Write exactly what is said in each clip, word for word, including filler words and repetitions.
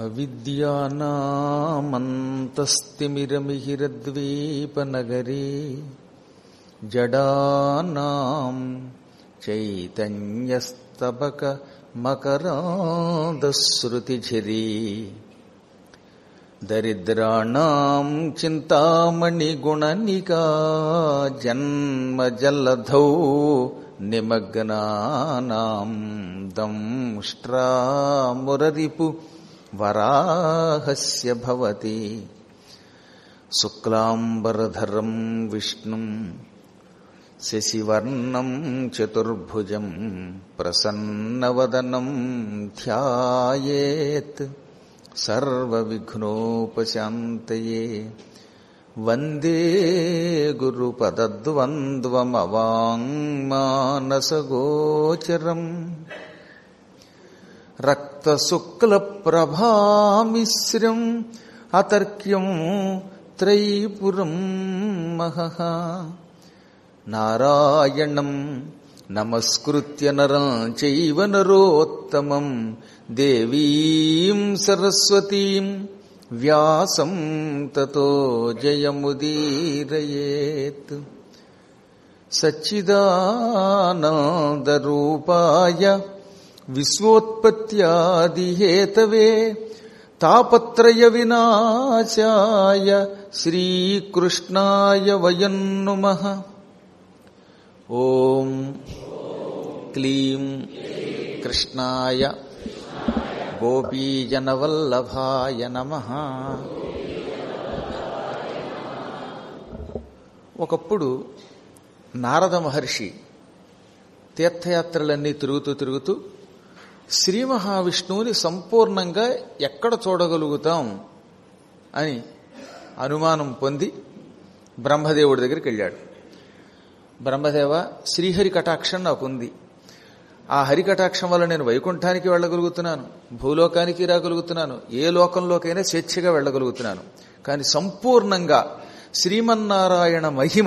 అవిద్యానామంతస్తిమిరమిహిరద్వీపనగరీ జడానాం చైతన్యస్తబక మకరాంధశ్రుతిఝరీ దరిద్రాణాం చింతామణిగుణనికా జన్మజలధౌ నిమగ్నానాం దంష్ట్రామురరిపు వరాహస్య భవతి. శుక్లాంబరధరం విష్ణుం శశివర్ణం చతుర్భుజం ప్రసన్నవదనం ధ్యాయేత్ సర్వవిఘ్నోపశాంతయే. వందే గురుపదద్వంద్వమవాంగ్మానసగోచరం రక్తశుక్లప్రభామిశ్రం అతర్క్యం త్రైపురం మహః. నారాయణం నమస్కృత్య నరం చైవ నరోత్తమం దేవీం సరస్వతీం వ్యాసం తతో జయముదీరయేత్. సచ్చిదానందరూపాయ విశ్వోత్పత్యాదిహేతవే తాపత్రయ వినాశాయ శ్రీకృష్ణాయ వయం నమః. ఓం క్లీం కృష్ణాయ గోపీజనవల్లభాయ నమః. ఒకప్పుడు నారద మహర్షి తీర్థయాత్రలన్నీ తిరుగుతూ తిరుగుతూ శ్రీ మహావిష్ణువుని సంపూర్ణంగా ఎక్కడ చూడగలుగుతాం అని అనుమానం పొంది బ్రహ్మదేవుడి దగ్గరికి వెళ్ళాడు. బ్రహ్మదేవ, శ్రీహరి కటాక్షం నాకుంది. ఆ హరి కటాక్షం వల్ల నేను వైకుంఠానికి వెళ్ళగలుగుతున్నాను, భూలోకానికి రాగలుగుతున్నాను, ఏ లోకంలోకైనా స్వేచ్ఛగా వెళ్ళగలుగుతున్నాను. కానీ సంపూర్ణంగా శ్రీమన్నారాయణ మహిమ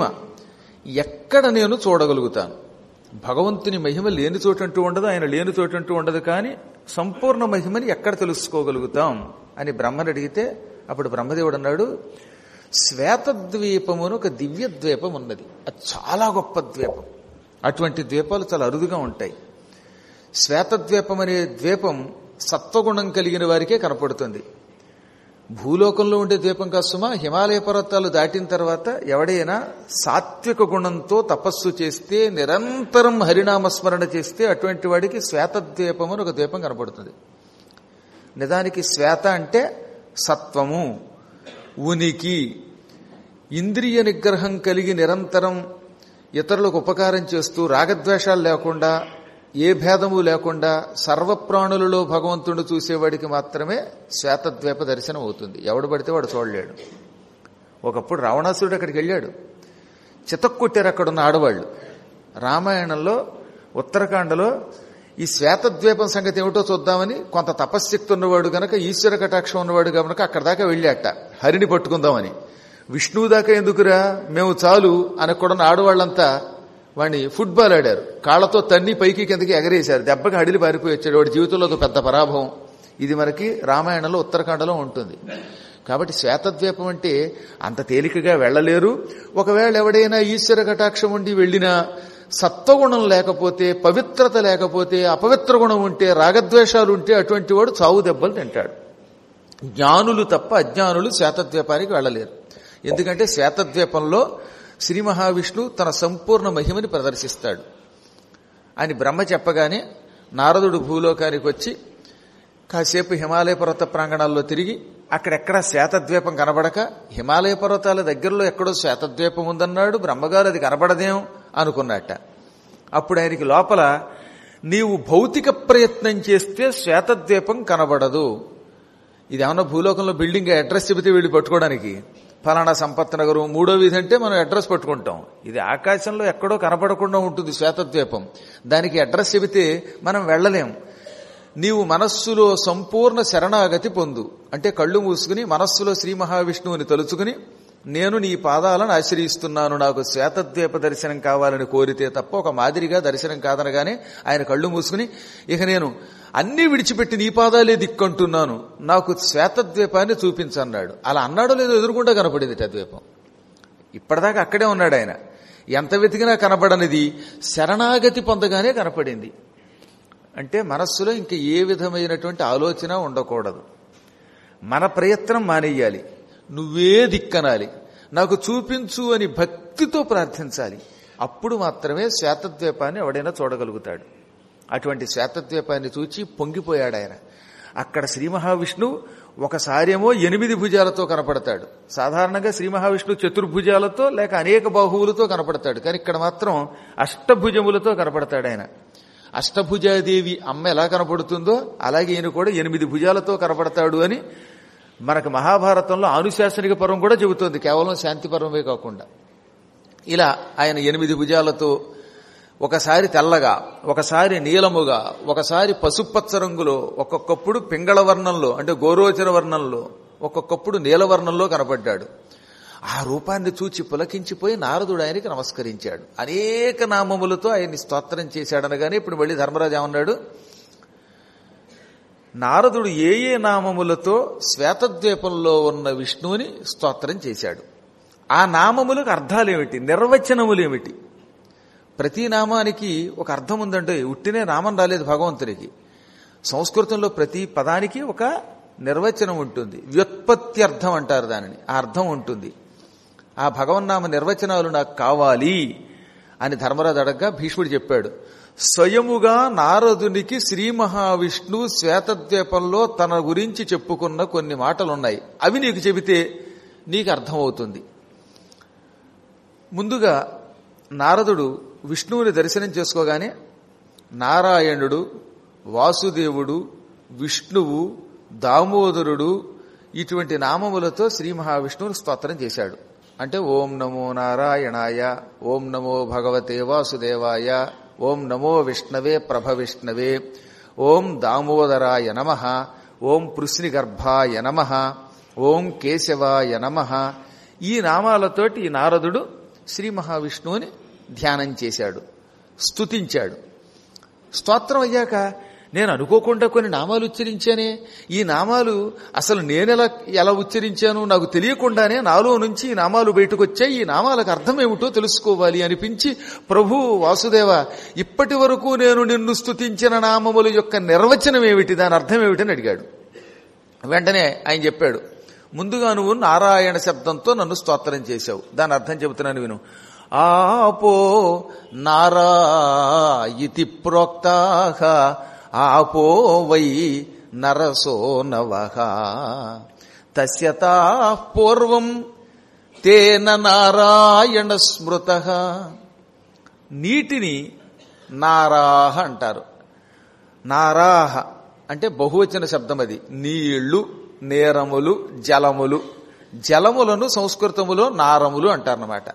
ఎక్కడ నేను చూడగలుగుతాను? భగవంతుని మహిమ లేని చోటంటూ ఉండదు, ఆయన లేని చోటంటూ ఉండదు. కానీ సంపూర్ణ మహిమని ఎక్కడ తెలుసుకోగలుగుతాం అని బ్రహ్మని అడిగితే అప్పుడు బ్రహ్మదేవుడు అన్నాడు, శ్వేతద్వీపమును ఒక దివ్య ద్వీపం ఉన్నది. అది చాలా గొప్ప ద్వీపం. అటువంటి ద్వీపాలు చాలా అరుదుగా ఉంటాయి. శ్వేతద్వీపం అనే ద్వీపం సత్వగుణం కలిగిన వారికే కనపడుతుంది. భూలోకంలో ఉండే ద్వీపం కాదు సుమా. హిమాలయ పర్వతాలు దాటిన తర్వాత ఎవడైనా సాత్విక గుణంతో తపస్సు చేస్తే, నిరంతరం హరినామస్మరణ చేస్తే అటువంటి వాడికి శ్వేతద్వీపం అని ఒక ద్వీపం కనపడుతుంది. నిజానికి శ్వేత అంటే సత్వము, ఉనికి, ఇంద్రియ నిగ్రహం కలిగి నిరంతరం ఇతరులకు ఉపకారం చేస్తూ రాగద్వేషాలు లేకుండా, ఏ భేదము లేకుండా సర్వప్రాణులలో భగవంతుడు చూసేవాడికి మాత్రమే శ్వేతద్వీప దర్శనం అవుతుంది. ఎవడు పడితే వాడు చూడలేడు. ఒకప్పుడు రావణాసురుడు అక్కడికి వెళ్ళాడు. చితక్కొట్టారు అక్కడున్న ఆడవాళ్లు. రామాయణంలో ఉత్తరాఖండలో ఈ శ్వేతద్వీపం సంగతి ఏమిటో చూద్దామని కొంత తపశ్శక్తి ఉన్నవాడు గనక, ఈశ్వర కటాక్షం ఉన్నవాడు కనుక అక్కడి దాకా వెళ్ళాట హరిని పట్టుకుందామని. విష్ణువు దాకా ఎందుకురా, మేము చాలు అనకూడన్న ఆడవాళ్లంతా వాడిని ఫుట్బాల్ ఆడారు. కాళ్లతో తన్ని పైకి కిందకి ఎగరేశారు. దెబ్బకి హడిలి పారిపోయి వచ్చాడు. వాడి జీవితంలో ఒక పెద్ద పరాభవం. ఇది మనకి రామాయణంలో ఉత్తరాఖండలో ఉంటుంది. కాబట్టి శ్వేతద్వీపం అంటే అంత తేలికగా వెళ్ళలేరు. ఒకవేళ ఎవడైనా ఈశ్వర కటాక్షం ఉండి వెళ్ళినా సత్వగుణం లేకపోతే, పవిత్రత లేకపోతే, అపవిత్ర గుణం ఉంటే, రాగద్వేషాలు ఉంటే అటువంటి వాడు చావు దెబ్బలు తింటాడు. జ్ఞానులు తప్ప అజ్ఞానులు శ్వేతద్వీపానికి వెళ్ళలేరు. ఎందుకంటే శ్వేతద్వీపంలో శ్రీ మహావిష్ణువు తన సంపూర్ణ మహిమని ప్రదర్శిస్తాడు అని బ్రహ్మ చెప్పగానే నారదుడు భూలోకానికి వచ్చి కాసేపు హిమాలయ పర్వత ప్రాంగణాల్లో తిరిగి అక్కడెక్కడా శ్వేతద్వీపం కనబడక, హిమాలయ పర్వతాల దగ్గరలో ఎక్కడో శ్వేతద్వీపం ఉందన్నాడు బ్రహ్మగారు, అది కనబడదేం అనుకున్నట్ట. అప్పుడు ఆయనకి లోపల, నీవు భౌతిక ప్రయత్నం చేస్తే శ్వేతద్వీపం కనబడదు. ఇది ఏమన్నా భూలోకంలో బిల్డింగ్ అడ్రస్ చెబితే వీళ్ళు పట్టుకోవడానికి, ఫలానా సంపత్ నగరు మూడో వీధి అంటే మనం అడ్రస్ పట్టుకుంటాం. ఇది ఆకాశంలో ఎక్కడో కనపడకుండా ఉంటుంది శ్వేతద్వీపం. దానికి అడ్రస్ చెబితే మనం వెళ్ళలేం. నీవు మనస్సులో సంపూర్ణ శరణాగతి పొందు అంటే కళ్ళు మూసుకుని మనస్సులో శ్రీ మహావిష్ణువుని తలుచుకుని నేను నీ పాదాలను ఆశ్రయిస్తున్నాను, నాకు శ్వేతద్వీప దర్శనం కావాలని కోరితే తప్ప ఒక మాదిరిగా దర్శనం కాదనగానే ఆయన కళ్ళు మూసుకుని, ఇక నేను అన్నీ విడిచిపెట్టి నీ పాదాలే దిక్కంటున్నాను, నాకు శ్వేతద్వీపాన్ని చూపించన్నాడు. అలా అన్నాడో లేదో ఎదురుకుండా కనపడింది ఆ ద్వీపం. ఇప్పటిదాకా అక్కడే ఉన్నాడు ఆయన. ఎంత వెతికినా కనపడనిది శరణాగతి పొందగానే కనపడింది. అంటే మనస్సులో ఇంక ఏ విధమైనటువంటి ఆలోచన ఉండకూడదు. మన ప్రయత్నం మానేయాలి. నువ్వే దిక్కనాలి, నాకు చూపించు అని భక్తితో ప్రార్థించాలి. అప్పుడు మాత్రమే శ్వేతద్వీపాన్ని ఎవడైనా చూడగలుగుతాడు. అటువంటి శ్వేతద్వీపాన్ని చూచి పొంగిపోయాడు ఆయన. అక్కడ శ్రీ మహావిష్ణువు ఒకసారేమో ఎనిమిది భుజాలతో కనపడతాడు. సాధారణంగా శ్రీ మహావిష్ణువు చతుర్భుజాలతో లేక అనేక బాహువులతో కనపడతాడు. కానీ ఇక్కడ మాత్రం అష్టభుజములతో కనపడతాడు ఆయన. అష్టభుజాదేవి అమ్మ ఎలా కనపడుతుందో అలాగే ఈయన కూడా ఎనిమిది భుజాలతో కనపడతాడు అని మనకు మహాభారతంలో ఆనుశాసనిక పర్వం కూడా చెబుతోంది, కేవలం శాంతి పర్వమే కాకుండా. ఇలా ఆయన ఎనిమిది భుజాలతో ఒకసారి తెల్లగా, ఒకసారి నీలముగా, ఒకసారి పసుపచ్చ రంగులో, ఒక్కొక్కప్పుడు పింగళ వర్ణంలో అంటే గోరోచర వర్ణంలో, ఒక్కొక్కప్పుడు నీలవర్ణంలో కనపడ్డాడు. ఆ రూపాన్ని చూచి పులకించిపోయి నారదుడు ఆయనకి నమస్కరించాడు. అనేక నామములతో ఆయన్ని స్తోత్రం చేశాడనగానే ఇప్పుడు మళ్ళీ ధర్మరాజు ఏమన్నాడు, నారదుడు ఏ ఏ నామములతో శ్వేతద్వీపంలో ఉన్న విష్ణువుని స్తోత్రం చేశాడు, ఆ నామములకు అర్థాలేమిటి, నిర్వచనములేమిటి. ప్రతి నామానికి ఒక అర్థం ఉందంటే ఉట్టినే నామం రాలేదు భగవంతునికి. సంస్కృతంలో ప్రతి పదానికి ఒక నిర్వచనం ఉంటుంది. వ్యుత్పత్తి అర్థం అంటారు దానిని. ఆ అర్థం ఉంటుంది. ఆ భగవన్నామ నిర్వచనాలు నాకు కావాలి అని ధర్మరాజు అడగ్గా భీష్ముడు చెప్పాడు. స్వయముగా నారదునికి శ్రీ మహావిష్ణువు శ్వేతద్వీపంలో తన గురించి చెప్పుకున్న కొన్ని మాటలున్నాయి. అవి నీకు చెబితే నీకు అర్థమవుతుంది. ముందుగా నారదుడు విష్ణువుని దర్శనం చేసుకోగానే నారాయణుడు, వాసుదేవుడు, విష్ణువు, దామోదరుడు ఇటువంటి నామములతో శ్రీ మహావిష్ణువుని స్తోత్రం చేశాడు. అంటే ఓం నమో నారాయణాయ, ఓం నమో భగవతే వాసుదేవాయ, ఓం నమో విష్ణవే ప్రభ విష్ణవే, ఓం దామోదరాయ నమః, ఓం పృశ్నిగర్భాయ నమః, ఓం కేశవాయ నమః. ఈ నామాలతోటి ఈ నారదుడు శ్రీ మహావిష్ణువుని ధ్యానం చేశాడు, స్తుతించాడు. స్తోత్రం అయ్యాక నేను అనుకోకుండా కొన్ని నామాలు ఉచ్చరించానే, ఈ నామాలు అసలు నేనెలా ఎలా ఉచ్చరించాను నాకు తెలియకుండానే నాలో నుంచి ఈ నామాలు బయటకు వచ్చాయి, ఈ నామాలకు అర్థం ఏమిటో తెలుసుకోవాలి అనిపించి, ప్రభు వాసుదేవ, ఇప్పటి వరకు నేను నిన్ను స్తుతించిన నామముల యొక్క నిర్వచనం ఏమిటి, దాని అర్థం ఏమిటని అడిగాడు. వెంటనే ఆయన చెప్పాడు, ముందుగా నువ్వు నారాయణ శబ్దంతో నన్ను స్తోత్రం చేశావు, దాని అర్థం చెబుతున్నాను విను. ఆపో నారాయితి ప్రోక్తాః ఆపో వై నరసో నవః తస్యతాః పూర్వం తేన నారాయణ స్మృతః. నీటిని నారాహ అంటారు. నారాహ అంటే బహువచన శబ్దం. అది నీళ్లు, నేరములు, జలములు. జలములను సంస్కృతములో నారములు అంటారన్నమాట.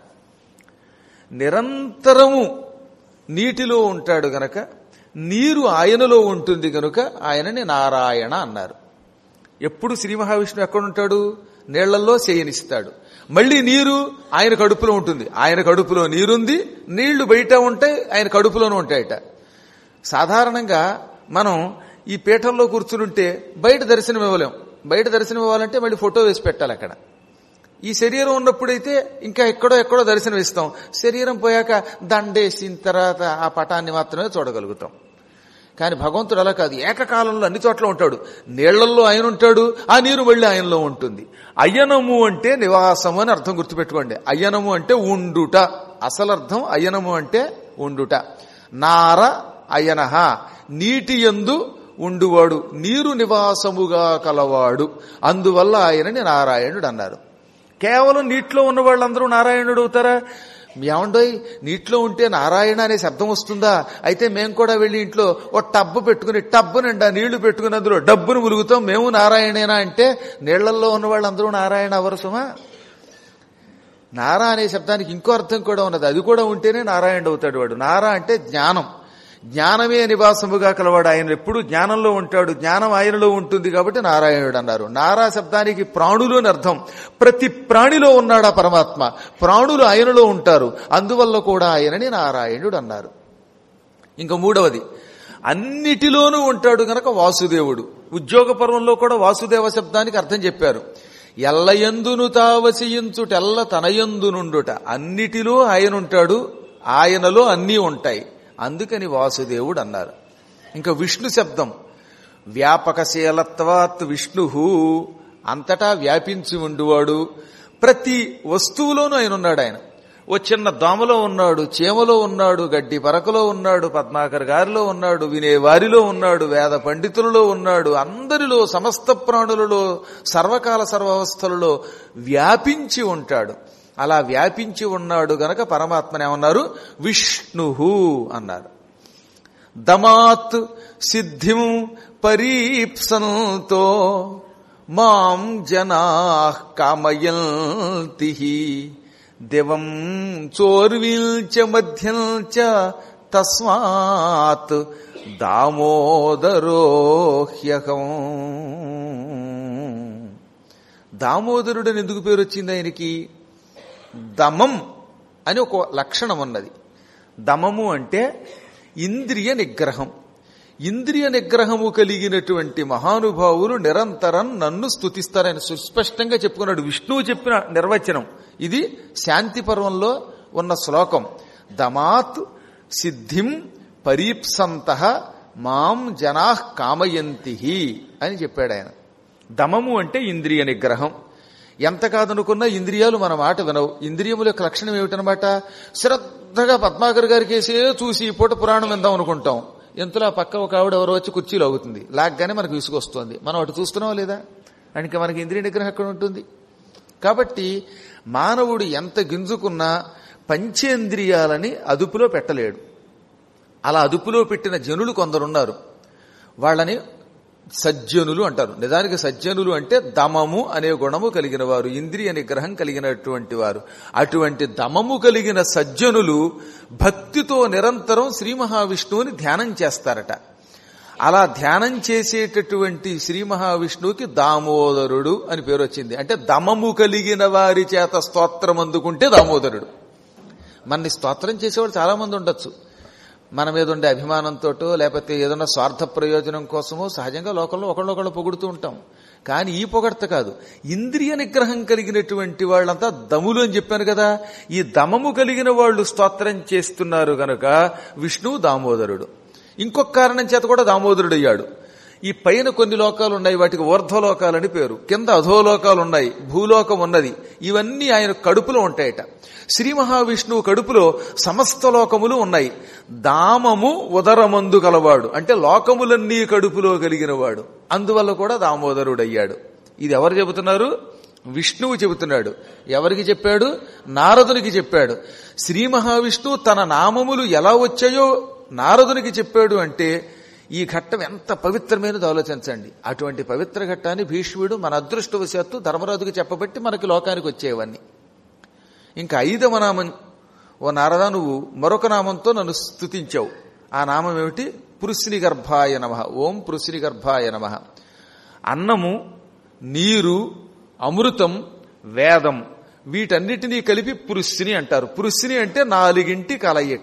నిరంతరము నీటిలో ఉంటాడు గనక, నీరు ఆయనలో ఉంటుంది గనుక ఆయనని నారాయణ అన్నారు. ఎప్పుడు శ్రీ మహావిష్ణువు ఎక్కడుంటాడు? నీళ్లలో శయనిస్తాడు. మళ్లీ నీరు ఆయన కడుపులో ఉంటుంది. ఆయన కడుపులో నీరుంది, నీళ్లు బయట ఉంటాయి, ఆయన కడుపులోనూ ఉంటాయట. సాధారణంగా మనం ఈ పీఠంలో కూర్చునుంటే బయట దర్శనం ఇవ్వలేం. బయట దర్శనం ఇవ్వాలంటే మళ్ళీ ఫోటో వేసి పెట్టాలి అక్కడ. ఈ శరీరం ఉన్నప్పుడైతే ఇంకా ఎక్కడో ఎక్కడో దర్శనం ఇస్తాం. శరీరం పోయాక దండేసిన తర్వాత ఆ పటాన్ని మాత్రమే చూడగలుగుతాం. కానీ భగవంతుడు అలా కాదు, ఏకకాలంలో అన్ని చోట్ల ఉంటాడు. నీళ్లల్లో ఆయన ఉంటాడు, ఆ నీరు మళ్ళీ ఆయనలో ఉంటుంది. అయనము అంటే నివాసము అని అర్థం గుర్తుపెట్టుకోండి. అయనము అంటే ఉండుట, అసలు అర్థం అయనము అంటే ఉండుట. నార అయనహ, నీటి యందు ఉండువాడు, నీరు నివాసముగా కలవాడు. అందువల్ల ఆయనని నారాయణుడు అన్నారు. కేవలం నీటిలో ఉన్న వాళ్ళందరూ నారాయణుడు అవుతారా? ఏమండోయ్, నీటిలో ఉంటే నారాయణ అనే శబ్దం వస్తుందా? అయితే మేము కూడా వెళ్ళి ఇంట్లో ఓ టబ్బు పెట్టుకుని టబ్బు నిండా నీళ్లు పెట్టుకుని అందులో డబ్బును ములుగుతాం, మేము నారాయణేనా అంటే నీళ్లలో ఉన్న వాళ్ళందరూ నారాయణ అవరసమా? నారా అనే శబ్దానికి ఇంకో అర్థం కూడా ఉన్నది. అది కూడా ఉంటేనే నారాయణుడు అవుతాడు వాడు. నారా అంటే జ్ఞానం. జ్ఞానమే నివాసముగా కలవాడు. ఆయన ఎప్పుడు జ్ఞానంలో ఉంటాడు, జ్ఞానం ఆయనలో ఉంటుంది కాబట్టి నారాయణుడు అన్నారు. నారా శబ్దానికి ప్రాణులు అని అర్థం. ప్రతి ప్రాణిలో ఉన్నాడు ఆ పరమాత్మ. ప్రాణులు ఆయనలో ఉంటారు, అందువల్ల కూడా ఆయనని నారాయణుడు అన్నారు. ఇంకా మూడవది, అన్నిటిలోనూ ఉంటాడు గనక వాసుదేవుడు. ఉద్యోగ పర్వంలో కూడా వాసుదేవ శబ్దానికి అర్థం చెప్పారు. ఎల్లయందును తావసించుటెల్ల తనయందునుండుట. అన్నిటిలో ఆయన ఉంటాడు, ఆయనలో అన్నీ ఉంటాయి, అందుకని వాసుదేవుడు అన్నారు. ఇంకా విష్ణు శబ్దం వ్యాపకశీలత్వాత్ విష్ణు, అంతటా వ్యాపించి ఉండువాడు. ప్రతి వస్తువులోనూ ఆయన ఉన్నాడు. ఆయన ఓ చిన్న దోమలో ఉన్నాడు, చీమలో ఉన్నాడు, గడ్డి పరకలో ఉన్నాడు, పద్మాకర్ గారిలో ఉన్నాడు, వినేవారిలో ఉన్నాడు, వేద పండితులలో ఉన్నాడు, అందరిలో, సమస్త ప్రాణులలో, సర్వకాల సర్వావస్థలలో వ్యాపించి ఉంటాడు. అలా వ్యాపించి ఉన్నాడు గనక పరమాత్మని ఏమన్నారు? విష్ణుహు అన్నారు. దమాత్ సిద్ధిం పరీప్సంతో మాం జనా కామయంతి దివం చోర్విల్చ మధ్యంచ తస్మాత్ దామోదరోహ్యకం. దామోదరుడని ఎందుకు పేరు వచ్చింది ఆయనకి? దమం అని ఒక లక్షణం ఉన్నది. దమము అంటే ఇంద్రియ నిగ్రహం. ఇంద్రియ నిగ్రహము కలిగినటువంటి మహానుభావులు నిరంతరం నన్ను స్తుతిస్తారని సుస్పష్టంగా చెప్పుకున్నాడు. విష్ణువు చెప్పిన నిర్వచనం ఇది. శాంతి పర్వంలో ఉన్న శ్లోకం. దమాత్ సిద్ధిం పరీప్సంతః మాం జనాః కామయంతి అని చెప్పాడు ఆయన. దమము అంటే ఇంద్రియ నిగ్రహం. ఎంత కాదనుకున్నా ఇంద్రియాలు మన మాట వినవు. ఇంద్రియముల యొక్క లక్షణం ఏమిటనమాట? శ్రద్ధగా పద్మాకర్ గారికి వేసే చూసి ఈ పూట పురాణం విందాం అనుకుంటాం. ఎంతలో ఆ పక్క ఒక ఆవిడ ఎవరో వచ్చి కుర్చీలో అవుతుంది, లాగ్గానే మనకు విసుగొస్తుంది. మనం అటు చూస్తున్నాం లేదా? అంటే మనకి ఇంద్రియ నిగ్రహం ఎక్కడ ఉంటుంది? కాబట్టి మానవుడు ఎంత గింజుకున్నా పంచేంద్రియాలని అదుపులో పెట్టలేడు. అలా అదుపులో పెట్టిన జనులు కొందరున్నారు. వాళ్ళని సజ్జనులు అంటారు. నిజానికి సజ్జనులు అంటే దమము అనే గుణము కలిగిన వారు, ఇంద్రియ నిగ్రహం కలిగినటువంటి వారు. అటువంటి దమము కలిగిన సజ్జనులు భక్తితో నిరంతరం శ్రీ మహావిష్ణువుని ధ్యానం చేస్తారట. అలా ధ్యానం చేసేటటువంటి శ్రీ మహావిష్ణువుకి దామోదరుడు అని పేరు వచ్చింది. అంటే దమము కలిగిన వారి చేత స్తోత్రం అందుకుంటే దామోదరుడు. మనని స్తోత్రం చేసేవాడు చాలా మంది ఉండొచ్చు. మన మీద ఉండే అభిమానంతోటో లేకపోతే ఏదైనా స్వార్థ ప్రయోజనం కోసమో సహజంగా లోకంలో ఒకళ్ళొకళ్ళు పొగుడుతూ ఉంటాం. కానీ ఈ పొగడ్త కాదు. ఇంద్రియ నిగ్రహం కలిగినటువంటి వాళ్ళంతా దములు అని చెప్పాను కదా. ఈ దమము కలిగిన వాళ్ళు స్తోత్రం చేస్తున్నారు గనక విష్ణువు దామోదరుడు. ఇంకొక కారణం చేత కూడా దామోదరుడు అయ్యాడు. ఈ పైన కొన్ని లోకాలు ఉన్నాయి, వాటికి ఊర్ధ్వలోకాలని పేరు. కింద అధోలోకాలు ఉన్నాయి, భూలోకం ఉన్నది. ఇవన్నీ ఆయన కడుపులో ఉంటాయట. శ్రీ మహావిష్ణువు కడుపులో సమస్త లోకములు ఉన్నాయి. దామము ఉదరమందు గలవాడు అంటే లోకములన్నీ కడుపులో కలిగిన వాడు. అందువల్ల కూడా దామోదరుడయ్యాడు. ఇది ఎవరు చెబుతున్నారు? విష్ణువు చెబుతున్నాడు. ఎవరికి చెప్పాడు? నారదునికి చెప్పాడు. శ్రీ మహావిష్ణువు తన నామములు ఎలా వచ్చాయో నారదునికి చెప్పాడు. అంటే ఈ ఘట్టం ఎంత పవిత్రమైనది ఆలోచించండి. అటువంటి పవిత్ర ఘట్టాన్ని భీష్ముడు మన అదృష్టవశాత్తు ధర్మరాజుకి చెప్పబట్టి మనకి లోకానికి వచ్చేవన్నీ. ఇంకా ఐదవ నామం, ఓ నారద నువ్వు మరొక నామంతో నన్ను స్తుతించావు. ఆ నామం ఏమిటి? పురుషిని గర్భాయ నమః. ఓం పురుషిని గర్భాయ నమః. అన్నము, నీరు, అమృతం, వేదం వీటన్నిటినీ కలిపి పురుషిని అంటారు. పురుషిని అంటే నాలుగింటి కలయిక.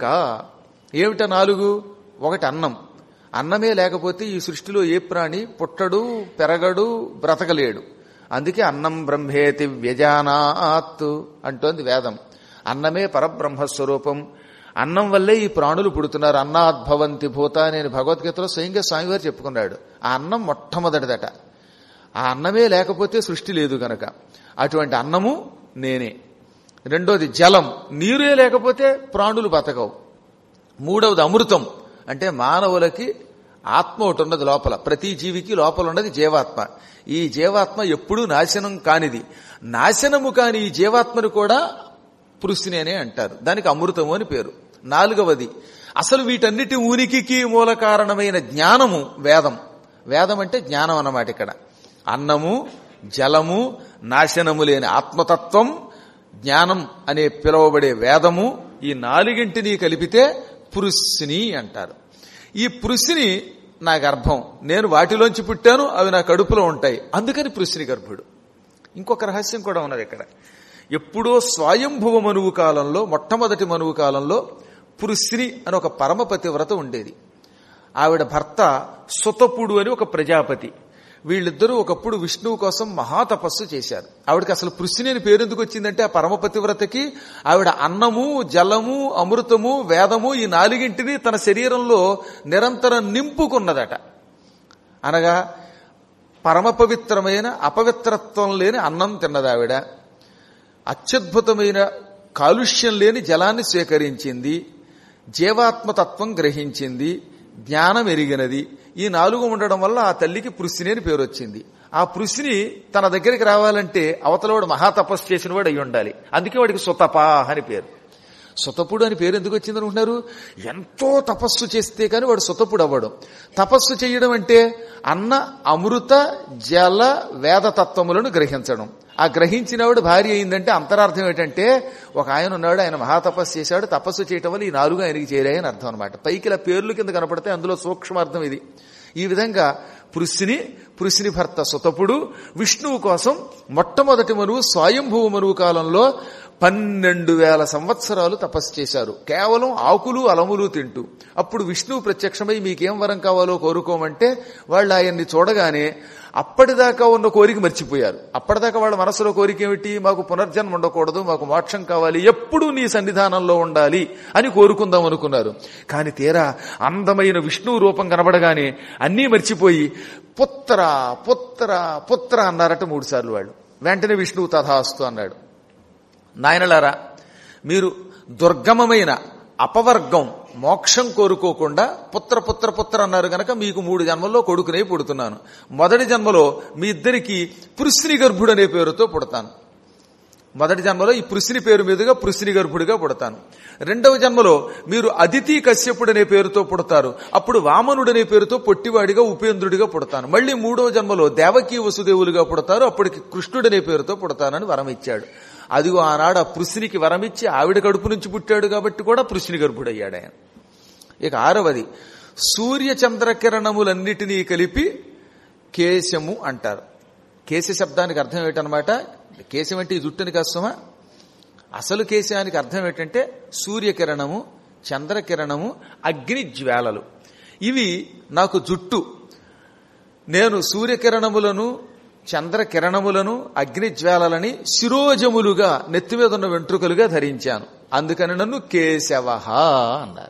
ఏమిట నాలుగు? ఒకటి అన్నం. అన్నమే లేకపోతే ఈ సృష్టిలో ఏ ప్రాణి పుట్టడు, పెరగడు, బ్రతకలేడు. అందుకే అన్నం బ్రహ్మేతి వ్యజానాత్ అంటోంది వేదం. అన్నమే పరబ్రహ్మస్వరూపం. అన్నం వల్లే ఈ ప్రాణులు పుడుతున్నారు. అన్నాద్భవంతి భూత నేను భగవద్గీతలో స్వయంగా స్వామివారు చెప్పుకున్నాడు. ఆ అన్నం మొట్టమొదటిదట. ఆ అన్నమే లేకపోతే సృష్టి లేదు గనక అటువంటి అన్నము నేనే. రెండోది జలం, నీరే లేకపోతే ప్రాణులు బతకవు. మూడవది అమృతం, అంటే మానవులకి ఆత్మ ఒకటి ఉన్నది లోపల. ప్రతి జీవికి లోపల ఉన్నది జీవాత్మ. ఈ జీవాత్మ ఎప్పుడూ నాశనం కానిది. నాశనము కాని ఈ జీవాత్మను కూడా పురుషునేనే అంటారు. దానికి అమృతము అని పేరు. నాలుగవది అసలు వీటన్నిటి ఉనికికి మూల కారణమైన జ్ఞానము వేదం. వేదం అంటే జ్ఞానం అన్నమాట. ఇక్కడ అన్నము, జలము, నాశనము లేని ఆత్మతత్వం, జ్ఞానం అనే పిలువబడే వేదము, ఈ నాలుగింటిని కలిపితే పురుషుని అంటారు. ఈ పృశ్ని నా గర్భం, నేను వాటిలోంచి పుట్టాను, అవి నా కడుపులో ఉంటాయి, అందుకని పృశ్ని గర్భుడు. ఇంకొక రహస్యం కూడా ఉన్నది ఇక్కడ. ఎప్పుడో స్వయంభువ మనువు కాలంలో, మొట్టమొదటి మనువు కాలంలో పృశ్ని అని ఒక పరమ పతివ్రత ఉండేది. ఆవిడ భర్త సుతపుడు అని ఒక ప్రజాపతి. వీళ్ళిద్దరూ ఒకప్పుడు విష్ణువు కోసం మహాతపస్సు చేశారు. ఆవిడకి అసలు పృశ్ని అని పేరు ఎందుకు వచ్చిందంటే, ఆ పరమ పతివ్రతకి ఆవిడ అన్నము, జలము, అమృతము, వేదము ఈ నాలుగింటిని తన శరీరంలో నిరంతరం నింపుకున్నదట. అనగా పరమ పవిత్రమైన అపవిత్రత్వం లేని అన్నం తిన్నది ఆవిడ. అత్యద్భుతమైన కాలుష్యం లేని జలాన్ని స్వీకరించింది, జీవాత్మతత్వం గ్రహించింది, జ్ఞానం ఎరిగినది. ఈ నాలుగు ఉండడం వల్ల ఆ తల్లికి పృశ్ని అని పేరు వచ్చింది. ఆ పృశ్ని తన దగ్గరికి రావాలంటే అవతలవాడు మహాతపస్సు చేసిన వాడు అయి ఉండాలి. అందుకే వాడికి సుతపా అని పేరు. సుతపుడు అని పేరు ఎందుకు వచ్చింది అనుకుంటున్నారు? ఎంతో తపస్సు చేస్తే కానీ వాడు సుతపుడు అవ్వడం. తపస్సు చేయడం అంటే అన్న, అమృత, జల, వేద తత్వములను గ్రహించడం. ఆ గ్రహించినవాడు భార్య అయిందంటే అంతరార్థం ఏంటంటే, ఒక ఆయన ఉన్నాడు, ఆయన మహాతపస్సు చేశాడు, తపస్సు చేయటం వల్ల ఈ నాలుగు ఆయనకి చేరాయని అర్థం అనమాట. పైకి ఇలా పేర్లు కింద కనపడితే అందులో సూక్ష్మార్థం ఇది. ఈ విధంగా పృశ్ని, పృశ్ని భర్త సుతపుడు విష్ణువు కోసం మొట్టమొదటి మనువు స్వయంభువ మనువు కాలంలో పన్నెండు వేల సంవత్సరాలు తపస్సు చేశారు, కేవలం ఆకులు అలములు తింటూ. అప్పుడు విష్ణువు ప్రత్యక్షమై మీకేం వరం కావాలో కోరుకోమంటే వాళ్ళు ఆయన్ని చూడగానే అప్పటిదాకా ఉన్న కోరిక మర్చిపోయారు. అప్పటిదాకా వాళ్ళ మనసులో కోరిక ఏమిటి? మాకు పునర్జన్మ ఉండకూడదు, మాకు మోక్షం కావాలి, ఎప్పుడూ నీ సన్నిధానంలో ఉండాలి అని కోరుకుందాం అనుకున్నారు. కాని తీరా అందమైన విష్ణువు రూపం కనబడగానే అన్నీ మర్చిపోయి పుత్ర పుత్ర పుత్ర అన్నారట మూడు సార్లు వాళ్ళు. వెంటనే విష్ణువు తథాస్తు అన్నాడు. నాయనలారా, మీరు దుర్గమమైన అపవర్గం మోక్షం కోరుకోకుండా పుత్ర పుత్ర పుత్ర అన్నారు గనక మీకు మూడు జన్మల్లో కొడుకునే పుడుతున్నాను. మొదటి జన్మలో మీ ఇద్దరికి పృశ్ని గర్భుడు అనే పేరుతో పుడతాను. మొదటి జన్మలో ఈ పృశ్ని పేరు మీదుగా పృశ్ని గర్భుడిగా పుడతాను. రెండవ జన్మలో మీరు అదితి కశ్యపుడు అనే పేరుతో పుడతారు. అప్పుడు వామనుడు అనే పేరుతో పొట్టివాడిగా ఉపేంద్రుడిగా పుడతాను. మళ్ళీ మూడవ జన్మలో దేవకీ వసుదేవులుగా పుడతారు. అప్పటికి కృష్ణుడనే పేరుతో పుడతానని వరం ఇచ్చాడు. అదిగో ఆనాడు ఆ పృశ్నికి వరమిచ్చి ఆవిడ కడుపు నుంచి పుట్టాడు కాబట్టి కూడా పృశ్ని గర్భుడయ్యాడు ఆయన. ఇక ఆరవది, సూర్య చంద్రకిరణములన్నిటినీ కలిపి కేశము అంటారు. కేశ శబ్దానికి అర్థం ఏంటనమాట? కేశం అంటే ఈ జుట్టుని కాస్తమా? అసలు కేశానికి అర్థం ఏంటంటే సూర్యకిరణము, చంద్రకిరణము, అగ్ని జ్వాలలు. ఇవి నాకు జుట్టు. నేను సూర్యకిరణములను, చంద్రకిరణములను, అగ్నిజ్వాలని శిరోజములుగా, నెత్తిమీద ఉన్న వెంట్రుకలుగా ధరించాను, అందుకని నన్ను కేశవ అన్నారు.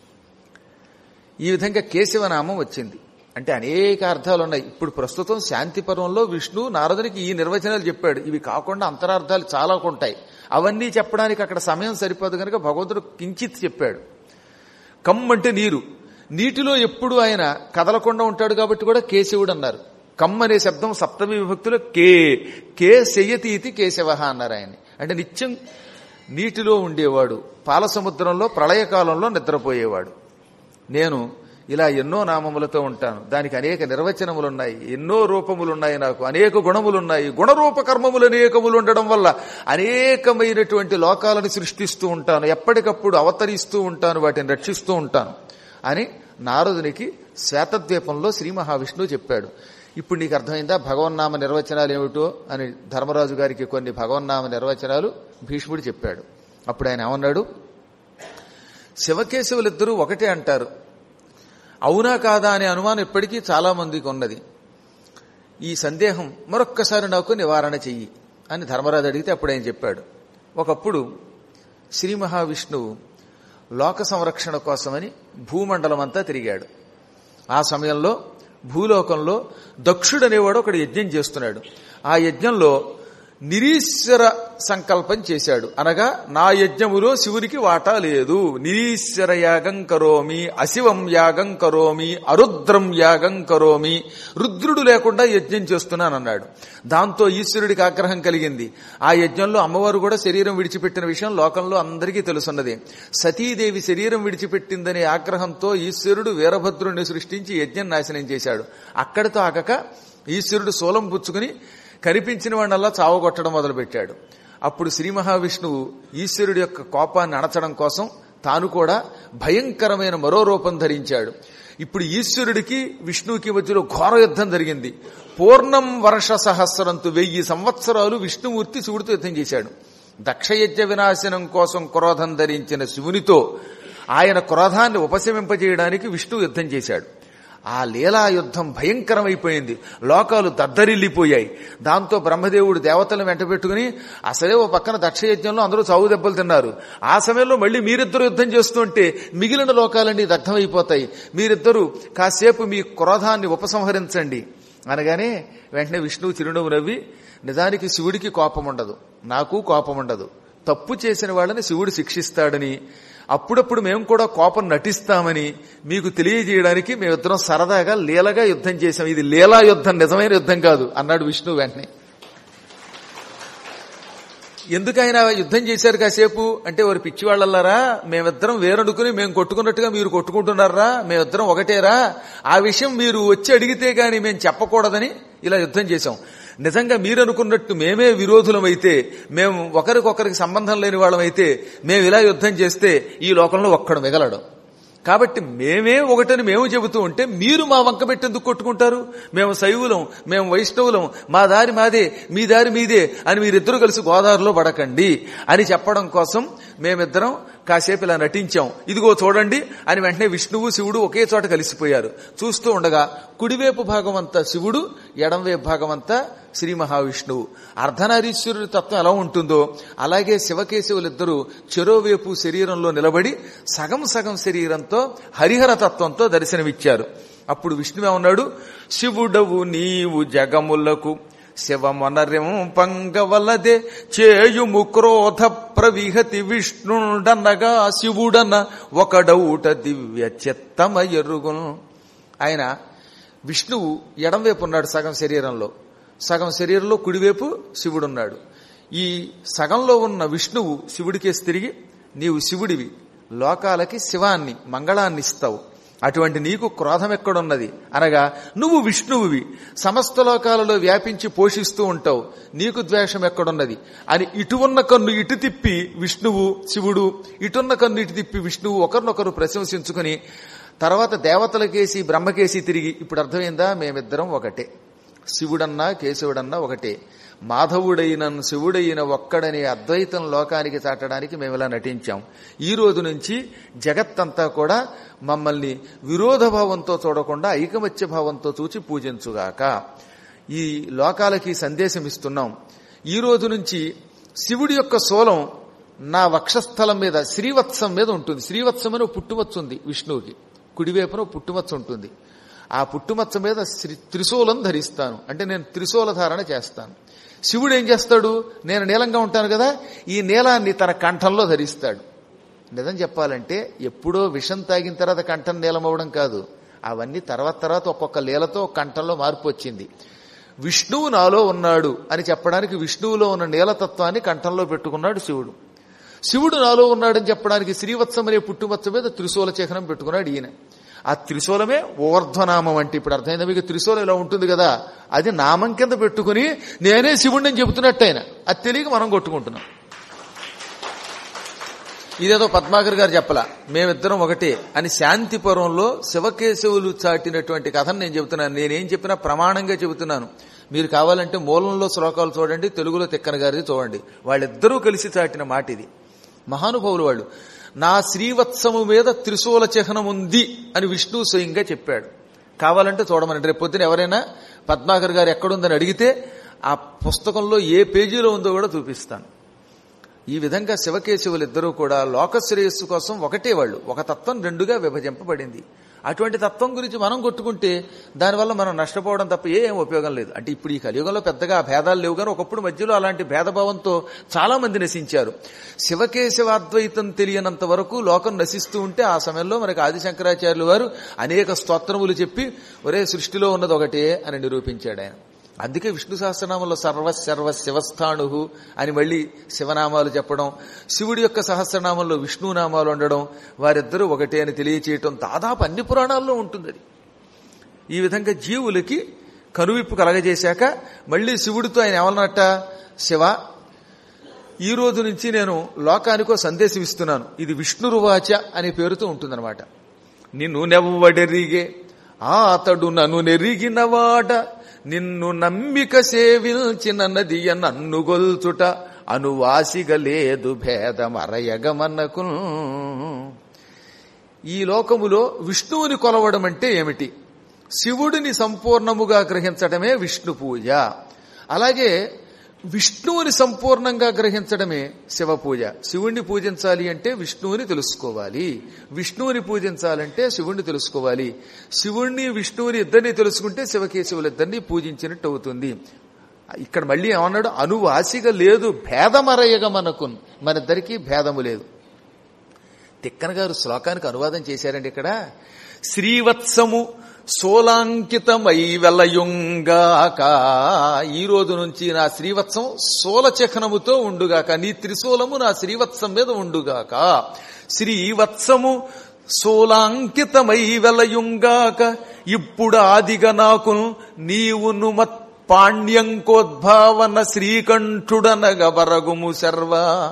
ఈ విధంగా కేశవనామం వచ్చింది. అంటే అనేక అర్థాలు ఉన్నాయి. ఇప్పుడు ప్రస్తుతం శాంతి పర్వంలో విష్ణు నారదునికి ఈ నిర్వచనాలు చెప్పాడు. ఇవి కాకుండా అంతరార్థాలు చాలా ఉంటాయి. అవన్నీ చెప్పడానికి అక్కడ సమయం సరిపోదు కనుక భగవంతుడు కించిత్ చెప్పాడు. కమ్ అంటే నీరు, నీటిలో ఎప్పుడు ఆయన కదలకుండా ఉంటాడు కాబట్టి కూడా కేశవుడు అన్నారు. కమ్ అనే శబ్దం సప్తమి విభక్తిలో కే కే శయతి ఇది కేశవ అన్నారు ఆయన్ని. అంటే నిత్యం నీటిలో ఉండేవాడు, పాల సముద్రంలో ప్రళయకాలంలో నిద్రపోయేవాడు. నేను ఇలా ఎన్నో నామములతో ఉంటాను. దానికి అనేక నిర్వచనములున్నాయి, ఎన్నో రూపములున్నాయి, నాకు అనేక గుణములున్నాయి. గుణరూప కర్మములు అనేకములు ఉండడం వల్ల అనేకమైనటువంటి లోకాలను సృష్టిస్తూ ఉంటాను, ఎప్పటికప్పుడు అవతరిస్తూ ఉంటాను, వాటిని రక్షిస్తూ ఉంటాను అని నారదునికి శ్వేతద్వీపంలో శ్రీ మహావిష్ణువు చెప్పాడు. ఇప్పుడు నీకు అర్థమైందా భగవన్నామ నిర్వచనాలు ఏమిటో అని? ధర్మరాజు గారికి కొన్ని భగవన్నామ నిర్వచనాలు భీష్ముడు చెప్పాడు. అప్పుడు ఆయన ఏమన్నాడు? శివకేశవులిద్దరూ ఒకటే అంటారు. అవునా కాదా అనే అనుమానం ఇప్పటికీ చాలా మందికి ఉన్నది. ఈ సందేహం మరొక్కసారి నాకు నివారణ చెయ్యి అని ధర్మరాజు అడిగితే అప్పుడు ఆయన చెప్పాడు. ఒకప్పుడు శ్రీ మహావిష్ణువు లోక సంరక్షణ కోసమని భూమండలం అంతా తిరిగాడు. ఆ సమయంలో భూలోకంలో దక్షుడనేవాడు ఒకడు యజ్ఞం చేస్తున్నాడు. ఆ యజ్ఞంలో నిరీశ్వర సంకల్పం చేశాడు. అనగా నా యజ్ఞములో శివునికి వాటా లేదు. నిరీశ్వర యాగం కరోమి, అశివం యాగం కరోమి, అరుద్రం యాగం కరోమి, రుద్రుడు లేకుండా యజ్ఞం చేస్తున్నానన్నాడు. దాంతో ఈశ్వరుడికి ఆగ్రహం కలిగింది. ఆ యజ్ఞంలో అమ్మవారు కూడా శరీరం విడిచిపెట్టిన విషయం లోకంలో అందరికీ తెలుసున్నది. సతీదేవి శరీరం విడిచిపెట్టిందనే ఆగ్రహంతో ఈశ్వరుడు వీరభద్రుడిని సృష్టించి యజ్ఞం నాశనం చేశాడు. అక్కడితో ఆగక ఈశ్వరుడు శూలం పుచ్చుకుని కనిపించిన వాడినల్లా చావగొట్టడం మొదలుపెట్టాడు. అప్పుడు శ్రీ మహావిష్ణువు ఈశ్వరుడి యొక్క కోపాన్ని అణచడం కోసం తాను కూడా భయంకరమైన మరో రూపం ధరించాడు. ఇప్పుడు ఈశ్వరుడికి విష్ణువుకి మధ్యలో ఘోర యుద్ధం జరిగింది. పూర్ణం వర్ష సహస్రంతు వెయ్యి సంవత్సరాలు విష్ణుమూర్తి శివుడితో యుద్ధం చేశాడు. దక్షయజ్ఞ వినాశనం కోసం క్రోధం ధరించిన శివునితో ఆయన క్రోధాన్ని ఉపశమింపజేయడానికి విష్ణువు యుద్ధం చేశాడు. ఆ లీలా యుద్ధం భయంకరమైపోయింది. లోకాలు దద్దరిల్లిపోయాయి. దాంతో బ్రహ్మదేవుడు దేవతలను వెంట పెట్టుకుని అసలే ఓ పక్కన దక్షయజ్ఞంలో అందరూ చావు దెబ్బలు తిన్నారు. ఆ సమయంలో మళ్ళీ మీరిద్దరు యుద్ధం చేస్తుంటే మిగిలిన లోకాలన్నీ దగ్ధమైపోతాయి. మీరిద్దరూ కాసేపు మీ క్రోధాన్ని ఉపసంహరించండి అనగానే వెంటనే విష్ణువు చిరునవ్వు నవ్వి, నిజానికి శివుడికి కోపం ఉండదు, నాకు కోపం ఉండదు. తప్పు చేసిన వాళ్ళని శివుడు శిక్షిస్తాడని, అప్పుడప్పుడు మేము కూడా కోపం నటిస్తామని మీకు తెలియజేయడానికి మేమిద్దరం సరదాగా లీలగా యుద్ధం చేశాం. ఇది లీలా యుద్ధం, నిజమైన యుద్ధం కాదు అన్నాడు విష్ణువు వెంటనే. ఎందుకు ఆయన యుద్ధం చేశారు కాసేపు అంటే, వారు పిచ్చివాళ్ళల్లారా, మేమిద్దరం వేరనుకుని మేము కొట్టుకున్నట్టుగా మీరు కొట్టుకుంటున్నారా, మేమిద్దరం ఒకటేరా, ఆ విషయం మీరు వచ్చి అడిగితే గాని మేము చెప్పకూడదని ఇలా యుద్ధం చేశాం. నిజంగా మీరనుకున్నట్టు మేమే విరోధులమైతే, మేము ఒకరికొకరికి సంబంధం లేని వాళ్ళమైతే, మేము ఇలా యుద్ధం చేస్తే ఈ లోకంలో ఒక్కడు మిగలడు. కాబట్టి మేమే ఒకటని మేము చెబుతూ ఉంటే మీరు మా వంక పెట్టేందుకు కొట్టుకుంటారు? మేము శైవులం, మేము వైష్ణవులం, మా దారి మాదే, మీ దారి మీదే అని మీరిద్దరూ కలిసి గోదావరిలో పడకండి అని చెప్పడం కోసం మేమిద్దరం కాసేపు ఇలా నటించాం. ఇదిగో చూడండి అని వెంటనే విష్ణువు శివుడు ఒకే చోట కలిసిపోయారు. చూస్తూ ఉండగా కుడివైపు భాగం అంతా శివుడు, ఎడంవైపు భాగం అంతా శ్రీ మహావిష్ణువు. అర్ధనారీశ్వరుడి తత్వం ఎలా ఉంటుందో అలాగే శివకేశవులిద్దరూ చెరోవైపు శరీరంలో నిలబడి సగం సగం శరీరంతో హరిహర తత్వంతో దర్శనమిచ్చారు. అప్పుడు విష్ణువే ఉన్నాడు, శివుడవు నీవు జగములకు శివమనరిం పంగవలదే చేయుము క్రోధ ప్రవిహతి విష్ణుండనగా శివుడన ఒకడౌట దివ్య చిత్తమయరుగును. ఆయన విష్ణువు ఎడంవైపు ఉన్నాడు సగం శరీరంలో, సగం శరీరంలో కుడివైపు శివుడున్నాడు. ఈ సగంలో ఉన్న విష్ణువు శివుడికేసి తిరిగి, నీవు శివుడివి, లోకాలకి శివాన్ని మంగళాన్ని ఇస్తావు, అటువంటి నీకు క్రోధం ఎక్కడున్నది అనగా నువ్వు విష్ణువువి, సమస్త లోకాలలో వ్యాపించి పోషిస్తూ ఉంటావు, నీకు ద్వేషం ఎక్కడున్నది అని ఇటు ఉన్న కన్ను ఇటు తిప్పి విష్ణువు శివుడు, ఇటున్న కన్ను ఇటు తిప్పి విష్ణువు ఒకరినొకరు ప్రశంసించుకుని తర్వాత దేవతలకేసి బ్రహ్మకేసి తిరిగి, ఇప్పుడు అర్థమైందా, మేమిద్దరం ఒకటే, శివుడన్నా కేశవుడన్నా ఒకటే, మాధవుడైన శివుడైన ఒక్కడనే అద్వైతం లోకానికి చాటడానికి మేము ఇలా నటించాం. ఈ రోజు నుంచి జగత్తంతా కూడా మమ్మల్ని విరోధ భావంతో చూడకుండా ఐకమత్య భావంతో చూచి పూజించుగాక. ఈ లోకాలకి సందేశం ఇస్తున్నాం. ఈ రోజు నుంచి శివుడి యొక్క శూలం నా వక్షస్థలం మీద శ్రీవత్సం మీద ఉంటుంది. శ్రీవత్సం అని పుట్టుమచ్చ ఉంది విష్ణువుకి, కుడివైపున పుట్టుమచ్చ ఉంటుంది. ఆ పుట్టుమచ్చ మీద త్రిశూలం ధరిస్తాను అంటే నేను త్రిశూల ధారణ చేస్తాను. శివుడు ఏం చేస్తాడు, నేను నీలంగా ఉంటాను కదా, ఈ నీలాన్ని తన కంఠంలో ధరిస్తాడు. నిజం చెప్పాలంటే ఎప్పుడో విషం తాగిన తర్వాత కంఠం నీలమవడం కాదు, అవన్నీ తర్వాత తర్వాత ఒక్కొక్క లీలతో కంఠంలో మార్పు వచ్చింది. విష్ణువు నాలో ఉన్నాడు అని చెప్పడానికి విష్ణువులో ఉన్న నీలతత్వాన్ని కంఠంలో పెట్టుకున్నాడు శివుడు. శివుడు నాలో ఉన్నాడని చెప్పడానికి శ్రీవత్సం అనే పుట్టుమచ్చ మీద త్రిశూల చిహ్నం పెట్టుకున్నాడు ఈయన. ఆ త్రిశూలమే ఊర్ధ్వనామం అంటే, ఇప్పుడు అర్థమైందా మీకు, త్రిశూలం ఇలా ఉంటుంది కదా, అది నామం కింద పెట్టుకుని నేనే శివుడిని అని చెబుతున్నట్టు ఆయన, అది తెలియక మనం కొట్టుకుంటున్నాం. ఇదేదో పద్మాకర్ గారు చెప్పలా, మేమిద్దరం ఒకటే అని శాంతిపురంలో శివకేశవులు చాటినటువంటి కథను నేను చెబుతున్నాను. నేనేం చెప్పినా ప్రమాణంగా చెబుతున్నాను. మీరు కావాలంటే మూలంలో శ్లోకాలు చూడండి, తెలుగులో తిక్కన గారిది చూడండి, వాళ్ళిద్దరూ కలిసి చాటిన మాట ఇది. మహానుభావులు వాళ్ళు. నా శ్రీవత్సము మీద త్రిశూల చిహ్నం ఉంది అని విష్ణువు స్వయంగా చెప్పాడు. కావాలంటే చూడమనండి. రేపు పొద్దున ఎవరైనా పద్మాకర్ గారు ఎక్కడుందని అడిగితే ఆ పుస్తకంలో ఏ పేజీలో ఉందో కూడా చూపిస్తాను. ఈ విధంగా శివకేశవులిద్దరూ కూడా లోకశ్రేయస్సు కోసం ఒకటే వాళ్ళు, ఒక తత్వం రెండుగా విభజింపబడింది. అటువంటి తత్వం గురించి మనం కొట్టుకుంటే దానివల్ల మనం నష్టపోవడం తప్ప ఏం ఉపయోగం లేదు. అంటే ఇప్పుడు ఈ కలియుగంలో పెద్దగా భేదాలు లేవు, కానీ ఒకప్పుడు మధ్యలో అలాంటి భేదభావంతో చాలా మంది నశించారు. శివకేశవాద్వైతం తెలియనంత వరకు లోకం నశిస్తూ ఉంటే ఆ సమయంలో మనకి ఆదిశంకరాచార్యులు వారు అనేక స్తోత్రములు చెప్పి ఒరే సృష్టిలో ఉన్నది ఒకటే అని నిరూపించాడు ఆయన. అందుకే విష్ణు సహస్రనామంలో సర్వ సర్వ శివస్థాణు అని మళ్ళీ శివనామాలు చెప్పడం, శివుడి యొక్క సహస్రనామంలో విష్ణునామాలు ఉండడం, వారిద్దరూ ఒకటే అని తెలియచేయటం దాదాపు అన్ని పురాణాల్లో ఉంటుంది. అది ఈ విధంగా జీవులకి కనువిప్పు కలగజేశాక మళ్ళీ శివుడితో ఆయన ఏమన్నట్ట, శివ ఈ రోజు నుంచి నేను లోకానికో సందేశం ఇస్తున్నాను. ఇది విష్ణురువాచ అనే పేరుతో ఉంటుందన్నమాట. నిన్ను నెవ్వడెరిగే అతడు నన్ను నెరిగినవాడ, నిన్ను నమ్మిక సేవిల్చిన నదియ నన్ను గొల్చుట, అనువాసిగా లేదు భేదమరయగమనకు. ఈ లోకములో విష్ణువుని కొలవడం అంటే ఏమిటి? శివుడిని సంపూర్ణముగా గ్రహించడమే విష్ణు పూజ. అలాగే విష్ణువుని సంపూర్ణంగా గ్రహించడమే శివ పూజ. శివుణ్ణి పూజించాలి అంటే విష్ణువుని తెలుసుకోవాలి, విష్ణువుని పూజించాలంటే శివుణ్ణి తెలుసుకోవాలి. శివుణ్ణి విష్ణువుని ఇద్దరిని తెలుసుకుంటే శివకేశవులిద్దరినీ పూజించినట్టు అవుతుంది. ఇక్కడ మళ్ళీ ఏమన్నాడు? అనువాసిగా లేదు భేదమరయగా మనకు, మనిద్దరికీ భేదము లేదు. తిక్కన గారు శ్లోకానికి అనువాదం చేశారండి. ఇక్కడ శ్రీవత్సము సోలాంకితమై వెలయుంగాక, ఈ రోజు నుంచి నా శ్రీవత్సం సోలచఖనముతో ఉండుగాక, నీ త్రిశూలము నా శ్రీవత్సం మీద ఉండుగాక. శ్రీవత్సము సోలాంకితమై వెలయుంగాక, ఇప్పుడు ఆదిగా నాకు నీవును మత్ పాండ్యంకోద్భావన శ్రీకంఠుడనగబరగుము శర్వ.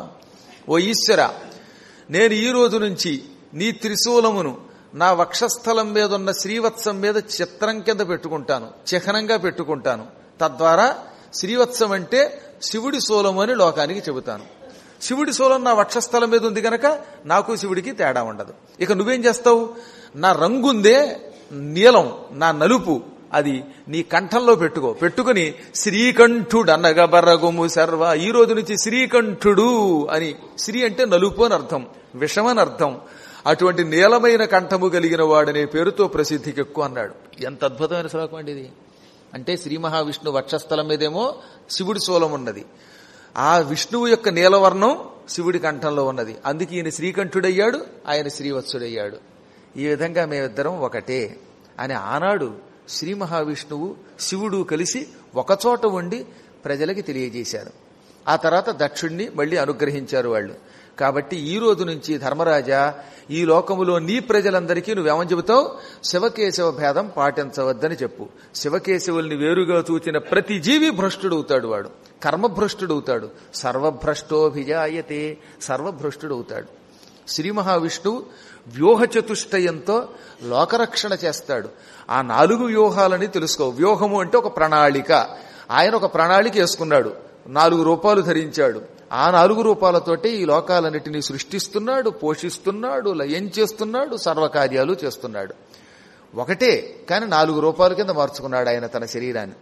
ఓ ఈశ్వర, నేను ఈ రోజు నుంచి నీ త్రిశూలమును నా వక్షస్థలం మీద ఉన్న శ్రీవత్సం మీద చిత్రం కింద పెట్టుకుంటాను, చిహ్నంగా పెట్టుకుంటాను. తద్వారా శ్రీవత్సం అంటే శివుడి శూలము అని లోకానికి చెబుతాను. శివుడి శూలం నా వక్షస్థలం మీద ఉంది గనక నాకు శివుడికి తేడా ఉండదు. ఇక నువ్వేం చేస్తావు? నా రంగుందే నీలం, నా నలుపు, అది నీ కంఠంలో పెట్టుకో. పెట్టుకుని శ్రీకంఠుడు అనగబరగుము సర్వ, ఈ రోజు నుంచి శ్రీకంఠుడు అని, శ్రీ అంటే నలుపు అని అర్థం, విషమని అర్థం. అటువంటి నీలమైన కంఠము కలిగిన వాడనే పేరుతో ప్రసిద్ధికి ఎక్కువ అన్నాడు. ఎంత అద్భుతమైన శ్లోకం అండి ఇది. అంటే శ్రీ మహావిష్ణు వక్షస్థలం మీదేమో శివుడి శూలం ఉన్నది, ఆ విష్ణువు యొక్క నీలవర్ణం శివుడి కంఠంలో ఉన్నది. అందుకే ఈయన శ్రీకంఠుడయ్యాడు, ఆయన శ్రీవత్సుడయ్యాడు. ఈ విధంగా మేమిద్దరం ఒకటే అని ఆనాడు శ్రీ మహావిష్ణువు శివుడు కలిసి ఒకచోట ఉండి ప్రజలకి తెలియజేశారు. ఆ తర్వాత దక్షుణ్ణి మళ్లీ అనుగ్రహించారు వాళ్ళు. కాబట్టి ఈ రోజు నుంచి ధర్మరాజా, ఈ లోకములో నీ ప్రజలందరికీ నువ్వేమని చెబుతావు? శివకేశవ భేదం పాటించవద్దని చెప్పు. శివకేశవుల్ని వేరుగా చూచిన ప్రతి జీవి భ్రష్టుడవుతాడు, వాడు కర్మభ్రష్టుడవుతాడు. సర్వభ్రష్టోభిజాయతే, సర్వభ్రష్టుడవుతాడు. శ్రీ మహావిష్ణువు వ్యూహ చతుష్టయంతో లోకరక్షణ చేస్తాడు. ఆ నాలుగు వ్యూహాలని తెలుసుకో. వ్యూహము అంటే ఒక ప్రణాళిక. ఆయన ఒక ప్రణాళిక వేసుకున్నాడు, నాలుగు రూపాలు ధరించాడు. ఆ నాలుగు రూపాలతోటి ఈ లోకాలన్నిటినీ సృష్టిస్తున్నాడు, పోషిస్తున్నాడు, లయం చేస్తున్నాడు, సర్వకార్యాలు చేస్తున్నాడు. ఒకటే కానీ నాలుగు రూపాల కింద మార్చుకున్నాడు ఆయన తన శరీరాన్ని.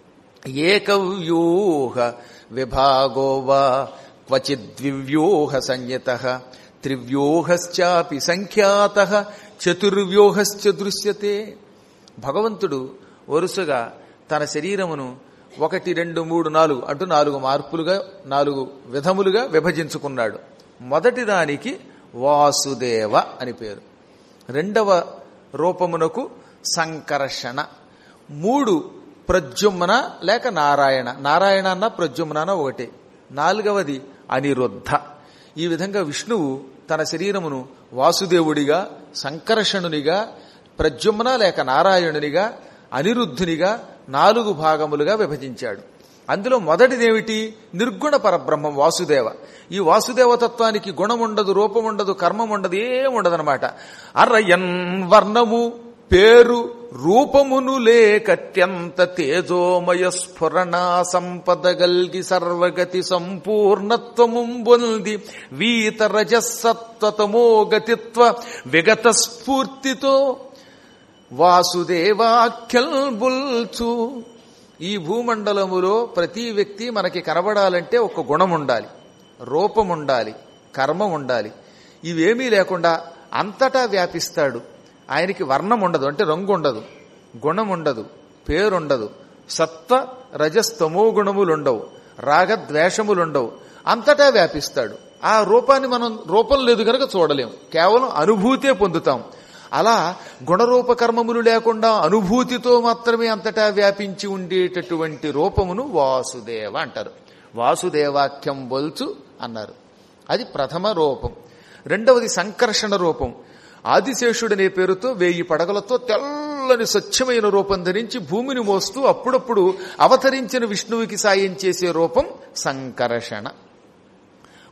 ఏకవ్యూహ విభాగోవా క్వచిద్వివ్యూహ సంయతః త్రివ్యూహశ్చాపి సంఖ్యాతః చతుర్వ్యూహశ్చ దృశ్యతే. భగవంతుడు వరుసగా తన శరీరమును ఒకటి రెండు మూడు నాలుగు అంటూ నాలుగు మార్పులుగా నాలుగు విధములుగా విభజించుకున్నాడు. మొదటి దానికి వాసుదేవ అని పేరు, రెండవ రూపమునకు సంకర్షణ, మూడు ప్రద్యుమ్న లేక నారాయణ, నారాయణ అన్న ప్రద్యుమ్న ఒకటి, నాలుగవది అనిరుద్ధ. ఈ విధంగా విష్ణువు తన శరీరమును వాసుదేవుడిగా, సంకర్షణునిగా, ప్రద్యుమ్న లేక నారాయణునిగా, అనిరుద్ధునిగా నాలుగు భాగములుగా విభజించాడు. అందులో మొదటిదేమిటి? నిర్గుణ పరబ్రహ్మం వాసుదేవ. ఈ వాసుదేవతత్వానికి గుణముండదు, రూపముండదు, కర్మముండదు, ఏముండదనమాట. అరయన్ వర్ణము పేరు రూపమును లేకత్యంత తేజోమయ స్ఫురణ సంపద గల్గి సర్వగతి సంపూర్ణత్వము పొంది వీత రజసత్వతమో గతిత్వ విగత స్ఫూర్తితో వాసుదేవాఖ్యల్ బుల్చు. ఈ భూమండలములో ప్రతి వ్యక్తి మనకి కనబడాలంటే ఒక గుణం ఉండాలి, రూపం ఉండాలి, కర్మ ఉండాలి. ఇవేమీ లేకుండా అంతటా వ్యాపిస్తాడు. ఆయనకి వర్ణం ఉండదు, అంటే రంగు ఉండదు, గుణం ఉండదు, పేరుండదు, సత్వ రజస్తమో గుణములుండవు, రాగద్వేషములుండవు, అంతటా వ్యాపిస్తాడు. ఆ రూపాన్ని మనం రూపం లేదు కనుక చూడలేం, కేవలం అనుభూతే పొందుతాం. అలా గుణరూప కర్మములు లేకుండా అనుభూతితో మాత్రమే అంతటా వ్యాపించి ఉండేటటువంటి రూపమును వాసుదేవ అంటారు. వాసుదేవాఖ్యం బొల్చు అన్నారు. అది ప్రథమ రూపం. రెండవది సంకర్షణ రూపం. ఆదిశేషుడనే పేరుతో వేయి పడగలతో తెల్లని స్వచ్ఛమైన రూపం ధరించి భూమిని మోస్తూ అప్పుడప్పుడు అవతరించిన విష్ణువుకి సాయం చేసే రూపం సంకర్షణ.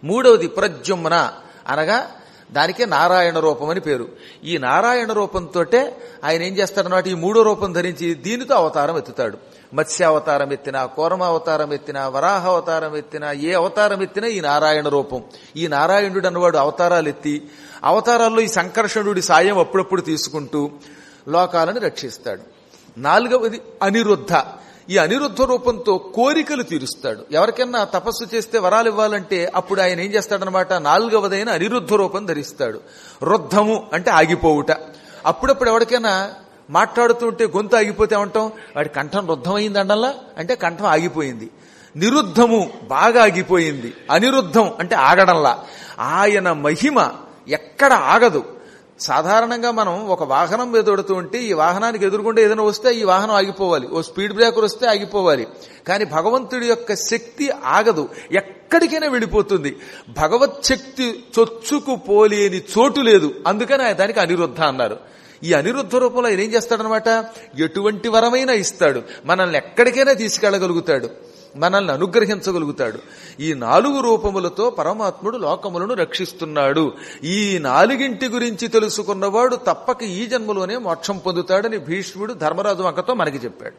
మూడవది ప్రద్యుమ్న అనగా దానికే నారాయణ రూపం అని పేరు. ఈ నారాయణ రూపంతో ఆయన ఏం చేస్తాడన్నమాట, ఈ మూడో రూపం ధరించి దీనితో అవతారం ఎత్తుతాడు. మత్స్యావతారం ఎత్తినా, కూరమావతారం ఎత్తినా, వరాహ అవతారం ఎత్తినా, ఏ అవతారం ఎత్తినా ఈ నారాయణ రూపం. ఈ నారాయణుడు అన్నవాడు అవతారాలు ఎత్తి అవతారాల్లో ఈ సంకర్షణుడి సాయం అప్పుడప్పుడు తీసుకుంటూ లోకాలను రక్షిస్తాడు. నాలుగవది అనిరుద్ధ. ఈ అనిరుద్ధ రూపంతో కోరికలు తీరుస్తాడు. ఎవరికైనా తపస్సు చేస్తే వరాలు ఇవ్వాలంటే అప్పుడు ఆయన ఏం చేస్తాడనమాట, నాలుగవదైన అనిరుద్ధ రూపం ధరిస్తాడు. రుద్ధము అంటే ఆగిపోవుట. అప్పుడప్పుడు ఎవరికైనా మాట్లాడుతుంటే గొంతు ఆగిపోతే ఏమంటాం, వాడి కంఠం రుద్ధమైంది అండల్లా అంటే కంఠం ఆగిపోయింది. నిరుద్ధము బాగా ఆగిపోయింది. అనిరుద్ధం అంటే ఆగడంలా. ఆయన మహిమ ఎక్కడ ఆగదు. సాధారణంగా మనం ఒక వాహనం మీద దొడుతూ ఉంటే ఈ వాహనానికి ఎదురుగుండా ఏదైనా వస్తే ఈ వాహనం ఆగిపోవాలి, ఓ స్పీడ్ బ్రేకర్ వస్తే ఆగిపోవాలి. కానీ భగవంతుడి యొక్క శక్తి ఆగదు, ఎక్కడికైనా వెళ్ళిపోతుంది. భగవత్ శక్తి చొచ్చుకు పోలేని చోటు లేదు. అందుకని దానికి అనిరుద్ధ అన్నారు. ఈ అనిరుద్ధ రూపంలో ఆయన ఏం చేస్తాడనమాట, ఎటువంటి వరమైనా ఇస్తాడు, మనల్ని ఎక్కడికైనా తీసుకెళ్లగలుగుతాడు, మనల్ని అనుగ్రహించగలుగుతాడు. ఈ నాలుగు రూపములతో పరమాత్ముడు లోకములను రక్షిస్తున్నాడు. ఈ నాలుగింటి గురించి తెలుసుకున్నవాడు తప్పక ఈ జన్మలోనే మోక్షం పొందుతాడని భీష్ముడు ధర్మరాజు వంకతో మనకి చెప్పాడు.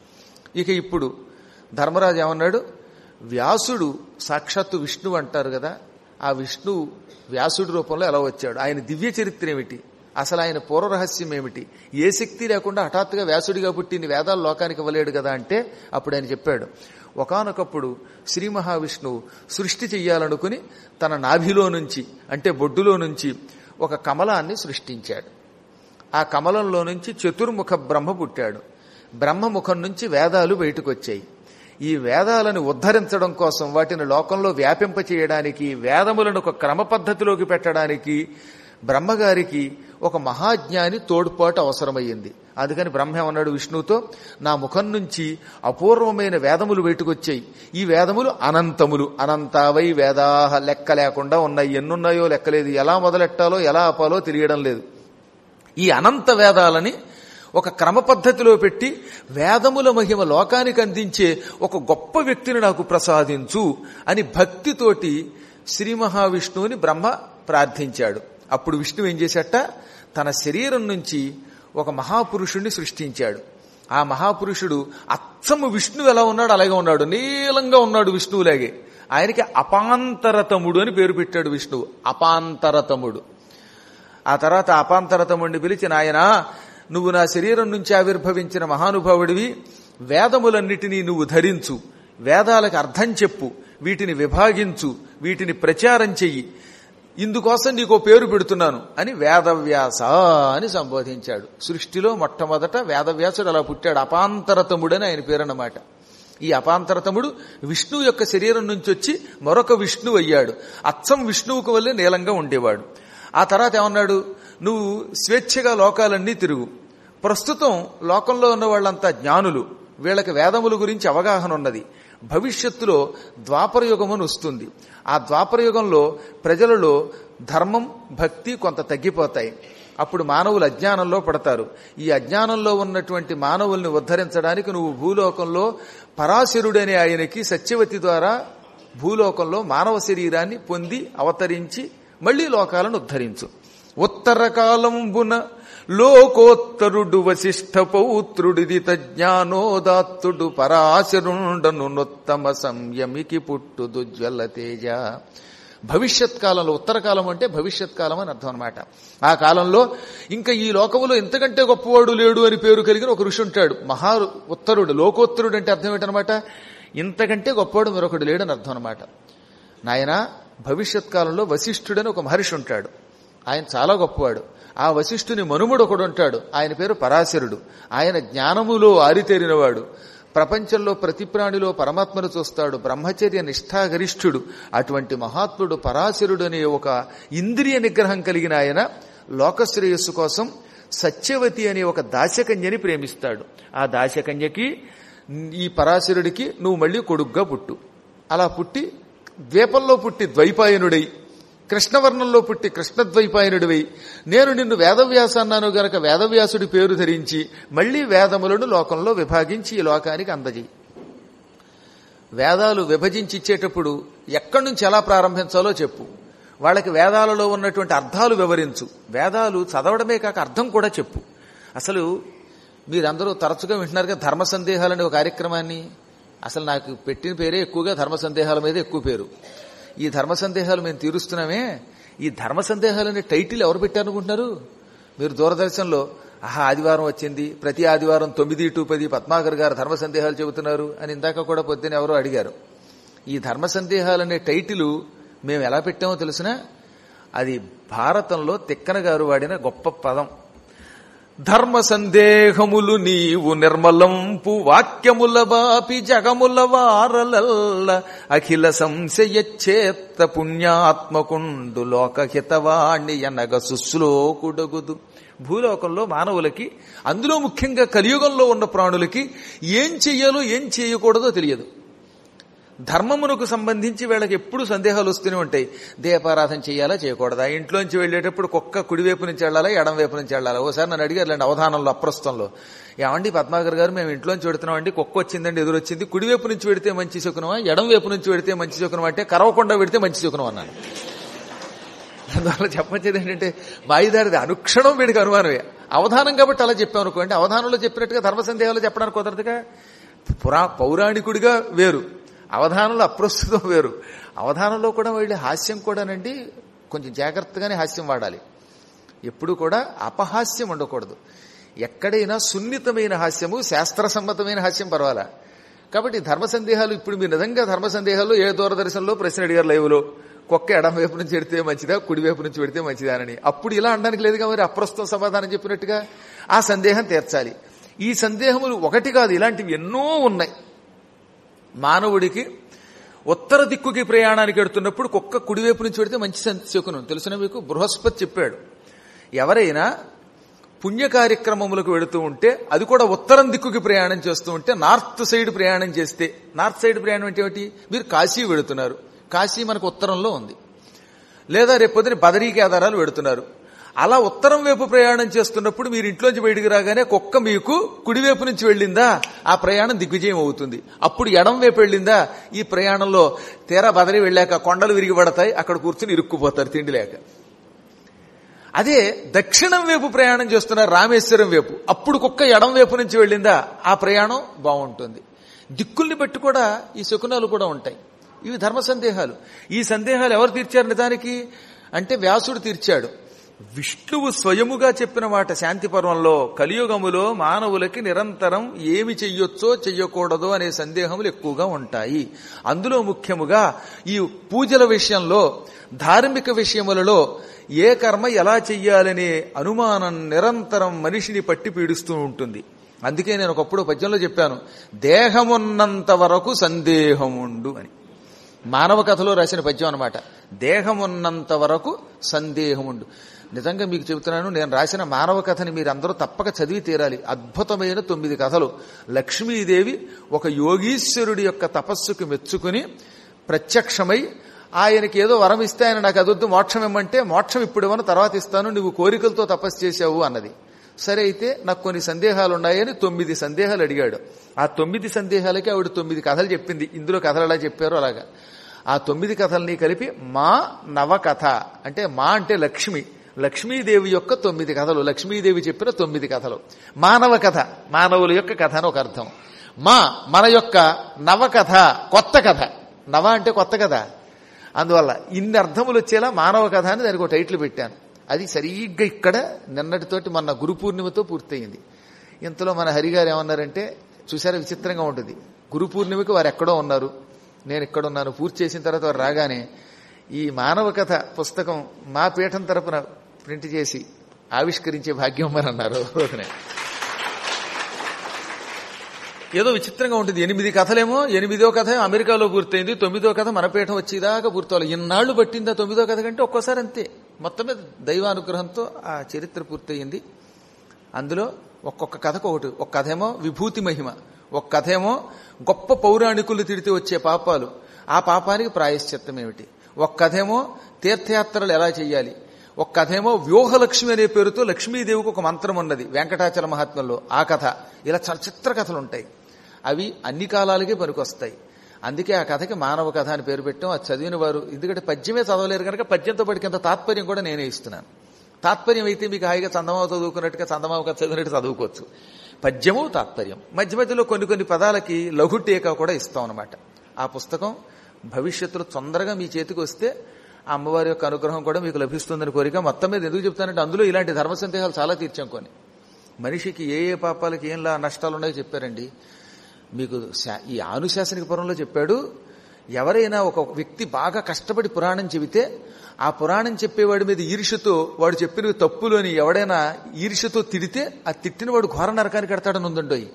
ఇక ఇప్పుడు ధర్మరాజు ఏమన్నాడు, వ్యాసుడు సాక్షాత్తు విష్ణువు అంటారు కదా, ఆ విష్ణువు వ్యాసుడి రూపంలో ఎలా వచ్చాడు, ఆయన దివ్య చరిత్ర ఏమిటి, అసలు ఆయన పూర్వరహస్యం ఏమిటి, ఏ శక్తి లేకుండా హఠాత్తుగా వ్యాసుడిగా పుట్టిన వేదాలు లోకానికి ఇవ్వలేడు కదా అంటే అప్పుడు ఆయన చెప్పాడు, ఒకానొకప్పుడు శ్రీ మహావిష్ణువు సృష్టి చెయ్యాలనుకుని తన నాభిలో నుంచి అంటే బొడ్డులో నుంచి ఒక కమలాన్ని సృష్టించాడు. ఆ కమలంలో నుంచి చతుర్ముఖ బ్రహ్మ పుట్టాడు. బ్రహ్మముఖం నుంచి వేదాలు బయటకు వచ్చాయి. ఈ వేదాలను ఉద్ధరించడం కోసం, వాటిని లోకంలో వ్యాపింపచేయడానికి, వేదములను ఒక క్రమ పద్ధతిలోకి పెట్టడానికి బ్రహ్మగారికి ఒక మహాజ్ఞాని తోడ్పాటు అవసరమయ్యింది. అందుకని బ్రహ్మ ఏమన్నాడు విష్ణువుతో, నా ముఖం నుంచి అపూర్వమైన వేదములు బయటకొచ్చాయి. ఈ వేదములు అనంతములు, అనంతావై వేదాహ, లెక్క లేకుండా ఉన్నాయి. ఎన్నున్నాయో లెక్కలేదు, ఎలా మొదలెట్టాలో ఎలా ఆపాలో తెలియడం లేదు. ఈ అనంత వేదాలని ఒక క్రమ పద్ధతిలో పెట్టి వేదముల మహిమ లోకానికి అందించే ఒక గొప్ప వ్యక్తిని నాకు ప్రసాదించు అని భక్తితోటి శ్రీ మహావిష్ణువుని బ్రహ్మ ప్రార్థించాడు. అప్పుడు విష్ణువు ఏం చేశాట, తన శరీరం నుంచి ఒక మహాపురుషుణ్ణి సృష్టించాడు. ఆ మహాపురుషుడు అచ్చము విష్ణువు ఎలా ఉన్నాడు అలాగే ఉన్నాడు, నీలంగా ఉన్నాడు విష్ణువులాగే. ఆయనకి అపాంతరతముడు అని పేరు పెట్టాడు విష్ణువు, అపాంతరతముడు. ఆ తర్వాత అపాంతరతముడిని పిలిచి, నాయనా నువ్వు నా శరీరం నుంచి ఆవిర్భవించిన మహానుభావుడివి, వేదములన్నిటినీ నువ్వు ధరించు, వేదాలకు అర్థం చెప్పు, వీటిని విభాగించు, వీటిని ప్రచారం చెయ్యి, ఇందుకోసం నీకో పేరు పెడుతున్నాను అని వేదవ్యాస అని సంబోధించాడు. సృష్టిలో మొట్టమొదట వేదవ్యాసుడు అలా పుట్టాడు. అపాంతరతముడని ఆయన పేరు అన్నమాట. ఈ అపాంతరతముడు విష్ణువు యొక్క శరీరం నుంచి వచ్చి మరొక విష్ణువు అయ్యాడు. అచ్చం విష్ణువుకు వల్లే నీలంగా ఉండేవాడు. ఆ తర్వాత ఏమన్నాడు, నువ్వు స్వేచ్ఛగా లోకాలన్నీ తిరుగు. ప్రస్తుతం లోకంలో ఉన్న వాళ్ళంతా జ్ఞానులు, వీళ్ళకి వేదముల గురించి అవగాహన ఉన్నది. భవిష్యత్తులో ద్వాపర యుగం అని వస్తుంది. ఆ ద్వాపర యుగంలో ప్రజలలో ధర్మం భక్తి కొంత తగ్గిపోతాయి. అప్పుడు మానవులు అజ్ఞానంలో పడతారు. ఈ అజ్ఞానంలో ఉన్నటువంటి మానవుల్ని ఉద్ధరించడానికి నువ్వు భూలోకంలో పరాశరుడనే ఆయనకి సత్యవతి ద్వారా భూలోకంలో మానవ శరీరాన్ని పొంది అవతరించి మళ్లీ లోకాలను ఉద్ధరించు. ఉత్తర కాలంబున లోకోత్తరుడు వశిష్ఠ పౌత్రుడిదిత జ్ఞానోదాత్తుడు పరాశరుండను నొత్తమ సంయమికి పుట్టుదు జ్వల తేజ. భవిష్యత్ కాలంలో, ఉత్తర కాలం అంటే భవిష్యత్ కాలం అని అర్థం అనమాట. ఆ కాలంలో ఇంకా ఈ లోకములో ఇంతకంటే గొప్పవాడు లేడు అని పేరు కలిగిన ఒక ఋషి ఉంటాడు, మహా ఉత్తరుడు. లోకోత్తరుడు అంటే అర్థం ఏంటనమాట, ఇంతకంటే గొప్పవాడు మరొకడు లేడని అర్థం అనమాట. నాయన భవిష్యత్ కాలంలో వశిష్ఠుడని ఒక మహర్షి ఉంటాడు, ఆయన చాలా గొప్పవాడు. ఆ వశిష్ఠుని మనుముడు ఒకడు ఉంటాడు, ఆయన పేరు పరాశరుడు. ఆయన జ్ఞానములో ఆరితేరినవాడు. ప్రపంచంలో ప్రతి ప్రాణిలో పరమాత్మను చూస్తాడు. బ్రహ్మచర్య నిష్ఠాగరిష్ఠుడు. అటువంటి మహాత్ముడు పరాశరుడు అనే ఒక ఇంద్రియ నిగ్రహం కలిగిన ఆయన లోకశ్రేయస్సు కోసం సత్యవతి అనే ఒక దాస్యకన్యని ప్రేమిస్తాడు. ఆ దాస్యకన్యకి ఈ పరాశరుడికి నువ్వు మళ్లీ కొడుగ్గా పుట్టు. అలా పుట్టి ద్వీపంలో పుట్టి ద్వైపాయనుడై, కృష్ణవర్ణంలో పుట్టి కృష్ణద్వైపాయనుడివై, నేను నిన్ను వేదవ్యాస అన్నాను గనక వేదవ్యాసుడి పేరు ధరించి మళ్లీ వేదములను లోకంలో విభాగించి ఈ లోకానికి అందజేయి. వేదాలు విభజించి ఇచ్చేటప్పుడు ఎక్కడి నుంచి ఎలా ప్రారంభించాలో చెప్పు, వాళ్ళకి వేదాలలో ఉన్నటువంటి అర్థాలు వివరించు, వేదాలు చదవడమే కాక అర్థం కూడా చెప్పు. అసలు మీరందరూ తరచుగా వింటున్నారుగా ధర్మ సందేహాలనే ఒక కార్యక్రమాన్ని. అసలు నాకు పెట్టిన పేరే ఎక్కువగా ధర్మ సందేహాల మీద ఎక్కువ పేరు. ఈ ధర్మ సందేహాలు మేము తీరుస్తున్నామే, ఈ ధర్మ సందేహాలు అనే టైటిల్ ఎవరు పెట్టారనుకుంటున్నారు మీరు? దూరదర్శన్లో ఆహా ఆదివారం వచ్చింది, ప్రతి ఆదివారం తొమ్మిది టు పది పద్మాకర్ గారు ధర్మ సందేహాలు చెబుతున్నారు అని ఇందాక కూడా పొద్దున ఎవరో అడిగారు. ఈ ధర్మ సందేహాలనే టైటిల్ మేము ఎలా పెట్టామో తెలిసినా, అది భారతంలో తిక్కన గారు వాడిన గొప్ప పదం. ధర్మ సందేహములు నీవు నిర్మలంపు వాక్యముల బాపి జగముల వారలల్ల అఖిల సంశయచ్చేత్త పుణ్యాత్మకుండు లోకహితవాణి అనగ సుశ్లోకుడగుదు. భూలోకంలో మానవులకి, అందులో ముఖ్యంగా కలియుగంలో ఉన్న ప్రాణులకి ఏం చెయ్యాలో ఏం చేయకూడదో తెలియదు. ధర్మమునకు సంబంధించి వీళ్ళకి ఎప్పుడు సందేహాలు వస్తూనే ఉంటాయి. దీపారాధన చేయాలా చేయకూడదా, ఇంట్లోంచి వెళ్ళేటప్పుడు కుక్క కుడివైపు నుంచి వెళ్ళాలా ఎడం వైపు నుంచి వెళ్ళాలా. ఓసారి నన్ను అడిగారు లేండి అవధానంలో అప్రస్తుతంలో, ఏమండి పద్మాకర్ గారు మేము ఇంట్లోంచి పెడుతున్నామండి, కుక్క వచ్చిందండి ఎదురొచ్చింది, కుడివైపు నుంచి పెడితే మంచి శకునమా ఎడం వైపు నుంచి పెడితే మంచి శకునం అంటే కరవకుండా పెడితే మంచి శకునం అన్నాను. అందువల్ల చెప్పొచ్చేది ఏంటంటే వాయిదారిది అనుక్షణం వీడికి అనుమానమే. అవధానం కాబట్టి అలా చెప్పాం అనుకోండి, అవధానంలో చెప్పినట్టుగా ధర్మ సందేహాలు చెప్పడానికి కుదరదుగా. పురా పౌరాణికుడిగా వేరు, అవధానంలో అప్రస్తుతం వేరు. అవధానంలో కూడా వెళ్ళి హాస్యం కూడానండి కొంచెం జాగ్రత్తగానే హాస్యం వాడాలి. ఎప్పుడు కూడా అపహాస్యం ఉండకూడదు. ఎక్కడైనా సున్నితమైన హాస్యము, శాస్త్రసమ్మతమైన హాస్యం పర్వాలా. కాబట్టి ధర్మ సందేహాలు ఇప్పుడు మీరు నిజంగా ధర్మ సందేహాలు ఏ దూరదర్శన్లో ప్రశ్న అడిగారు లైవ్లో, కుక్క ఎడం వైపు నుంచి పెడితే మంచిదా కుడి వైపు నుంచి పెడితే మంచిదా అని. అప్పుడు ఇలా అనడానికి లేదుగా, మరి అప్రస్తుతం సమాధానం చెప్పినట్టుగా ఆ సందేహం తీర్చాలి. ఈ సందేహములు ఒకటి కాదు, ఇలాంటివి ఎన్నో ఉన్నాయి. మానవుడికి ఉత్తర దిక్కుకి ప్రయాణానికి వెడుతున్నప్పుడు కుక్క కుడివైపు నుంచి పెడితే మంచి శకునం తెలుసునా మీకు? బృహస్పతి చెప్పాడు, ఎవరైనా పుణ్య కార్యక్రమములకు వెళుతూ ఉంటే, అది కూడా ఉత్తరం దిక్కుకి ప్రయాణం చేస్తూ ఉంటే, నార్త్ సైడ్ ప్రయాణం చేస్తే, నార్త్ సైడ్ ప్రయాణం అంటే ఏమిటి? మీరు కాశీ వెళుతున్నారు, కాశీ మనకు ఉత్తరంలో ఉంది, లేదా రేపు పొద్దున బదరీ కేదారాలు వెడుతున్నారు. అలా ఉత్తరం వైపు ప్రయాణం చేస్తున్నప్పుడు మీరు ఇంట్లోంచి బయటికి రాగానే కుక్క మీకు కుడివైపు నుంచి వెళ్ళిందా, ఆ ప్రయాణం దిగ్విజయం అవుతుంది. అప్పుడు ఎడం వైపు వెళ్ళిందా, ఈ ప్రయాణంలో తీరా బదరీ వెళ్ళాక కొండలు విరిగి పడతాయి, అక్కడ కూర్చుని ఇరుక్కుపోతారు తిండి లేక. అదే దక్షిణం వైపు ప్రయాణం చేస్తున్నారు, రామేశ్వరం వైపు, అప్పుడు కుక్క ఎడం వైపు నుంచి వెళ్ళిందా, ఆ ప్రయాణం బాగుంటుంది. దిక్కుల్ని బట్టి కూడా ఈ శకునాలు కూడా ఉంటాయి. ఇవి ధర్మ సందేహాలు. ఈ సందేహాలు ఎవరు తీర్చారు నిజానికి అంటే వ్యాసుడు తీర్చాడు. విష్ణువు స్వయముగా చెప్పిన మాట శాంతి పర్వంలో, కలియుగములో మానవులకి నిరంతరం ఏమి చెయ్యొచ్చో చెయ్యకూడదో అనే సందేహములు ఎక్కువగా ఉంటాయి. అందులో ముఖ్యముగా ఈ పూజల విషయంలో, ధార్మిక విషయములలో ఏ కర్మ ఎలా చెయ్యాలనే అనుమానం నిరంతరం మనిషిని పట్టి పీడిస్తూ ఉంటుంది. అందుకే నేను ఒకప్పుడు పద్యంలో చెప్పాను, దేహమున్నంత వరకు సందేహముండు అని. మానవ కథలో రాసిన పద్యం అనమాట. దేహమున్నంత వరకు సందేహముండు. నిజంగా మీకు చెబుతున్నాను, నేను రాసిన మానవ కథని మీరందరూ తప్పక చదివి తీరాలి. అద్భుతమైన తొమ్మిది కథలు. లక్ష్మీదేవి ఒక యోగీశ్వరుడి యొక్క తపస్సుకు మెచ్చుకుని ప్రత్యక్షమై ఆయనకి ఏదో వరం ఇస్తే ఆయన నాకు అదొద్దు మోక్షం ఇమ్మంటే, మోక్షం ఇప్పుడు ఇవ్వను తర్వాత ఇస్తాను, నువ్వు కోరికలతో తపస్సు చేశావు అన్నది. సరే అయితే నాకు కొన్ని సందేహాలు ఉన్నాయని తొమ్మిది సందేహాలు అడిగాడు. ఆ తొమ్మిది సందేహాలకి ఆవిడ తొమ్మిది కథలు చెప్పింది. ఇందులో కథలు ఎలా చెప్పారో అలాగా ఆ తొమ్మిది కథల్ని కలిపి మా నవకథ అంటే, మా అంటే లక్ష్మి, లక్ష్మీదేవి యొక్క తొమ్మిది కథలు, లక్ష్మీదేవి చెప్పిన తొమ్మిది కథలు. మానవ కథ, మానవుల యొక్క కథ అని ఒక అర్థం. మా మన యొక్క నవకథ, కొత్త కథ. నవ అంటే కొత్త కథ. అందువల్ల ఇన్ని అర్థములు వచ్చేలా మానవ కథ అని దానికి ఒక టైటిల్ పెట్టాను. అది సరిగ్గా ఇక్కడ నిన్నటితోటి మొన్న గురు పూర్ణిమతో పూర్తయింది. ఇంతలో మన హరిగారు ఏమన్నారంటే, చూసారా విచిత్రంగా ఉంటుంది, గురు పూర్ణిమకి వారు ఎక్కడో ఉన్నారు, నేను ఎక్కడున్నాను. పూర్తి చేసిన తర్వాత వారు రాగానే ఈ మానవ కథ పుస్తకం మా పీఠం తరపున ప్రింట్ చేసి ఆవిష్కరించే భాగ్యం మరి అన్నారు. ఏదో విచిత్రంగా ఉంటుంది. ఎనిమిది కథలేమో, ఎనిమిదో కథ అమెరికాలో పూర్తయింది, తొమ్మిదో కథ మన పీఠం వచ్చేదాకా పూర్తవాలి. ఇన్నాళ్లు పట్టిందా తొమ్మిదో కథ కంటే? ఒక్కోసారి అంతే. మొత్తం మీద దైవానుగ్రహంతో ఆ చరిత్ర పూర్తయింది. అందులో ఒక్కొక్క కథకు ఒకటి. ఒక కథేమో విభూతి మహిమ, ఒక కథేమో గొప్ప పౌరాణికులు తిడితే వచ్చే పాపాలు, ఆ పాపానికి ప్రాయశ్చిత్తం ఏమిటి, ఒక కథేమో తీర్థయాత్రలు ఎలా చేయాలి, ఒక కథేమో వ్యూహలక్ష్మి అనే పేరుతో లక్ష్మీదేవికి ఒక మంత్రం ఉన్నది వెంకటాచల మహాత్మ్యంలో, ఆ కథ. ఇలా చాలా చిత్ర కథలు ఉంటాయి. అవి అన్ని కాలాలకే పనికొస్తాయి. అందుకే ఆ కథకి మానవ కథ అని పేరు పెట్టాం. అది చదివిన వారు, ఎందుకంటే పద్యమే చదవలేరు కనుక పద్యంతో పడికింత తాత్పర్యం కూడా నేనే ఇస్తున్నాను. తాత్పర్యం అయితే మీకు హాయిగా చందమామ చదువుకున్నట్టుగా చందమామ కథ చదివినట్టు చదువుకోవచ్చు. పద్యము తాత్పర్యం, మధ్య మధ్యలో కొన్ని కొన్ని పదాలకి లఘు టీకా కూడా ఇస్తాం అనమాట. ఆ పుస్తకం భవిష్యత్తులో తొందరగా మీ చేతికి వస్తే ఆ అమ్మవారి యొక్క అనుగ్రహం కూడా మీకు లభిస్తుందని కోరిక. మొత్తం మీద ఎందుకు చెప్తానంటే అందులో ఇలాంటి ధర్మ సందేహాలు చాలా తీర్చాం. కొన్ని మనిషికి ఏ ఏ పాపాలకి ఏం నష్టాలు ఉన్నాయో చెప్పారండి. మీకు ఈ ఆనుశాసనిక పురంలో చెప్పాడు, ఎవరైనా ఒక వ్యక్తి బాగా కష్టపడి పురాణం చెబితే ఆ పురాణం చెప్పేవాడి మీద ఈర్ష్యతో వాడు చెప్పినవి తప్పులోని ఎవడైనా ఈర్ష్యతో తిడితే ఆ తిట్టిన వాడు ఘోర నరకానికి కడతాడని ఉందండోయి.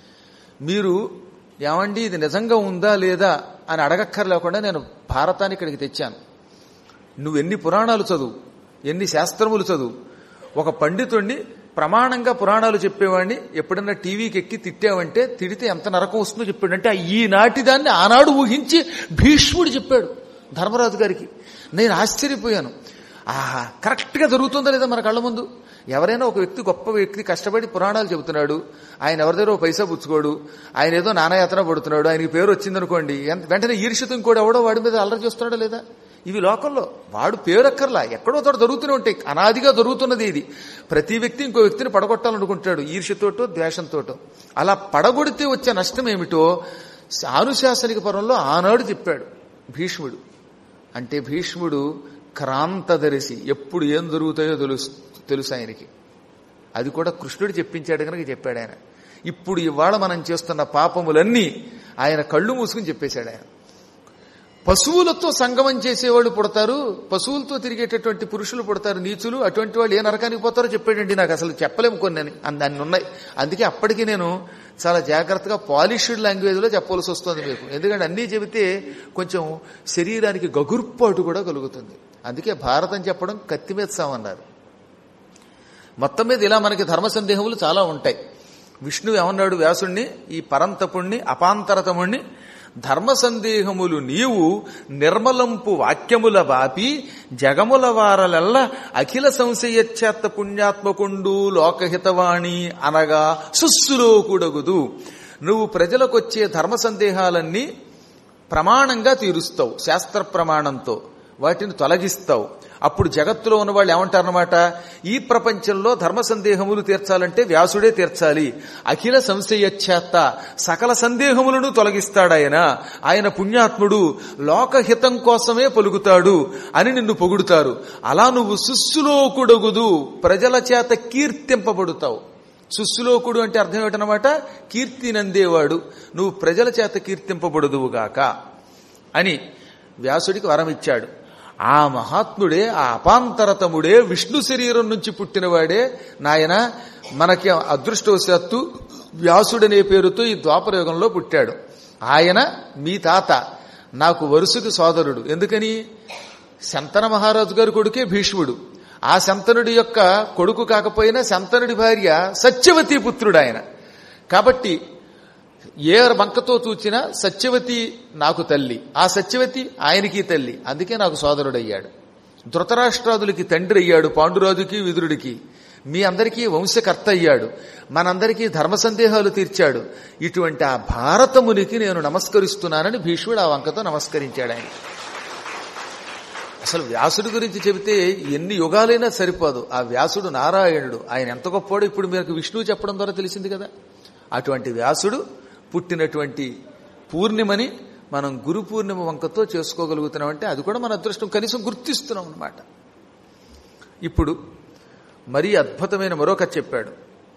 మీరు ఏమండి ఇది నిజంగా ఉందా లేదా అని అడగక్కర్లేకుండా నేను భారతాన్ని ఇక్కడికి తెచ్చాను. నువ్వు ఎన్ని పురాణాలు చదువు, ఎన్ని శాస్త్రములు చదువు, ఒక పండితుణ్ణి ప్రమాణంగా పురాణాలు చెప్పేవాడిని ఎప్పుడన్నా టీవీకి ఎక్కి తిట్టావంటే తిడితే ఎంత నరకం వస్తుందో చెప్పాడంటే ఈనాటి దాన్ని ఆనాడు ఊహించి భీష్ముడు చెప్పాడు ధర్మరాజు గారికి. నేను ఆశ్చర్యపోయాను. ఆహా, కరెక్ట్ గా జరుగుతుందా లేదా మన కళ్ళ ముందు. ఎవరైనా ఒక వ్యక్తి గొప్ప వ్యక్తి కష్టపడి పురాణాలు చెబుతున్నాడు, ఆయన ఎవరి దగ్గర పైసా పుచ్చుకోడు, ఆయన ఏదో నానాయాత్ర పడుతున్నాడు, ఆయనకి పేరు వచ్చిందనుకోండి, వెంటనే ఈర్ష్యతో ఇంకోటి ఎవడో వాడి మీద అల్లరి చేస్తున్నాడో లేదా. ఇవి లోకంలో వాడు పేరక్కర్లా, ఎక్కడో తోట జరుగుతూనే ఉంటాయి. అనాదిగా జరుగుతున్నది ఇది. ప్రతి వ్యక్తి ఇంకో వ్యక్తిని పడగొట్టాలనుకుంటాడు ఈర్ష్యతోటో ద్వేషంతోటో. అలా పడగొడితే వచ్చే నష్టం ఏమిటో ఆనుశాసనిక పరంలో ఆనాడు చెప్పాడు భీష్ముడు. అంటే భీష్ముడు క్రాంతదర్శి, ఎప్పుడు ఏం జరుగుతాయో తెలుసు తెలుసు ఆయనకి. అది కూడా కృష్ణుడు చెప్పించాడు కనుక చెప్పాడు ఆయన. ఇప్పుడు ఇవాళ మనం చేస్తున్న పాపములన్నీ ఆయన కళ్ళు మూసుకుని చెప్పేశాడు ఆయన. పశువులతో సంగమం చేసేవాళ్ళు పుడతారు, పశువులతో తిరిగేటటువంటి పురుషులు పుడతారు నీచులు, అటువంటి వాళ్ళు ఏ నరకానికి పోతారో చెప్పాడండి. నాకు అసలు చెప్పలేము కొన్ని అన్ని ఉన్నాయి. అందుకే అప్పటికి నేను చాలా జాగ్రత్తగా పాలిష్డ్ లాంగ్వేజ్ లో చెప్పవలసి వస్తుంది మీకు. ఎందుకంటే అన్నీ చెబితే కొంచెం శరీరానికి గగుర్పాటు కూడా కలుగుతుంది. అందుకే భారతం చెప్పడం కత్తి మీద సామన్నారు. మొత్తం మీద ఇలా మనకి ధర్మ సందేహములు చాలా ఉంటాయి. విష్ణువు ఏమన్నాడు వ్యాసుణ్ణి, ఈ పరంతపుణ్ణి అపాంతరతముణ్ణి, ధర్మ సందేహములు నీవు నిర్మలంపు వాక్యముల వాపి జగముల వారలెల్ల అఖిల సంశయచ్చేత్త పుణ్యాత్మకుండు లోకహితవాణి అనగా సుస్సులో కూడగుదు. నువ్వు ప్రజలకొచ్చే ధర్మ సందేహాలన్నీ ప్రమాణంగా తీరుస్తావు, శాస్త్ర ప్రమాణంతో వాటిని తొలగిస్తావు. అప్పుడు జగత్తులో ఉన్న వాళ్ళు ఏమంటారన్నమాట, ఈ ప్రపంచంలో ధర్మ సందేహములు తీర్చాలంటే వ్యాసుడే తీర్చాలి. అఖిల సంశయచ్చేత్త, సకల సందేహములను తొలగిస్తాడాయన, ఆయన పుణ్యాత్ముడు, లోకహితం కోసమే పలుకుతాడు అని నిన్ను పొగుడుతారు. అలా నువ్వు సుస్సులోకుడగుదు, ప్రజల చేత కీర్తింపబడుతావు. సుస్సులోకుడు అంటే అర్థం ఏమిటన్నమాట, కీర్తి నందేవాడు. నువ్వు ప్రజల చేత కీర్తింపబడుదువుగాక అని వ్యాసుడికి వరం ఇచ్చాడు. ఆ మహాత్ముడే, ఆ అపాంతరతముడే, విష్ణు శరీరం నుంచి పుట్టినవాడే నాయన మనకి అదృష్టవశాత్తు వ్యాసుడనే పేరుతో ఈ ద్వాపరయుగంలో పుట్టాడు. ఆయన మీ తాత, నాకు వరుసకు సోదరుడు. ఎందుకని, శంతన మహారాజు గారి కొడుకే భీష్ముడు. ఆ శంతనుడి యొక్క కొడుకు కాకపోయినా శంతనుడి భార్య సత్యవతి పుత్రుడు ఆయన. కాబట్టి ఏ వంకతో చూచినా సత్యవతి నాకు తల్లి, ఆ సత్యవతి ఆయనకి తల్లి. అందుకే నాకు సోదరుడయ్యాడు. ధృతరాష్ట్రాదులకి తండ్రి అయ్యాడు, పాండురాజుకి విదురుడికి. మీ అందరికీ వంశకర్త అయ్యాడు, మనందరికీ ధర్మ సందేహాలు తీర్చాడు. ఇటువంటి ఆ భారతమునికి నేను నమస్కరిస్తున్నానని భీష్ముడు ఆ వంకతో నమస్కరించాడు ఆయన. అసలు వ్యాసుడి గురించి చెబితే ఎన్ని యుగాలైనా సరిపోదు. ఆ వ్యాసుడు నారాయణుడు, ఆయన ఎంత గొప్పవాడో ఇప్పుడు మీకు విష్ణువు చెప్పడం ద్వారా తెలిసింది కదా. అటువంటి వ్యాసుడు పుట్టినటువంటి పూర్ణిమని మనం గురు పూర్ణిమ వంకతో చేసుకోగలుగుతున్నామంటే అది కూడా మన అదృష్టం, కనీసం గుర్తిస్తున్నాం అన్నమాట. ఇప్పుడు మరీ అద్భుతమైన మరొక చెప్పాడు.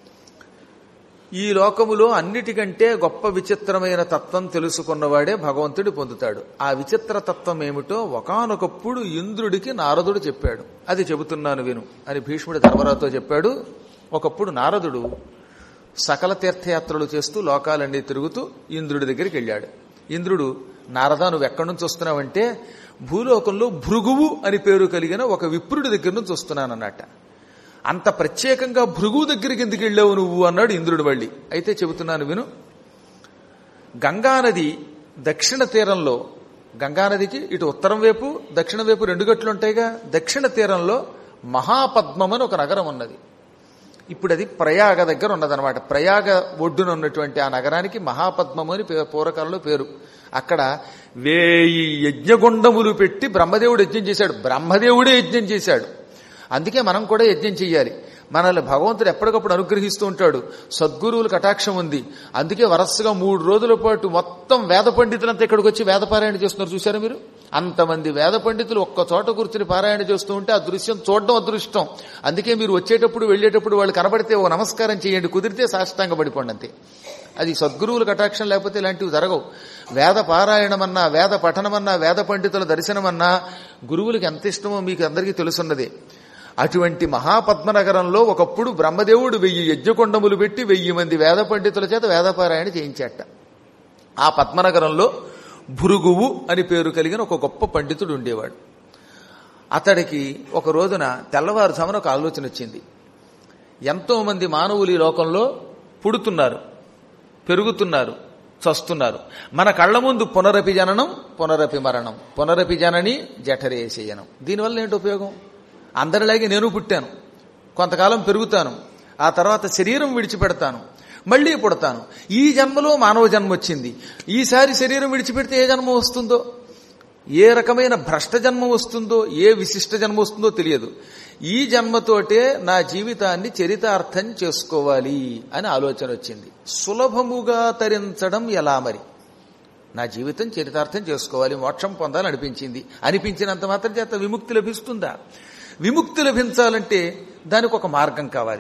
ఈ లోకములో అన్నిటికంటే గొప్ప విచిత్రమైన తత్వం తెలుసుకున్నవాడే భగవంతుడి పొందుతాడు. ఆ విచిత్ర తత్వం ఏమిటో ఒకానొకప్పుడు ఇంద్రుడికి నారదుడు చెప్పాడు. అది చెబుతున్నాను విను అని భీష్ముడు ధర్మరాజుతో చెప్పాడు. ఒకప్పుడు నారదుడు సకల తీర్థయాత్రలు చేస్తూ లోకాలన్నీ తిరుగుతూ ఇంద్రుడి దగ్గరికి వెళ్ళాడు. ఇంద్రుడు, నారదా నువ్వు ఎక్కడి నుంచి వస్తున్నావంటే, భూలోకంలో భృగువు అని పేరు కలిగిన ఒక విప్రుడి దగ్గర నుంచి వస్తున్నానన్నట. అంత ప్రత్యేకంగా భృగువు దగ్గరికి ఎందుకు వెళ్ళావు నువ్వు అన్నాడు ఇంద్రుడు మళ్ళీ. అయితే చెబుతున్నాను విను. గంగానది దక్షిణ తీరంలో, గంగానదికి ఇటు ఉత్తరం వైపు దక్షిణ వైపు రెండు గట్లు ఉంటాయిగా, దక్షిణ తీరంలో మహాపద్మం అని ఒక నగరం ఉన్నది. ఇప్పుడు అది ప్రయాగ దగ్గర ఉన్నదనమాట. ప్రయాగ ఒడ్డున ఉన్నటువంటి ఆ నగరానికి మహాపద్మము అని పూర్వకాలంలో పేరు. అక్కడ వేయి యజ్ఞగుండములు పెట్టి బ్రహ్మదేవుడు యజ్ఞం చేశాడు. బ్రహ్మదేవుడే యజ్ఞం చేశాడు. అందుకే మనం కూడా యజ్ఞం చెయ్యాలి. మనల్ని భగవంతుడు ఎప్పటికప్పుడు అనుగ్రహిస్తూ ఉంటాడు. సద్గురువుల కటాక్షం ఉంది. అందుకే వరసగా మూడు రోజుల పాటు మొత్తం వేద పండితులంతా ఇక్కడికి వచ్చి వేద పారాయణ చేస్తున్నారు. చూశారా మీరు? అంతమంది వేద పండితులు ఒక్క చోట కూర్చుని పారాయణ చేస్తూ ఉంటే ఆ దృశ్యం చూడడం అదృష్టం. అందుకే మీరు వచ్చేటప్పుడు వెళ్ళేటప్పుడు వాళ్ళు కనబడితే ఓ నమస్కారం చేయండి, కుదిరితే సాష్టాంగ పడిపోండి అంతే. అది సద్గురువుల కటాక్షం లేకపోతే ఇలాంటివి జరగవు. వేద పారాయణమన్నా, వేద పఠనమన్నా, వేద పండితుల దర్శనమన్నా గురువులకు ఎంత ఇష్టమో మీకు అందరికీ తెలుసున్నదే. అటువంటి మహాపద్మనగరంలో ఒకప్పుడు బ్రహ్మదేవుడు వెయ్యి యజ్ఞకొండములు పెట్టి వెయ్యి మంది వేద పండితుల చేత వేదపారాయణ చేయించాట. ఆ పద్మనగరంలో భృగువు అని పేరు కలిగిన ఒక గొప్ప పండితుడు ఉండేవాడు. అతడికి ఒక రోజున తెల్లవారుజామున ఒక ఆలోచన వచ్చింది. ఎంతో మంది మానవులు ఈ లోకంలో పుడుతున్నారు, పెరుగుతున్నారు, చస్తున్నారు. మన కళ్ల ముందు పునరపి జననం, పునరపి మరణం, పునరపి జనని జఠరేశయనం. దీనివల్ల ఏంటి ఉపయోగం? అందరిలాగే నేను పుట్టాను, కొంతకాలం పెరుగుతాను, ఆ తర్వాత శరీరం విడిచిపెడతాను, మళ్లీ పుడతాను. ఈ జన్మలో మానవ జన్మ వచ్చింది. ఈసారి శరీరం విడిచిపెడితే ఏ జన్మ వస్తుందో, ఏ రకమైన భ్రష్ట జన్మ వస్తుందో, ఏ విశిష్ట జన్మ వస్తుందో తెలియదు. ఈ జన్మతోటే నా జీవితాన్ని చరితార్థం చేసుకోవాలి అని ఆలోచన వచ్చింది. సులభముగా తరించడం ఎలా మరి? నా జీవితం చరితార్థం చేసుకోవాలి, మోక్షం పొందాలని అనిపించింది. అనిపించినంత మాత్రం చేత విముక్తి లభిస్తుందా? విముక్తి లభించాలంటే దానికి ఒక మార్గం కావాలి.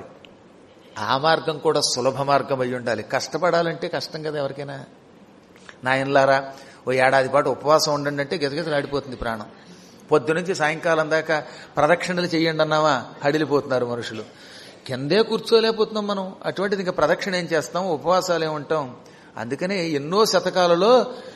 ఆ మార్గం కూడా సులభ మార్గం అయి ఉండాలి. కష్టపడాలంటే కష్టం కదా ఎవరికైనా. నాయనలారా, ఓ ఏడాది పాటు ఉపవాసం ఉండండి అంటే గజగజలాడిపోతుంది ప్రాణం. పొద్దు నుంచి సాయంకాలం దాకా ప్రదక్షిణలు చెయ్యండి అన్నావా, హడిలిపోతున్నారు మనుషులు. కిందే కూర్చోలేకపోతున్నాం మనం. అటువంటిది ఇంకా ప్రదక్షిణ ఏం చేస్తాం, ఉపవాసాలే ఉంటాం. అందుకనే ఎన్నో శతకాలలో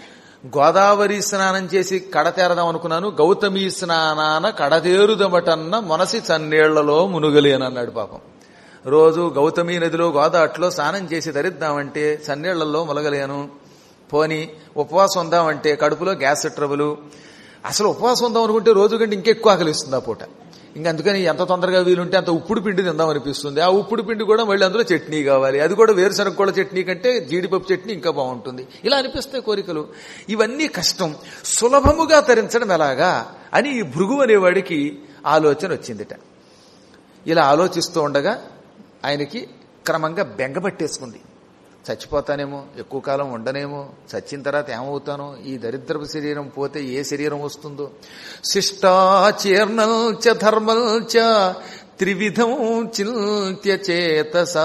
గోదావరి స్నానం చేసి కడతేరదాం అనుకున్నాను, గౌతమి స్నానాన కడతేరుదమటన్న మనసి చన్నేళ్లలో మునుగలేనన్నాడు పాపం. రోజు గౌతమి నదిలో గోదాట్లో స్నానం చేసి ధరిద్దామంటే చన్నేళ్లలో మునగలేను. పోని ఉపవాసం ఉందామంటే కడుపులో గ్యాస్ ట్రబుల్. అసలు ఉపవాసం ఉందాం అనుకుంటే రోజు కంటే ఇంకెక్కువ ఆకలిస్తుంది ఆ పూట. ఇంక అందుకని ఎంత తొందరగా వీలుంటే అంత ఉప్పుడు పిండి తిందాం అనిపిస్తుంది. ఆ ఉప్పుడు పిండి కూడా మళ్ళీ అందులో చట్నీ కావాలి. అది కూడా వేరుశనగ కూడా చట్నీ కంటే జీడిపప్పు చట్నీ ఇంకా బాగుంటుంది. ఇలా అనిపిస్తాయి కోరికలు. ఇవన్నీ కష్టం. సులభముగా తరించడం ఎలాగా అని ఈ భృగువు అనేవాడికి ఆలోచన వచ్చిందిట. ఇలా ఆలోచిస్తూ ఉండగా ఆయనకి క్రమంగా బెంగ పట్టేసుకుంది. చచ్చిపోతానేమో, ఎక్కువ కాలం ఉండనేమో, చచ్చిన తర్వాత ఏమవుతానో, ఈ దరిద్రపు శరీరం పోతే ఏ శరీరం వస్తుందో. శిష్టాచీర్ణం చ ధర్మం చ త్రివిధం చింత్య చేతసా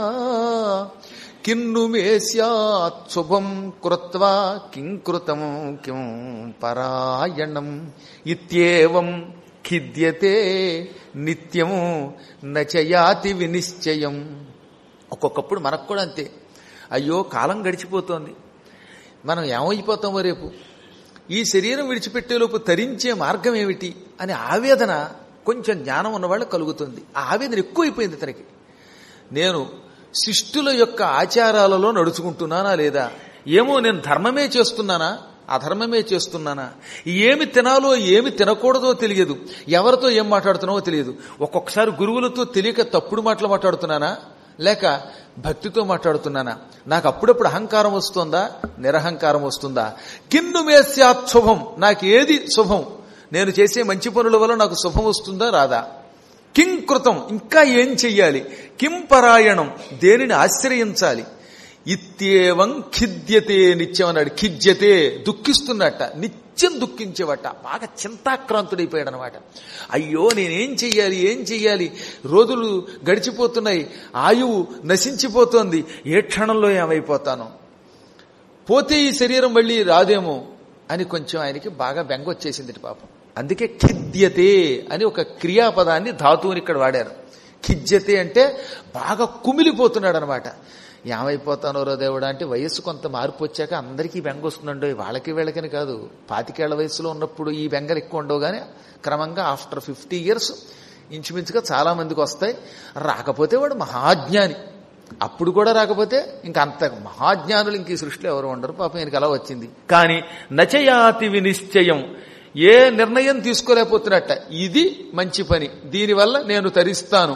కిన్ను మే స్యాత్ శుభం కృత్వా కిం కృతం కిం పరాయణం ఇత్యేవం ఖిద్యతే నిత్యం నచయాతి వినిశ్చయం. ఒక్కొక్కప్పుడు మనకు కూడా అంతే. అయ్యో కాలం గడిచిపోతోంది, మనం ఏమైపోతామో రేపు, ఈ శరీరం విడిచిపెట్టేలోపు తరించే మార్గం ఏమిటి అనే ఆవేదన కొంచెం జ్ఞానం ఉన్నవాళ్ళు కలుగుతుంది. ఆ ఆవేదన ఎక్కువైపోయింది తనకి. నేను శిష్టుల యొక్క ఆచారాలలో నడుచుకుంటున్నానా లేదా, ఏమో నేను ధర్మమే చేస్తున్నానా అధర్మమే చేస్తున్నానా, ఏమి తినాలో ఏమి తినకూడదో తెలియదు, ఎవరితో ఏం మాట్లాడుతున్నావో తెలియదు. ఒక్కొక్కసారి గురువులతో తెలియక తప్పుడు మాటలు మాట్లాడుతున్నానా లేక భక్తితో మాట్లాడుతున్నానా, నాకు అప్పుడప్పుడు అహంకారం వస్తుందా నిరహంకారం వస్తుందా, కిన్ను మే స్యాత్ శుభం, నాకు ఏది శుభం, నేను చేసే మంచి పనుల వల్ల నాకు శుభం వస్తుందా రాదా, కిం కృతం, ఇంకా ఏం చెయ్యాలి, కిం పరాయణం, దేనిని ఆశ్రయించాలి, ఇత్యేవం ఖిద్యతే నిత్యం అన్నాడు. ఖిద్యతే దుఃఖిస్తున్నట్ట, నిత్యం దుఃఖించేవట, బాగా చింతాక్రాంతుడైపోయాడు అనమాట. అయ్యో నేనేం చెయ్యాలి ఏం చెయ్యాలి, రోజులు గడిచిపోతున్నాయి, ఆయువు నశించిపోతోంది, ఏ క్షణంలో ఏమైపోతాను, పోతే ఈ శరీరం మళ్ళీ రాదేమో అని కొంచెం ఆయనకి బాగా బెంగ వచ్చేసింది పాపం. అందుకే ఖిద్యతే అని ఒక క్రియాపదాన్ని ధాతువుని ఇక్కడ వాడారు. ఖిద్యతే అంటే బాగా కుమిలిపోతున్నాడు అనమాట. ఏమైపోతానో రో దేవుడా అంటే వయస్సు కొంత మార్పు వచ్చాక అందరికీ బెంగ వస్తుందండో, వాళ్ళకి వీళ్ళకని కాదు. పాతికేళ్ల వయసులో ఉన్నప్పుడు ఈ బెంగలు ఎక్కువ ఉండవు, కానీ క్రమంగా ఆఫ్టర్ ఫిఫ్టీ ఇయర్స్ ఇంచుమించుగా చాలా మందికి వస్తాయి. రాకపోతే వాడు మహాజ్ఞాని, అప్పుడు కూడా రాకపోతే ఇంకా అంత మహాజ్ఞానులు ఇంక ఈ సృష్టిలో ఎవరు ఉండరు. పాపం ఈయనకి అలా వచ్చింది. కానీ నచయాతి వినిశ్చయం, ఏ నిర్ణయం తీసుకోలేకపోతున్నట్ట, ఇది మంచి పని, దీనివల్ల నేను తరిస్తాను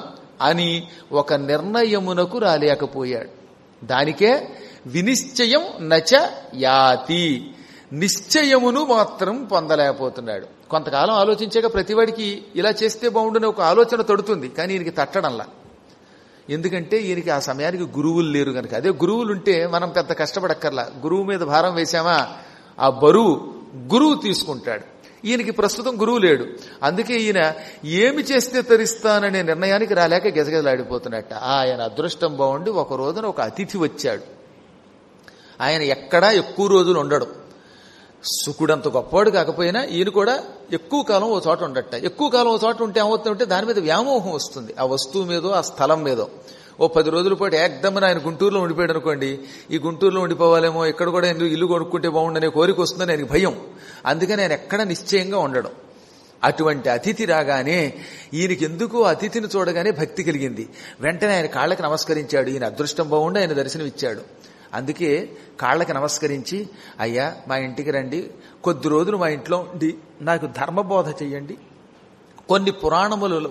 అని ఒక నిర్ణయమునకు రాలేకపోయాడు. దానికే వినిశ్చయం నచ యాతి, నిశ్చయమును మాత్రం పొందలేకపోతున్నాడు. కొంతకాలం ఆలోచించాక ప్రతివాడికి ఇలా చేస్తే బాగుండని ఒక ఆలోచన తడుతుంది, కానీ ఈయనకి తట్టడంలా. ఎందుకంటే ఈయనకి ఆ సమయానికి గురువులు లేరు కనుక. అదే గురువులు ఉంటే మనం పెద్ద కష్టపడక్కర్లా. గురువు మీద భారం వేశామా ఆ బరువు గురువు తీసుకుంటాడు. ఈయనకి ప్రస్తుతం గురువు లేడు. అందుకే ఈయన ఏమి చేస్తే తరిస్తాననే నిర్ణయానికి రాలేక గెజగెజలాడిపోతున్నట్ట. ఆయన అదృష్టం బాగుండి ఒక రోజున ఒక అతిథి వచ్చాడు. ఆయన ఎక్కడా ఎక్కువ రోజులు ఉండడు. సుకుడంత గొప్పవాడు కాకపోయినా ఈయన కూడా ఎక్కువ కాలం ఓ చోట ఉండట. ఎక్కువ కాలం ఓ చోట ఉంటే ఏమవుతుందంటే దాని మీద వ్యామోహం వస్తుంది, ఆ వస్తువు మీదో ఆ స్థలం మీదో. ఓ పది రోజుల పాటు ఏకదమ్మని ఆయన గుంటూరులో ఉండిపోయాడు అనుకోండి, ఈ గుంటూరులో ఉండిపోవాలేమో, ఇక్కడ కూడా ఇల్లు కొనుక్కుంటే బాగుండనే కోరిక వస్తుందని ఆయనకి భయం. అందుకని ఆయన ఎక్కడ నిశ్చయంగా ఉండడం. అటువంటి అతిథి రాగానే ఈయనకి ఎందుకు అతిథిని చూడగానే భక్తి కలిగింది. వెంటనే ఆయన కాళ్ళకి నమస్కరించాడు. ఈయన అదృష్టం బాగుండి ఆయన దర్శనం ఇచ్చాడు. అందుకే కాళ్ళకి నమస్కరించి, అయ్యా మా ఇంటికి రండి, కొద్ది రోజులు మా ఇంట్లో ఉండి నాకు ధర్మబోధ చెయ్యండి, కొన్ని పురాణములలో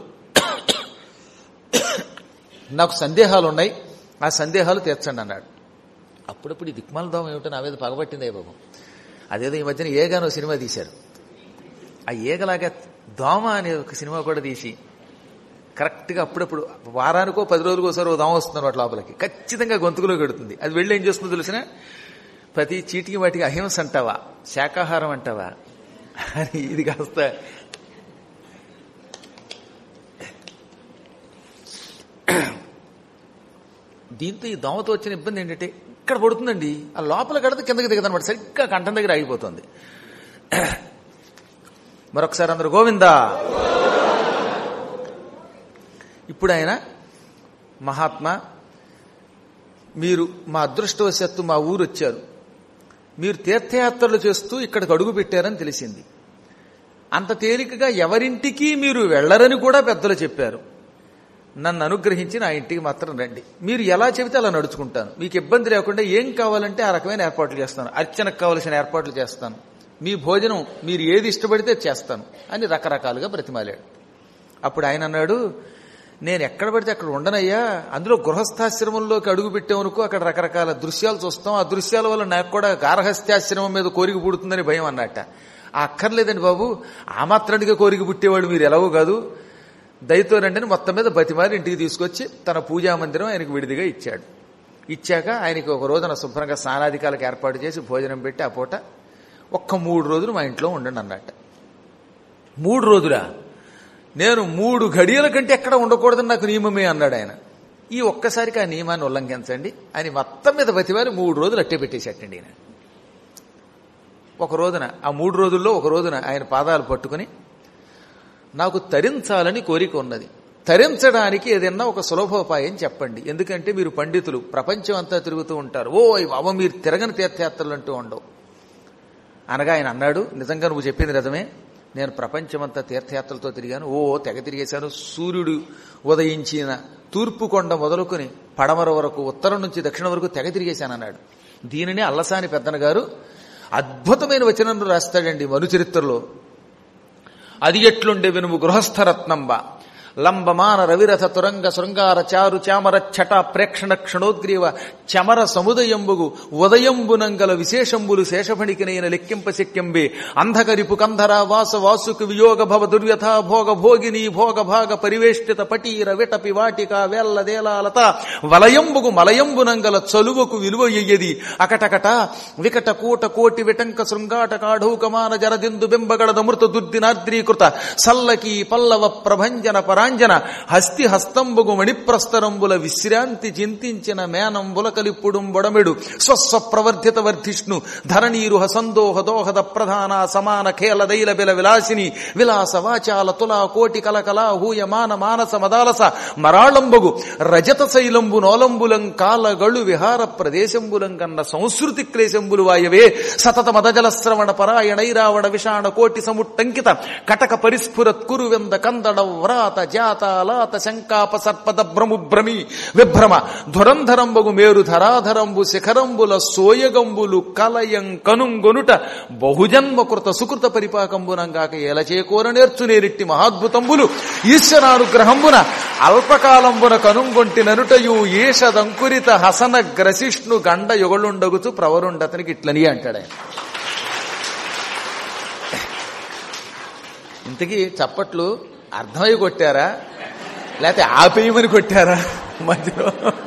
నాకు సందేహాలు ఉన్నాయి, ఆ సందేహాలు తీర్చండి అన్నాడు. అప్పుడప్పుడు ఈ దిక్మాల దోమ ఏమిటో నా మీద పగబట్టిందే బాబు. అదేదో ఈ మధ్యన ఏగానో సినిమా తీశారు. ఆ ఏగలాగా దోమ అనే ఒక సినిమా కూడా తీసి కరెక్ట్గా అప్పుడప్పుడు వారానికో పది రోజులకు ఒకసారి ఓ దోమ వస్తుంది వాటి లోపలికి, ఖచ్చితంగా గొంతుకులో కడుతుంది. అది వెళ్ళి ఏం చేస్తుందో తెలిసిన, ప్రతి చీటికి వాటికి అహింస అంటావా, శాకాహారం అంటావా అని ఇది కాస్త దీంతో ఈ దోమతో వచ్చిన ఇబ్బంది ఏంటంటే ఇక్కడ పడుతుందండి, ఆ లోపల కడితే కిందకి దిగదనమాట, సరిగ్గా కంఠం దగ్గర ఆగిపోతుంది. మరొకసారి అందరూ గోవిందా. ఇప్పుడు ఆయన, మహాత్మా మీరు మా అదృష్టవశాత్తు మా ఊరు వచ్చారు, మీరు తీర్థయాత్రలు చేస్తూ ఇక్కడికి అడుగు పెట్టారని తెలిసింది. అంత తేలికగా ఎవరింటికి మీరు వెళ్లరని కూడా పెద్దలు చెప్పారు. నన్ను అనుగ్రహించి నా ఇంటికి మాత్రం రండి, మీరు ఎలా చెబితే అలా నడుచుకుంటాను, మీకు ఇబ్బంది లేకుండా ఏం కావాలంటే ఆ రకమైన ఏర్పాట్లు చేస్తాను, అర్చనకు కావలసిన ఏర్పాట్లు చేస్తాను, మీ భోజనం మీరు ఏది ఇష్టపడితే చేస్తాను అని రకరకాలుగా బ్రతిమాలాడు. అప్పుడు ఆయన అన్నాడు, నేను ఎక్కడ పడితే అక్కడ ఉండనయ్యా, అందులో గృహస్థాశ్రమంలోకి అడుగు పెట్టామనుకో అక్కడ రకరకాల దృశ్యాలు చూస్తాం, ఆ దృశ్యాల వల్ల నాకు కూడా గార్హస్థ్యాశ్రమం మీద కోరిక పుడుతుందని భయం అన్నట్ట. ఆ అక్కర్లేదండి బాబు, ఆ మాత్రానికే కోరిక పుట్టేవాడు మీరు ఎలాగో కాదు, దయతో రండి మొత్తం మీద బతిమారి ఇంటికి తీసుకొచ్చి తన పూజా మందిరం ఆయనకు విడిదిగా ఇచ్చాడు. ఇచ్చాక ఆయనకి ఒక రోజున శుభ్రంగా స్నానాధికాలకు ఏర్పాటు చేసి భోజనం పెట్టి ఆ పూట ఒక్క మూడు రోజులు మా ఇంట్లో ఉండండి అన్నట్ట. మూడు రోజులా? నేను మూడు ఘడియల కంటే ఎక్కడ ఉండకూడదని నాకు నియమమే అన్నాడు ఆయన. ఈ ఒక్కసారికి ఆ నియమాన్ని ఉల్లంఘించండి అని మొత్తం మీద బతిమారి మూడు రోజులు అట్టే పెట్టేసేటండి ఆయన. ఒక రోజున ఆ మూడు రోజుల్లో ఒక రోజున ఆయన పాదాలు పట్టుకుని, నాకు తరించాలని కోరిక ఉన్నది, తరించడానికి ఏదైనా ఒక సులభోపాయం చెప్పండి, ఎందుకంటే మీరు పండితులు ప్రపంచం అంతా తిరుగుతూ ఉంటారు, ఓ అవ మీరు తిరగని తీర్థయాత్రలు అంటూ ఉండవు అనగా ఆయన అన్నాడు, నిజంగా నువ్వు చెప్పింది నిజమే, నేను ప్రపంచమంతా తీర్థయాత్రలతో తిరిగాను, ఓ తెగ తిరిగేశాను, సూర్యుడు ఉదయించిన తూర్పు కొండ మొదలుకొని పడమర వరకు ఉత్తరం నుంచి దక్షిణం వరకు తెగ తిరిగేశాను అన్నాడు. దీనిని అల్లసాని పెద్దన గారు అద్భుతమైన వచనం రాస్తాడండి మనుచరిత్రలో. అది ఎట్లుండే వినుము గృహస్థరత్నంబ లంబమాన రవిరథ తురంగ శృంగార చారు చామర ఛట ప్రేక్షణ క్షణోద్గ్రీవ చమర సముదయంబుగు ఉదయంబునంగల విశేషంబులు శేషఫణికినైన లెక్కింపశక్యంబే అంధకరిపు కంధర వాస వాసుకు వియోగ భవ దుర్వ్యథ భోగ భోగిని భోగ భాగ పరివేష్టిత పటీర విటపి వాటిక వేల్లదేలాలత వలయంబుగు మలయంబునంగల చలువకు విలువ ఎయ్యది అకటకట వికట కూట కోటి విటంక శృంగాట కాఢౌకమాన జరదిందు బింబగడద మృత దుర్దినార్ద్రీకృత సల్లకి పల్లవ ప్రభంజన పరాంజన హస్తి హస్తంబుగు మణిప్రస్తరంబుల విశ్రాంతి చింతించిన మేనంబుల కలిప్పుడుం బొడమెడు స్వస్వ ప్రవర్ధిత వర్ధిష్ణు ధరణీరు హసందోహ దోహద ప్రధాన సమాన ఖేల దైల బిల విలాసిని విలాస వాచాల తులా కోటి కలకల హూయమాన మానస మదాలస మరాళంబగు రజత శైలంబు నోలంబులం కాలగళు విహార ప్రదేశంబులం కన్న సంస్కృతి క్లేశంబులు వాయవే సతత మదజల శ్రవణ పరాయణైరావణ విషాణ కోటి సముట్టంకిత కటక పరిస్ఫురత్ కురువెంద కందడ వ్రాత జాతాలాత శంకాప సర్పద భ్రముభ్రమి విభ్రమ ధురంధరంబగు మేరు ధరాధరంబు శిఖరంబుల సోయగంబులు కలయం కనుంగొనుట బహుజన్మకృత సుకృత పరిపాకంబునంగాక ఎలచేకోర నేర్చునేరిట్టి మహాద్భుతంబులు ఈశ్వరానుగ్రహంబున అల్పకాలంబున కనుంగొంటి ననుటయు ఈషదంకురిత హసన గ్రసిష్ణు గండ యుగళుండగుచు ప్రవరుండతనికి ఇట్లని అంటాడు ఆయన. ఇంతకీ చప్పట్లు అర్థమై కొట్టారా లేకపోతే ఆపేయమని కొట్టారా మధ్యలో?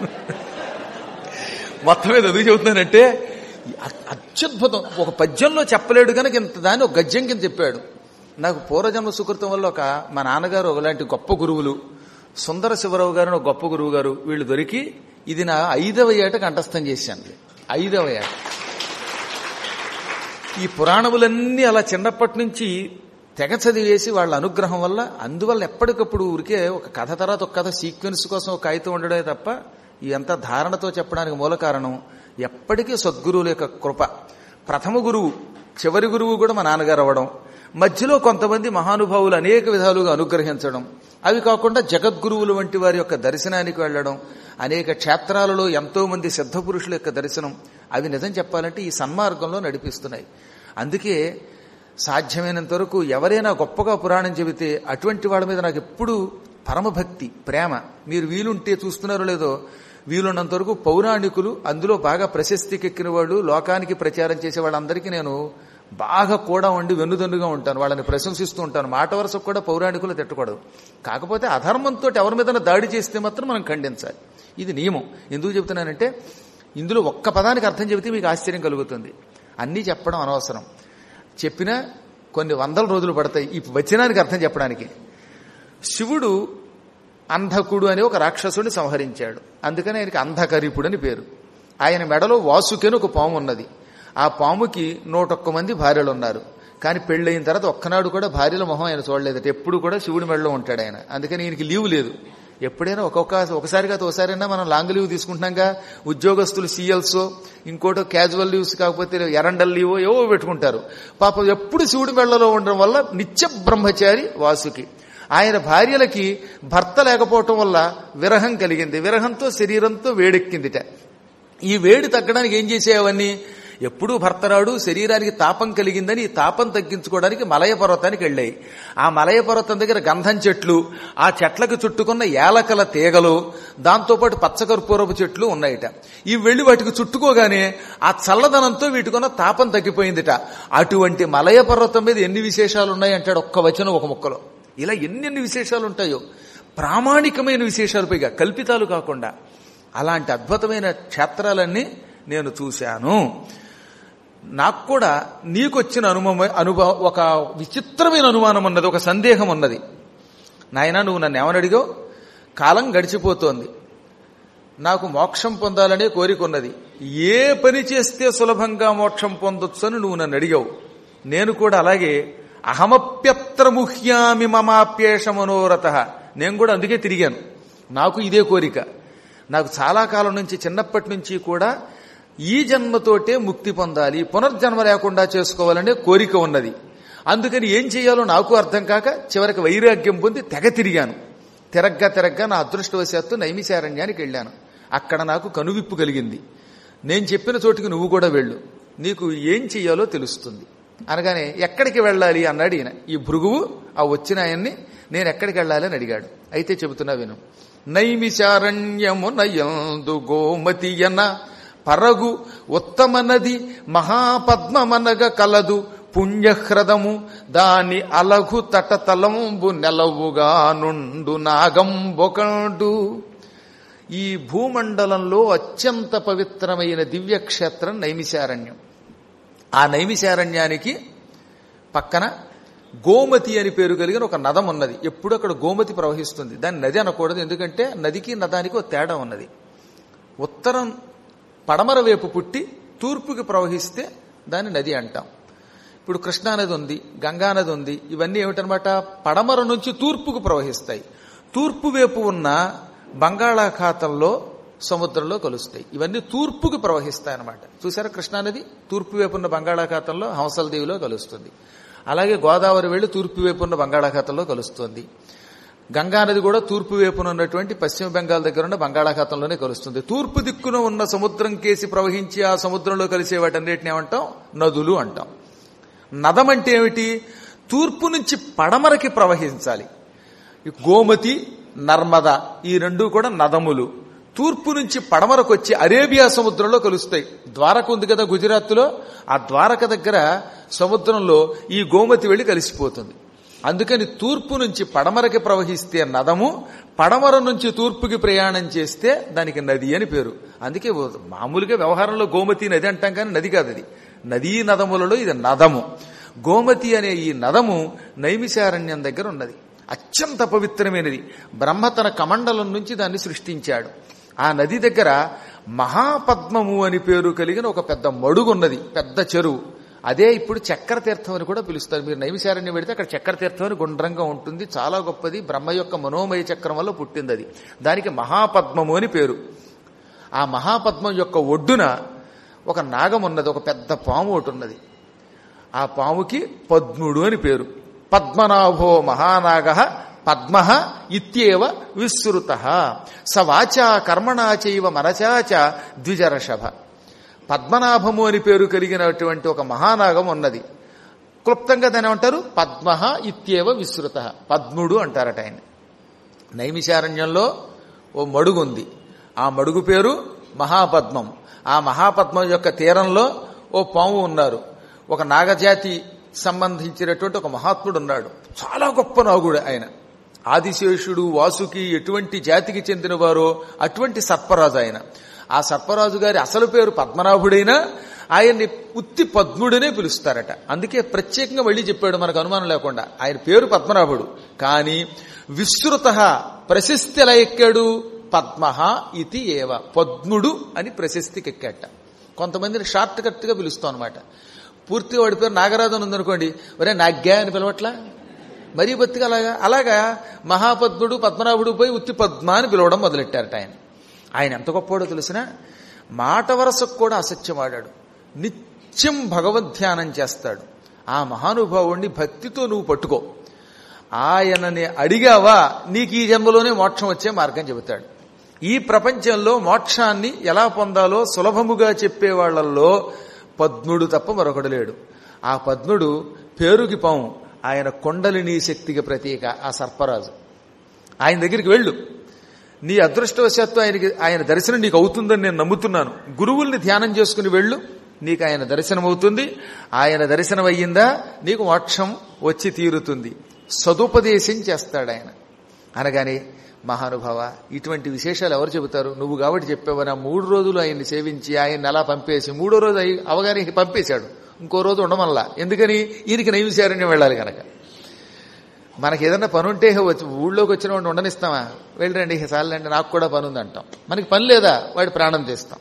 మొత్తం మీద ఎందుకు చెబుతున్నానంటే అత్యద్భుతం. ఒక పద్యంలో చెప్పలేడు కనుక ఇంత దాన్ని ఒక గద్యం కింద చెప్పాడు. నాకు పూర్వజన్మ సుకృతం వల్ల ఒక మా నాన్నగారు ఒకలాంటి గొప్ప గురువులు సుందర శివరావు గారు ఒక గొప్ప గురువు గారు వీళ్ళు దొరికి ఇది నా ఐదవ ఏట కంఠస్థం చేశాను. ఐదవ ఏట ఈ పురాణములన్నీ అలా చిన్నప్పటి నుంచి తెగ చదివేసి వాళ్ళ అనుగ్రహం వల్ల అందువల్ల ఎప్పటికప్పుడు ఊరికే ఒక కథ తర్వాత ఒక కథ సీక్వెన్స్ కోసం ఒక కాగితం ఉండడమే తప్ప ఇదంతా ధారణతో చెప్పడానికి మూల కారణం ఎప్పటికీ సద్గురువుల యొక్క కృప. ప్రథమ గురువు చివరి గురువు కూడా మా నాన్నగారు అవ్వడం, మధ్యలో కొంతమంది మహానుభావులు అనేక విధాలుగా అనుగ్రహించడం, అవి కాకుండా జగద్గురువులు వంటి వారి యొక్క దర్శనానికి వెళ్లడం, అనేక క్షేత్రాలలో ఎంతో మంది సిద్ధ పురుషుల యొక్క దర్శనం, అవి నిజం చెప్పాలంటే ఈ సన్మార్గంలో నడిపిస్తున్నాయి. అందుకే సాధ్యమైనంత వరకు ఎవరైనా గొప్పగా పురాణం చెబితే అటువంటి వాళ్ళ మీద నాకు ఎప్పుడూ పరమభక్తి, ప్రేమ. మీరు వీలుంటే చూస్తున్నారో లేదో, వీలున్నంత వరకు పౌరాణికులు అందులో బాగా ప్రశస్తికెక్కిన వాళ్ళు లోకానికి ప్రచారం చేసే వాళ్ళందరికీ నేను బాగా కూడా ఉండి వెన్నుదన్నుగా ఉంటాను, వాళ్ళని ప్రశంసిస్తూ ఉంటాను. మాట వరుసకు కూడా పౌరాణికులు తిట్టకూడదు. కాకపోతే అధర్మంతో ఎవరి మీద దాడి చేస్తే మాత్రం మనం ఖండించాలి. ఇది నియమం. ఎందుకు చెబుతున్నానంటే ఇందులో ఒక్క పదానికి అర్థం చెబితే మీకు ఆశ్చర్యం కలుగుతుంది. అన్నీ చెప్పడం అనవసరం. చెప్పినా కొన్ని వందల రోజులు పడతాయి ఈ వచనానికి అర్థం చెప్పడానికి. శివుడు అంధకుడు అనే ఒక రాక్షసుడిని సంహరించాడు. అందుకని ఆయనకి అంధకరిపుడు అని పేరు. ఆయన మెడలో వాసుకేను ఒక పాము ఉన్నది. ఆ పాముకి నూటొక్క మంది భార్యలు ఉన్నారు. కానీ పెళ్ళయిన తర్వాత ఒక్కనాడు కూడా భార్యల మొహం ఆయన చూడలేదట. ఎప్పుడు కూడా శివుడి మెడలో ఉంటాడు ఆయన. అందుకని ఈయనకి లీవ్ లేదు. ఎప్పుడైనా ఒక్కొక్క ఒకసారి కాదు ఒకసారైనా మనం లాంగ్ లీవ్ తీసుకుంటున్నాగా. ఉద్యోగస్తులు సీఎల్స్ ఇంకోటో క్యాజువల్ లీవ్స్ కాకపోతే ఎరండల్ లీవ్ ఏవో పెట్టుకుంటారు. పాపం ఎప్పుడు శివుడి మెడలో ఉండడం వల్ల నిత్య బ్రహ్మచారి వాసుకి. ఆయన భార్యలకి భర్త లేకపోవటం వల్ల విరహం కలిగింది. విరహంతో శరీరంతో వేడెక్కిందిట. ఈ వేడి తగ్గడానికి ఏం చేసేవన్నీ ఎప్పుడూ భర్తరాడు శరీరానికి తాపం కలిగిందని ఈ తాపం తగ్గించుకోవడానికి మలయ పర్వతానికి వెళ్ళాయి. ఆ మలయ పర్వతం దగ్గర గంధం చెట్లు, ఆ చెట్లకు చుట్టుకున్న ఏలకల తీగలు, దాంతోపాటు పచ్చకర్పూరపు చెట్లు ఉన్నాయిట. ఈ వెళ్లి వాటికి చుట్టుకోగానే ఆ చల్లదనంతో వీటికున్న తాపం తగ్గిపోయిందిట. అటువంటి మలయ పర్వతం మీద ఎన్ని విశేషాలు ఉన్నాయంటాడు ఒక్క వచనం ఒక ముక్కలో. ఇలా ఎన్నెన్ని విశేషాలు ఉంటాయో, ప్రామాణికమైన విశేషాలు, పైగా కల్పితాలు కాకుండా. అలాంటి అద్భుతమైన క్షేత్రాలన్నీ నేను చూశాను. నాకు కూడా నీకొచ్చిన అనుభవం అనుభవం ఒక విచిత్రమైన అనుమానం ఉన్నది, ఒక సందేహం ఉన్నది. నాయనా, నువ్వు నన్ను ఏమని అడిగావు? కాలం గడిచిపోతోంది, నాకు మోక్షం పొందాలనే కోరిక ఉన్నది, ఏ పని చేస్తే సులభంగా మోక్షం పొందొచ్చు అని నువ్వు నన్ను అడిగావు. నేను కూడా అలాగే అహమప్యత్ర ముహ్యామి మమాప్యేష మనోరథ, నేను కూడా అందుకే తిరిగాను. నాకు ఇదే కోరిక. నాకు చాలా కాలం నుంచి, చిన్నప్పటి నుంచి కూడా ఈ జన్మతోటే ముక్తి పొందాలి, పునర్జన్మ లేకుండా చేసుకోవాలనే కోరిక ఉన్నది. అందుకని ఏం చేయాలో నాకు అర్థం కాక చివరికి వైరాగ్యం పొంది తెగ తిరిగాను. తిరగ్గా తిరగ్గా నా అదృష్టవశాత్తు నైమిశారణ్యానికి వెళ్ళాను. అక్కడ నాకు కనువిప్పు కలిగింది. నేను చెప్పిన చోటికి నువ్వు కూడా వెళ్ళు, నీకు ఏం చెయ్యాలో తెలుస్తుంది అనగానే ఎక్కడికి వెళ్ళాలి అన్నాడు ఈయన. ఈ భృగువు ఆ వచ్చిన ఆయన్ని నేను ఎక్కడికి వెళ్ళాలి అని అడిగాడు. అయితే చెబుతున్నా విను. నైమిశారణ్యము నయందు గోమతియన పరగు ఉత్తమ నది మహాపద్మమనగ కలదు పుణ్యహ్రదము దాని అలగు తటతలంబు నెలవుగా నుండు నాగంబొకడు. ఈ భూమండలంలో అత్యంత పవిత్రమైన దివ్యక్షేత్రం నైమిశారణ్యం. ఆ నైమిశారణ్యానికి పక్కన గోమతి అని పేరు కలిగిన ఒక నదం ఉన్నది. ఎప్పుడు అక్కడ గోమతి ప్రవహిస్తుంది. దాన్ని నది అనకూడదు, ఎందుకంటే నదికి నదానికి ఒక తేడా ఉన్నది. ఉత్తరం పడమర వైపు పుట్టి తూర్పుకి ప్రవహిస్తే దాన్ని నది అంటాం. ఇప్పుడు కృష్ణానది ఉంది, గంగానది ఉంది, ఇవన్నీ ఏమిటనమాట పడమర నుంచి తూర్పుకు ప్రవహిస్తాయి. తూర్పు వైపు ఉన్న బంగాళాఖాతంలో సముద్రంలో కలుస్తాయి. ఇవన్నీ తూర్పుకి ప్రవహిస్తాయి అన్నమాట. చూసారా, కృష్ణానది తూర్పు వైపు ఉన్న బంగాళాఖాతంలో హంసలదేవిలో కలుస్తుంది. అలాగే గోదావరి వెళ్లి తూర్పు వైపు ఉన్న బంగాళాఖాతంలో కలుస్తుంది. గంగానది కూడా తూర్పు వైపున ఉన్నటువంటి పశ్చిమ బెంగాల్ దగ్గర ఉన్న బంగాళాఖాతంలోనే కలుస్తుంది. తూర్పు దిక్కున ఉన్న సముద్రం కేసి ప్రవహించి ఆ సముద్రంలో కలిసే వాటన్నిటిని ఏమంటాం? నదులు అంటాం. నదం అంటే ఏమిటి? తూర్పు నుంచి పడమరకి ప్రవహించాలి. గోమతి, నర్మద ఈ రెండు కూడా నదములు. తూర్పు నుంచి పడమరకు వచ్చి అరేబియా సముద్రంలో కలుస్తాయి. ద్వారక ఉంది కదా గుజరాత్లో, ఆ ద్వారక దగ్గర సముద్రంలో ఈ గోమతి వెళ్లి కలిసిపోతుంది. అందుకని తూర్పు నుంచి పడమరకి ప్రవహిస్తే నదము, పడమర నుంచి తూర్పుకి ప్రయాణం చేస్తే దానికి నది అని పేరు. అందుకే మామూలుగా వ్యవహారంలో గోమతి నది అంటాం, కానీ నది కాదు అది. నదీ నదములలో ఇది నదము. గోమతి అనే ఈ నదము నైమిషారణ్యం దగ్గర ఉన్నది. అత్యంత పవిత్రమైనది. బ్రహ్మ తన కమండలం నుంచి దాన్ని సృష్టించాడు. ఆ నది దగ్గర మహాపద్మము అని పేరు కలిగిన ఒక పెద్ద మడుగున్నది, పెద్ద చెరువు. అదే ఇప్పుడు చక్ర తీర్థం అని కూడా పిలుస్తారు. మీరు నైమిషారణ్యం పెడితే అక్కడ చక్ర తీర్థం అని గుండ్రంగా ఉంటుంది, చాలా గొప్పది. బ్రహ్మ యొక్క మనోమయ చక్రం వల్ల పుట్టింది అది. దానికి మహాపద్మము అని పేరు. ఆ మహాపద్మం యొక్క ఒడ్డున ఒక నాగం ఉన్నది, ఒక పెద్ద పాము ఒకటి ఉన్నది. ఆ పాముకి పద్ముడు అని పేరు. పద్మనాభో మహానాగ పద్మ ఇత్యేవ విశ్రుత స వాచా కర్మణా చైవ మనచాచ ద్విజరషభ. పద్మనాభము అని పేరు కలిగినటువంటి ఒక మహానాగం ఉన్నది. క్లుప్తంగా దాని ఏమంటారు? పద్మ ఇత్యేవ విశ్రుత, పద్ముడు అంటారట ఆయన. నైమిషారణ్యంలో ఓ మడుగు ఉంది. ఆ మడుగు పేరు మహాపద్మం. ఆ మహాపద్మం యొక్క తీరంలో ఓ పాము ఉన్నారు. ఒక నాగజాతి సంబంధించినటువంటి ఒక మహాత్ముడు ఉన్నాడు. చాలా గొప్ప నాగుడు ఆయన. ఆదిశేషుడు, వాసుకి ఎటువంటి జాతికి చెందినవారో అటువంటి సర్పరాజు ఆయన. ఆ సర్పరాజు గారి అసలు పేరు పద్మనాభుడైనా ఆయన్ని ఉత్తి పద్ముడనే పిలుస్తారట. అందుకే ప్రత్యేకంగా మళ్ళీ చెప్పాడు మనకు అనుమానం లేకుండా. ఆయన పేరు పద్మనాభుడు, కానీ విశ్రుత ప్రశస్తి ఎలా ఎక్కాడు? పద్మ ఇది ఏవ, పద్ముడు అని ప్రశస్తికి ఎక్కాట. కొంతమందిని షార్ట్ కట్ గా పిలుస్తాం అనమాట. పూర్తిగా వాడి పేరు నాగరాజు అని ఉందనుకోండి, ఒరే నాగ్గా అని పిలవట్లా, మరీ బొత్తిగా అలాగా అలాగా మహాపద్ముడు పద్మనాభుడు పోయి ఉత్తి పద్మ అని పిలవడం మొదలెట్టారట ఆయన. ఆయన ఎంత గొప్పవాడో తెలిసిన, మాట వరసకు కూడా అసత్యమాడాడు. నిత్యం భగవద్ధ్యానం చేస్తాడు. ఆ మహానుభావుణ్ణి భక్తితో నువ్వు పట్టుకో. ఆయనని అడిగావా నీకు ఈ జన్మలోనే మోక్షం వచ్చే మార్గం చెబుతాడు. ఈ ప్రపంచంలో మోక్షాన్ని ఎలా పొందాలో సులభముగా చెప్పేవాళ్లలో పద్ముడు తప్ప మరొకడు లేడు. ఆ పద్ముడు పేరుకి పాము, ఆయన కొండలిని శక్తికి ప్రతీక. ఆ సర్పరాజు ఆయన దగ్గరికి వెళ్ళు. నీ అదృష్టవశాత్తు ఆయనకి ఆయన దర్శనం నీకు అవుతుందని నేను నమ్ముతున్నాను. గురువుల్ని ధ్యానం చేసుకుని వెళ్ళు, నీకు ఆయన దర్శనం అవుతుంది. ఆయన దర్శనం అయ్యిందా నీకు మోక్షం వచ్చి తీరుతుంది. సదుపదేశం చేస్తాడు ఆయన. అనగానే మహానుభావ, ఇటువంటి విశేషాలు ఎవరు చెబుతారు? నువ్వు కాబట్టి చెప్పావని ఆ మూడు రోజులు ఆయన్ని సేవించి ఆయన్ని అలా పంపేసి మూడో రోజు అయి అవగానే పంపేశాడు. ఇంకో రోజు ఉండమల్లా. ఎందుకని? ఈయనకి నైమిషారణ్యం వెళ్ళాలి కనుక. మనకి ఏదన్నా పని ఉంటే వచ్చి ఊళ్ళోకి వచ్చిన వాడిని ఉండనిస్తామా? వెళ్ళరండి, చాలండి నాకు కూడా పని ఉంది అంటాం. మనకి పని లేదా వాడి ప్రాణం తీస్తాం.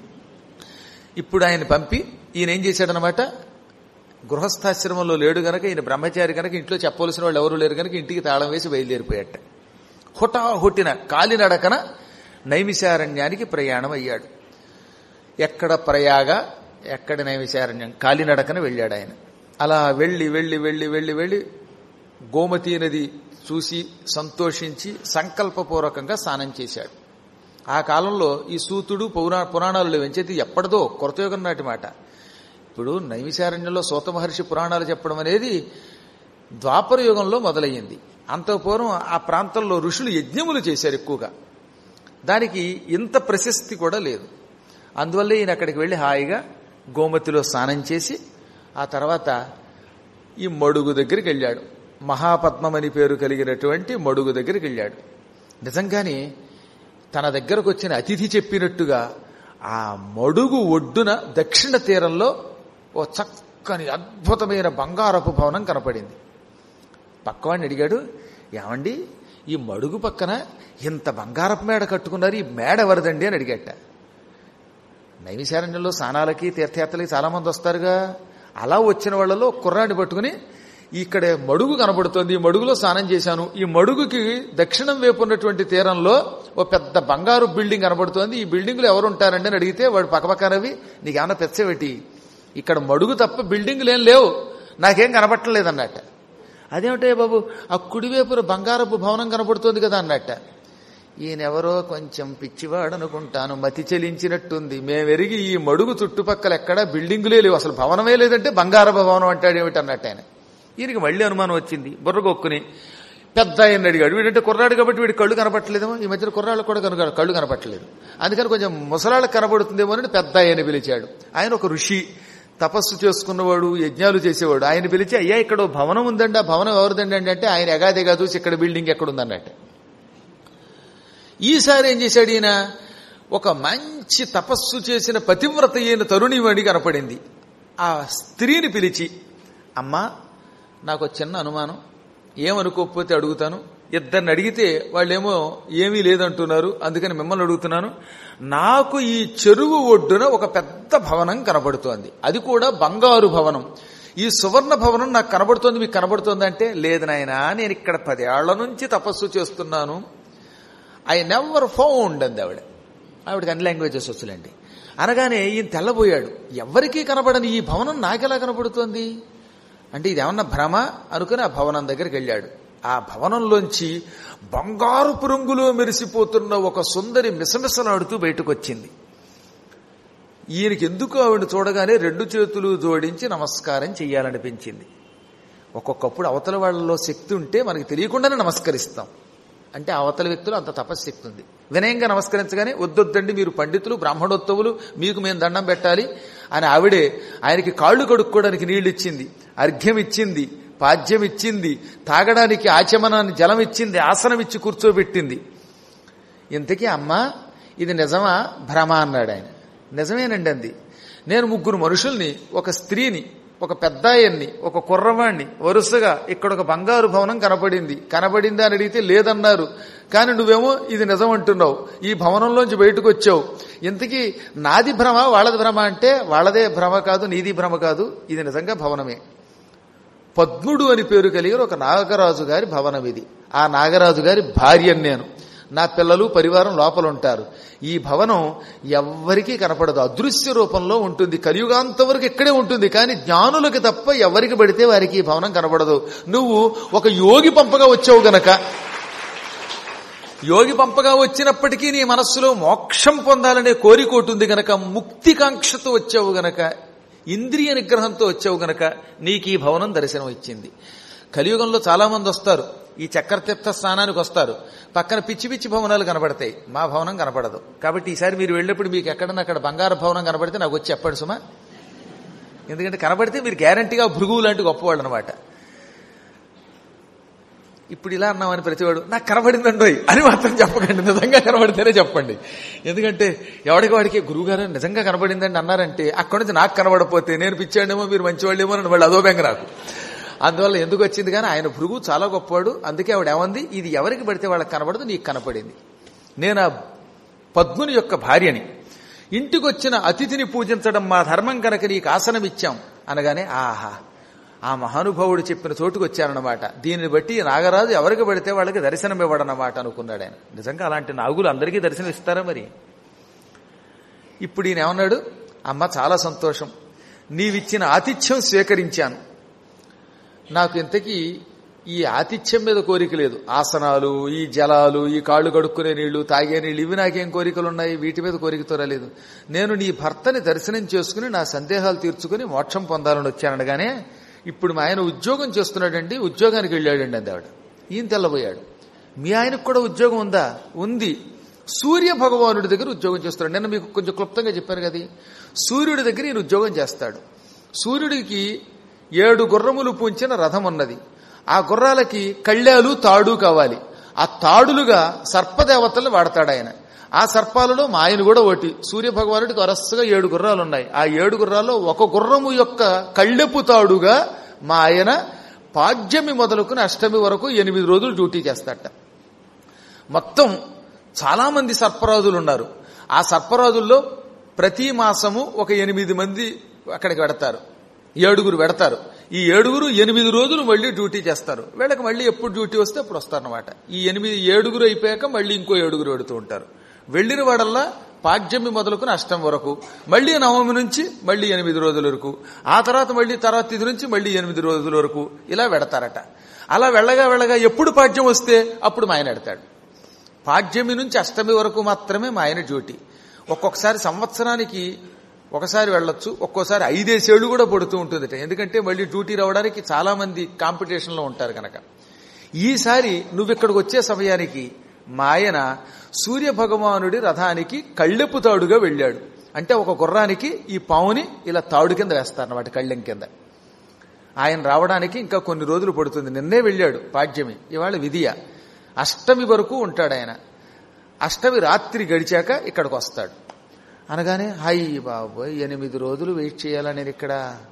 ఇప్పుడు ఆయన పంపి ఈయన ఏం చేశాడనమాట, గృహస్థాశ్రమంలో లేడు గనక, ఈయన బ్రహ్మచారి కనుక ఇంట్లో చెప్పవలసిన వాళ్ళు ఎవరు లేరు కనుక ఇంటికి తాళం వేసి బయలుదేరిపోయాట. హుటాహుట్టిన కాలినడకన నైమిషారణ్యానికి ప్రయాణం అయ్యాడు. ఎక్కడ ప్రయాగ, ఎక్కడ నైమిషారణ్యం, కాలినడకన వెళ్ళాడు ఆయన. అలా వెళ్ళి వెళ్ళి వెళ్ళి వెళ్ళి వెళ్ళి గోమతీ నది చూసి సంతోషించి సంకల్పపూర్వకంగా స్నానం చేశాడు. ఆ కాలంలో ఈ సూతుడు పురా పురాణాలు వెంచేది ఎప్పటిదో కొరతయుగం నాటి మాట. ఇప్పుడు నైమిషారణ్యంలో సూత మహర్షి పురాణాలు చెప్పడం అనేది ద్వాపర యుగంలో మొదలయ్యింది. అంత పూర్వం ఆ ప్రాంతంలో ఋషులు యజ్ఞములు చేశారు ఎక్కువగా. దానికి ఇంత ప్రశస్తి కూడా లేదు. అందువల్ల ఈయన అక్కడికి వెళ్ళి హాయిగా గోమతిలో స్నానం చేసి ఆ తర్వాత ఈ మడుగు దగ్గరికి వెళ్ళాడు. మహాపద్మమని పేరు కలిగినటువంటి మడుగు దగ్గరికి వెళ్ళాడు. నిజంగానే తన దగ్గరకు వచ్చిన అతిథి చెప్పినట్టుగా ఆ మడుగు ఒడ్డున దక్షిణ తీరంలో ఓ చక్కని అద్భుతమైన బంగారపు భవనం కనపడింది. పక్కవాడిని అడిగాడు, ఏమండి ఈ మడుగు పక్కన ఇంత బంగారపు మేడ కట్టుకున్నారు, ఈ మేడ ఎవరిదండి అని అడిగట. నైమిషారణ్యంలో స్నానాలకి తీర్థయాత్రలకి చాలా మంది వస్తారుగా, అలా వచ్చిన వాళ్ళలో కుర్రాన్ని పట్టుకుని ఇక్కడ మడుగు కనబడుతోంది, ఈ మడుగులో స్నానం చేశాను, ఈ మడుగుకి దక్షిణం వైపు ఉన్నటువంటి తీరంలో ఓ పెద్ద బంగారు బిల్డింగ్ కనబడుతోంది, ఈ బిల్డింగ్లో ఎవరు ఉంటారండి అని అడిగితే వాడు పక్కపక్కనవి నీకేమన్నా పెచ్చబెట్టి ఇక్కడ మడుగు తప్ప బిల్డింగ్లు ఏం లేవు, నాకేం కనబట్టలేదన్నట్ట. అదేమిటే బాబు ఆ కుడివైపున బంగారపు భవనం కనపడుతోంది కదా అన్నట్ట. ఈయనెవరో కొంచెం పిచ్చివాడు అనుకుంటాను, మతి చెలించినట్టుంది. మేమెరిగి ఈ మడుగు చుట్టుపక్కల ఎక్కడా బిల్డింగులే లేవు, అసలు భవనమే లేదంటే బంగారపు భవనం అంటాడు ఏమిటి అన్నట్టు ఆయన. ఈయనకి మళ్ళీ అనుమానం వచ్చింది. బుర్రగొక్కుని పెద్ద ఆయన అడిగాడు. వీడంటే కుర్రాడు కాబట్టి వీడి కళ్ళు కనపట్టలేదేమో, ఈ మధ్యన కుర్రాళ్ళకు కూడా కనుక కళ్ళు కనపట్టలేదు, అందుకని కొంచెం ముసలాళ్ళకు కనబడుతుందేమో అని పెద్ద ఆయన పిలిచాడు. ఆయన ఒక ఋషి, తపస్సు చేసుకున్నవాడు, యజ్ఞాలు చేసేవాడు. ఆయన పిలిచి అయ్యా ఇక్కడ భవనం ఉందండి, ఆ భవనం ఎవరిదండి అంటే ఆయన ఎగాదిగా చూసి ఇక్కడ బిల్డింగ్ ఎక్కడుందన్నట్టు. ఈసారి ఏం చేశాడు ఈయన, ఒక మంచి తపస్సు చేసిన పతివ్రత అయిన తరుణివాడి కనపడింది. ఆ స్త్రీని పిలిచి, అమ్మా నాకు చిన్న అనుమానం, ఏమనుకోకపోతే అడుగుతాను. ఇద్దరిని అడిగితే వాళ్ళేమో ఏమీ లేదంటున్నారు, అందుకని మిమ్మల్ని అడుగుతున్నాను. నాకు ఈ చెరువు ఒడ్డున ఒక పెద్ద భవనం కనబడుతోంది, అది కూడా బంగారు భవనం. ఈ సువర్ణ భవనం నాకు కనబడుతోంది, మీకు కనబడుతోంది అంటే, లేదు నాయనా నేను ఇక్కడ పదేళ్ల నుంచి తపస్సు చేస్తున్నాను, ఐ నెవర్ ఫౌండ్ అంది ఆవిడ. ఆవిడకి అన్ని లాంగ్వేజెస్ వచ్చులేండి. అనగానే ఈయన తెల్లబోయాడు. ఎవరికీ కనబడని ఈ భవనం నాకెలా కనబడుతోంది అంటే ఇదేమన్నా భ్రమ అనుకుని ఆ భవనం దగ్గరికి వెళ్ళాడు. ఆ భవనంలోంచి బంగారు పురుగులో మెరిసిపోతున్న ఒక సుందరి మిసమిసలాడుతూ బయటకు వచ్చింది. ఈయనకి ఎందుకు ఆవిడ చూడగానే రెండు చేతులు జోడించి నమస్కారం చెయ్యాలనిపించింది. ఒక్కొక్కప్పుడు అవతల వాళ్ళలో శక్తి ఉంటే మనకి తెలియకుండానే నమస్కరిస్తాం, అంటే అవతల వ్యక్తులు అంత తపశ్శక్తి ఉంది. వినయంగా నమస్కరించగానే వద్దొద్దండి మీరు పండితులు బ్రాహ్మణోత్తవులు, మీకు మేము దండం పెట్టాలి అని ఆవిడే ఆయనకి కాళ్ళు కడుక్కోవడానికి నీళ్లు ఇచ్చింది, అర్ఘ్యం ఇచ్చింది, పాద్యం ఇచ్చింది, తాగడానికి ఆచమనాన్ని జలం ఇచ్చింది, ఆసనం ఇచ్చి కూర్చోబెట్టింది. ఇంతకీ అమ్మ ఇది నిజమా భ్రమ అన్నాడు ఆయన. నిజమేనండి అంది. నేను ముగ్గురు మనుషుల్ని, ఒక స్త్రీని, ఒక పెద్దాయన్ని, ఒక కుర్రవాణ్ణి వరుసగా ఇక్కడ ఒక బంగారు భవనం కనపడింది కనపడిందా అని అడిగితే లేదన్నారు, కానీ నువ్వేమో ఇది నిజం అంటున్నావు, ఈ భవనంలోంచి బయటకు వచ్చావు. ఇంతకీ నాది భ్రమ వాళ్ళది భ్రమ అంటే వాళ్ళదే భ్రమ కాదు, నీది భ్రమ కాదు, ఇది నిజంగా భవనమే. పద్ముడు అని పేరు కలిగిన ఒక నాగరాజు గారి భవనం ఇది. ఆ నాగరాజు గారి భార్యని నేను, నా పిల్లలు పరివారం లోపల ఉంటారు. ఈ భవనం ఎవ్వరికీ కనపడదు, అదృశ్య రూపంలో ఉంటుంది, కలియుగాంత వరకు ఇక్కడే ఉంటుంది, కానీ జ్ఞానులకి తప్ప ఎవరికి పడితే వారికి ఈ భవనం కనపడదు. నువ్వు ఒక యోగి పంపగా వచ్చావు గనక, యోగి పంపగా వచ్చినప్పటికీ నీ మనస్సులో మోక్షం పొందాలనే కోరిక ఉంటుంది గనక, ముక్తికాంక్షతో వచ్చావు గనక, ఇంద్రియ నిగ్రహంతో వచ్చావు గనక నీకు ఈ భవనం దర్శనం ఇచ్చింది. కలియుగంలో చాలా మంది వస్తారు, ఈ చక్రతీర్థ స్నానానికి వస్తారు, పక్కన పిచ్చి పిచ్చి భవనాలు కనబడతాయి, మా భవనం కనపడదు. కాబట్టి ఈసారి మీరు వెళ్ళేప్పుడు మీకు ఎక్కడన్నా అక్కడ బంగారు భవనం కనబడితే నాకు వచ్చి చెప్పండి సుమా, ఎందుకంటే కనబడితే మీరు గ్యారంటీగా భృగువు లాంటి గొప్పవాళ్ళు అనమాట. ఇప్పుడు ఇలా అన్నామని ప్రతివాడు నాకు కనబడిందండోయ్ అని మాత్రం చెప్పకండి, నిజంగా కనబడితేనే చెప్పండి. ఎందుకంటే ఎవడికి వాడికి గురువుగారు నిజంగా కనబడిందండి అన్నారంటే అక్కడి నుంచి నాకు కనబడపోతే నేను పిచ్చాడేమో మీరు మంచివాళ్ళేమో అని వాళ్ళు అదో బెంగ నాకు. అందువల్ల ఎందుకు వచ్చింది కానీ ఆయన భృగువు చాలా గొప్పవాడు, అందుకే ఆవిడ ఏమంది ఇది ఎవరికి పడితే వాళ్ళకి కనబడదు, నీకు కనపడింది. నేను ఆ పద్ముని యొక్క భార్యని, ఇంటికి వచ్చిన అతిథిని పూజించడం మా ధర్మం కనుక నీకు ఆసనం ఇచ్చాం అనగానే ఆహా ఆ మహానుభావుడు చెప్పిన చోటుకు వచ్చారన్నమాట. దీనిని బట్టి నాగరాజు ఎవరికి పడితే వాళ్ళకి దర్శనం ఇవ్వడన్నమాట అనుకున్నాడు ఆయన. నిజంగా అలాంటి నాగులు అందరికీ దర్శనం ఇస్తారా మరి? ఇప్పుడు ఈయన ఏమన్నాడు, అమ్మ చాలా సంతోషం, నీవిచ్చిన ఆతిథ్యం స్వీకరించాను, నాకు ఇంతకీ ఈ ఆతిథ్యం మీద కోరిక లేదు, ఆసనాలు, ఈ జలాలు, ఈ కాళ్ళు కడుక్కునే నీళ్లు, తాగే నీళ్లు, ఇవి నాకేం కోరికలు ఉన్నాయి, వీటి మీద కోరికతో రాలేదు. నేను నీ భర్తని దర్శనం చేసుకుని నా సందేహాలు తీర్చుకుని మోక్షం పొందాలని వచ్చాననగానే ఇప్పుడు మా ఆయన ఉద్యోగం చేస్తున్నాడండి, ఉద్యోగానికి వెళ్ళాడండి అంది ఆవిడ. ఈయన తెల్లబోయాడు. మీ ఆయనకు కూడా ఉద్యోగం ఉందా? ఉంది, సూర్య భగవానుడి దగ్గర ఉద్యోగం చేస్తున్నాడు. నేను మీకు కొంచెం క్లుప్తంగా చెప్పాను కదా, సూర్యుడి దగ్గర ఈయన ఉద్యోగం చేస్తాడు. సూర్యుడికి ఏడు గుర్రములు పూంచిన రథం ఉన్నది, ఆ గుర్రాలకి కళ్యాలు తాడు కావాలి, ఆ తాడులుగా సర్పదేవతల్ని వాడతాడు ఆయన. ఆ సర్పాలలో మా ఆయన కూడా ఒకటి. సూర్య భగవానుడికి వరసగా ఏడు గుర్రాలు ఉన్నాయి. ఆ ఏడు గుర్రాల్లో ఒక గుర్రము యొక్క కళ్ళెపు తాడుగా మా ఆయన పాడ్యమి మొదలుకుని అష్టమి వరకు ఎనిమిది రోజులు డ్యూటీ చేస్తాట. మొత్తం చాలా మంది సర్పరాజులు ఉన్నారు. ఆ సర్పరాజుల్లో ప్రతి మాసము ఒక ఎనిమిది మంది అక్కడికి వెడతారు, ఏడుగురు వెడతారు. ఈ ఏడుగురు ఎనిమిది రోజులు మళ్ళీ డ్యూటీ చేస్తారు. వీళ్ళకి మళ్ళీ ఎప్పుడు డ్యూటీ వస్తే అప్పుడు వస్తారన్నమాట. ఈ ఎనిమిది ఏడుగురు అయిపోయాక మళ్ళీ ఇంకో ఏడుగురు వెడుతూ ఉంటారు. వెళ్లిన వాడల్లా పాడ్యమి మొదలుకుని అష్టం వరకు, మళ్లీ నవమి నుంచి మళ్లీ ఎనిమిది రోజుల వరకు, ఆ తర్వాత మళ్లీ తర్వాత ఇది నుంచి మళ్లీ ఎనిమిది రోజుల వరకు ఇలా వెడతారట. అలా వెళ్ళగా వెళ్ళగా ఎప్పుడు పాడ్యం వస్తే అప్పుడు మా ఆయన ఎడతాడు. పాడ్యమి నుంచి అష్టమి వరకు మాత్రమే మా ఆయన డ్యూటీ. ఒక్కొక్కసారి సంవత్సరానికి ఒకసారి వెళ్ళొచ్చు, ఒక్కోసారి ఐదేసేళ్లు కూడా పడుతూ ఉంటుందట. ఎందుకంటే మళ్ళీ డ్యూటీ రావడానికి చాలా మంది కాంపిటీషన్లో ఉంటారు కనుక. ఈసారి నువ్వు ఇక్కడికి వచ్చే సమయానికి మా ఆయన సూర్య భగవానుడి రథానికి కళ్ళెపు తాడుగా వెళ్ళాడు. అంటే ఒక గుర్రానికి ఈ పావుని ఇలా తాడు కింద వేస్తారన్నమాట, కళ్ళెం కింద. ఆయన రావడానికి ఇంకా కొన్ని రోజులు పడుతుంది. నిన్నే వెళ్ళాడు పాడ్యమి, ఇవాళ విధియ. అష్టమి వరకు ఉంటాడు ఆయన. అష్టమి రాత్రి గడిచాక ఇక్కడికి వస్తాడు. అనగానే హై బాబోయ్, ఎనిమిది రోజులు వెయిట్ చేయాలా నేను ఇక్కడ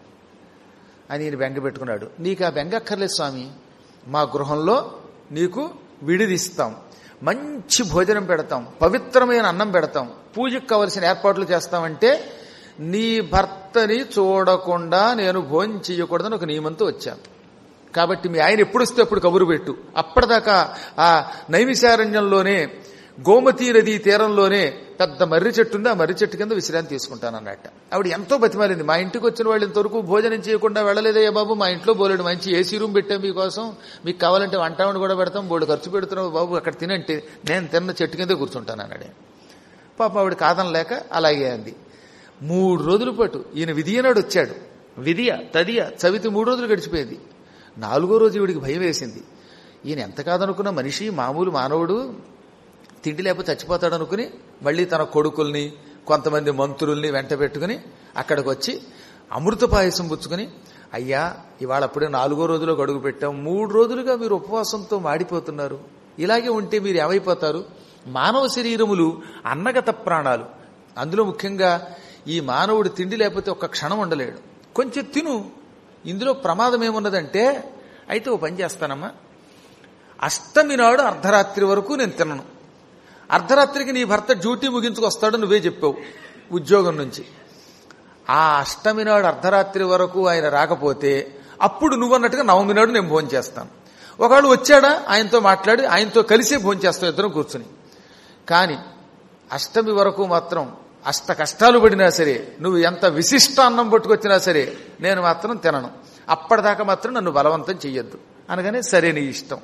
అని ఈయన బెంగ పెట్టుకున్నాడు. నీకు ఆ బెంగ అక్కర్లేదు స్వామి, మా గృహంలో నీకు విడిదిస్తాం, మంచి భోజనం పెడతాం, పవిత్రమైన అన్నం పెడతాం, పూజకు కావలసిన ఏర్పాట్లు చేస్తామంటే నీ భర్తని చూడకుండా నేను భోజనం చేయకూడదని ఒక నియమంతో వచ్చాను. కాబట్టి మీ ఆయన ఎప్పుడు వస్తే అప్పుడు కబురు పెట్టు. అప్పటిదాకా ఆ నైమిషారణ్యంలోనే గోమతీ నదీ తీరంలోనే పెద్ద మర్రి చెట్టు ఉంది, ఆ మర్రి చెట్టు కింద విశ్రాంతి తీసుకుంటానన్నట్ట. ఆవిడ ఎంతో బతిమాలింది. మా ఇంటికి వచ్చిన వాళ్ళు ఇంతవరకు భోజనం చేయకుండా వెళ్ళలేదయ్యా బాబు, మా ఇంట్లో బోలేడు మంచి ఏసీ రూమ్ పెట్టాం మీకోసం, మీకు కావాలంటే వంట కూడా పెడతాం, బోడు ఖర్చు పెడుతున్నావు బాబు, అక్కడ తినంటే నేను తిన్న చెట్టు కిందే కూర్చుంటాను అన్నాడే. పాప ఆవిడ కాదనలేక అలాగే అంది. మూడు రోజుల పాటు ఈయన విధియనాడు వచ్చాడు. విధియ తదియ చవితి మూడు రోజులు గడిచిపోయింది. నాలుగో రోజు ఈవిడికి భయం వేసింది. ఈయన ఎంత కాదనుకున్న మనిషి, మామూలు మానవుడు, తిండి లేకపోతే చచ్చిపోతాడు అనుకుని మళ్ళీ తన కొడుకుల్ని కొంతమంది మంత్రుల్ని వెంట పెట్టుకుని అక్కడికి వచ్చి అమృత పాయసం పుచ్చుకుని, అయ్యా ఇవాళ అప్పుడే నాలుగో రోజులో గడుగు పెట్టాం, మూడు రోజులుగా మీరు ఉపవాసంతో మాడిపోతున్నారు, ఇలాగే ఉంటే మీరు ఏమైపోతారు? మానవ శరీరములు అన్నగత ప్రాణాలు, అందులో ముఖ్యంగా ఈ మానవుడు తిండి లేకపోతే ఒక్క క్షణం ఉండలేడు, కొంచెం తిను, ఇందులో ప్రమాదం ఏమున్నదంటే, అయితే ఓ పని చేస్తానమ్మా, అష్టమి నాడు అర్ధరాత్రి వరకు నేను తినను, అర్ధరాత్రికి నీ భర్త డ్యూటీ ముగించుకొస్తాడు నువ్వే చెప్పావు ఉద్యోగం నుంచి, ఆ అష్టమి నాడు అర్ధరాత్రి వరకు ఆయన రాకపోతే అప్పుడు నువ్వన్నట్టుగా నవమి నాడు నేను భోజనం చేస్తాను. ఒకవేళ వచ్చాడా ఆయనతో మాట్లాడి ఆయనతో కలిసే భోజనం చేస్తాం ఇద్దరం కూర్చుని. కానీ అష్టమి వరకు మాత్రం అష్ట కష్టాలు పడినా సరే, నువ్వు ఎంత విశిష్ట అన్నం పట్టుకొచ్చినా సరే నేను మాత్రం తినను, అప్పటిదాకా మాత్రం నన్ను బలవంతం చెయ్యొద్దు అనగానే సరే నీ ఇష్టం,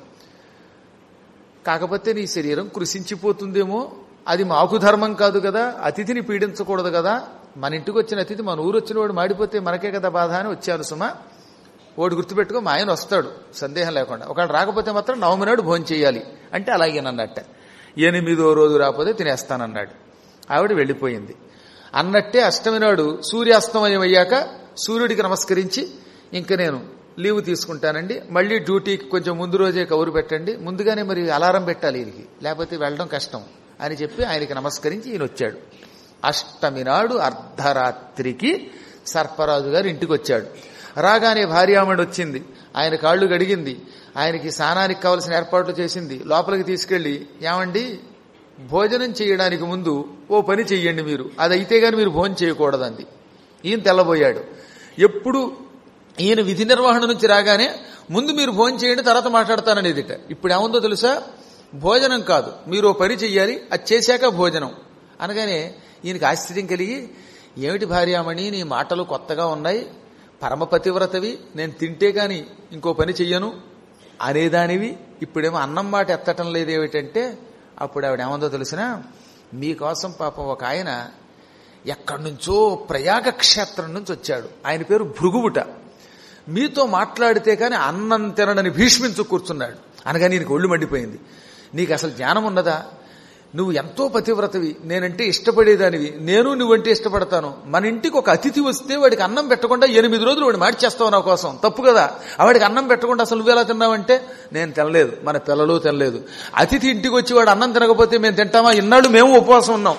కాకపోతే నీ శరీరం కృషించిపోతుందేమో, అది మాకు ధర్మం కాదు కదా, అతిథిని పీడించకూడదు కదా, మన ఇంటికి వచ్చిన అతిథి మన ఊరు వచ్చిన వాడు మాడిపోతే మనకే కదా బాధ అని వచ్చాను సుమా, ఓడి గుర్తుపెట్టుకో మా ఆయన వస్తాడు సందేహం లేకుండా, ఒకవేళ రాకపోతే మాత్రం నవమి నాడు భోజనం చేయాలి అంటే అలాగేనన్నట్ట. ఎనిమిదో రోజు రాకపోతే తినేస్తానన్నాడు. ఆవిడ వెళ్ళిపోయింది. అన్నట్టే అష్టమి నాడు సూర్యాస్తమయం అయ్యాక సూర్యుడికి నమస్కరించి ఇంక నేను లీవ్ తీసుకుంటానండి, మళ్ళీ డ్యూటీకి కొంచెం ముందు రోజే కబురు పెట్టండి, ముందుగానే మరి అలారం పెట్టాలి వీరికి, లేకపోతే వెళ్ళడం కష్టం అని చెప్పి ఆయనకి నమస్కరించి ఈయన వచ్చాడు. అష్టమి నాడు అర్ధరాత్రికి సర్పరాజు గారు ఇంటికి వచ్చాడు. రాగానే భార్యామణి వచ్చింది, ఆయన కాళ్ళు గడిగింది, ఆయనకి స్నానానికి కావలసిన ఏర్పాట్లు చేసింది, లోపలికి తీసుకెళ్లి ఏమండి భోజనం చేయడానికి ముందు ఓ పని చెయ్యండి మీరు, అదైతే గాని మీరు భోజనం చేయకూడదండి. ఈయన తెల్లబోయాడు. ఎప్పుడు ఈయన విధి నిర్వహణ నుంచి రాగానే ముందు మీరు భోజనం చేయండి తర్వాత మాట్లాడతాననేదిట. ఇప్పుడు ఏముందో తెలుసా, భోజనం కాదు మీరు ఓ పని చెయ్యాలి, అది చేశాక భోజనం అనగానే ఈయనకి ఆశ్చర్యం కలిగి, ఏమిటి భార్యామణి నీ మాటలు కొత్తగా ఉన్నాయి, పరమపతివ్రతవి, నేను తింటే గాని ఇంకో పని చెయ్యను అనేదానివి, ఇప్పుడేమో అన్నం మాట ఎత్తటం లేదేమిటంటే, అప్పుడు ఆవిడ ఏమందో తెలిసినా, మీకోసం పాపం ఒక ఆయన ఎక్కడి నుంచో ప్రయాగ క్షేత్రం నుంచి వచ్చాడు, ఆయన పేరు భృగువుట, మీతో మాట్లాడితే కానీ అన్నం తినడని భీష్మించు కూర్చున్నాడు అనగా నీకు ఒళ్ళు మండిపోయింది. నీకు అసలు జ్ఞానం ఉన్నదా, నువ్వు ఎంతో పతివ్రతవి, నేనంటే ఇష్టపడేదానివి, నేను నువ్వంటే ఇష్టపడతాను, మన ఇంటికి ఒక అతిథి వస్తే వాడికి అన్నం పెట్టకుండా ఎనిమిది రోజులు వాడిని మార్చేస్తావు నా కోసం, తప్పు కదా, వాడికి అన్నం పెట్టకుండా అసలు నువ్వెలా తిన్నావంటే, నేను తినలేదు, మన పిల్లలు తినలేదు, అతిథి ఇంటికి వచ్చి వాడు అన్నం తినకపోతే మేము తింటామా, ఇన్నాళ్ళు మేము ఉపవాసం ఉన్నాం,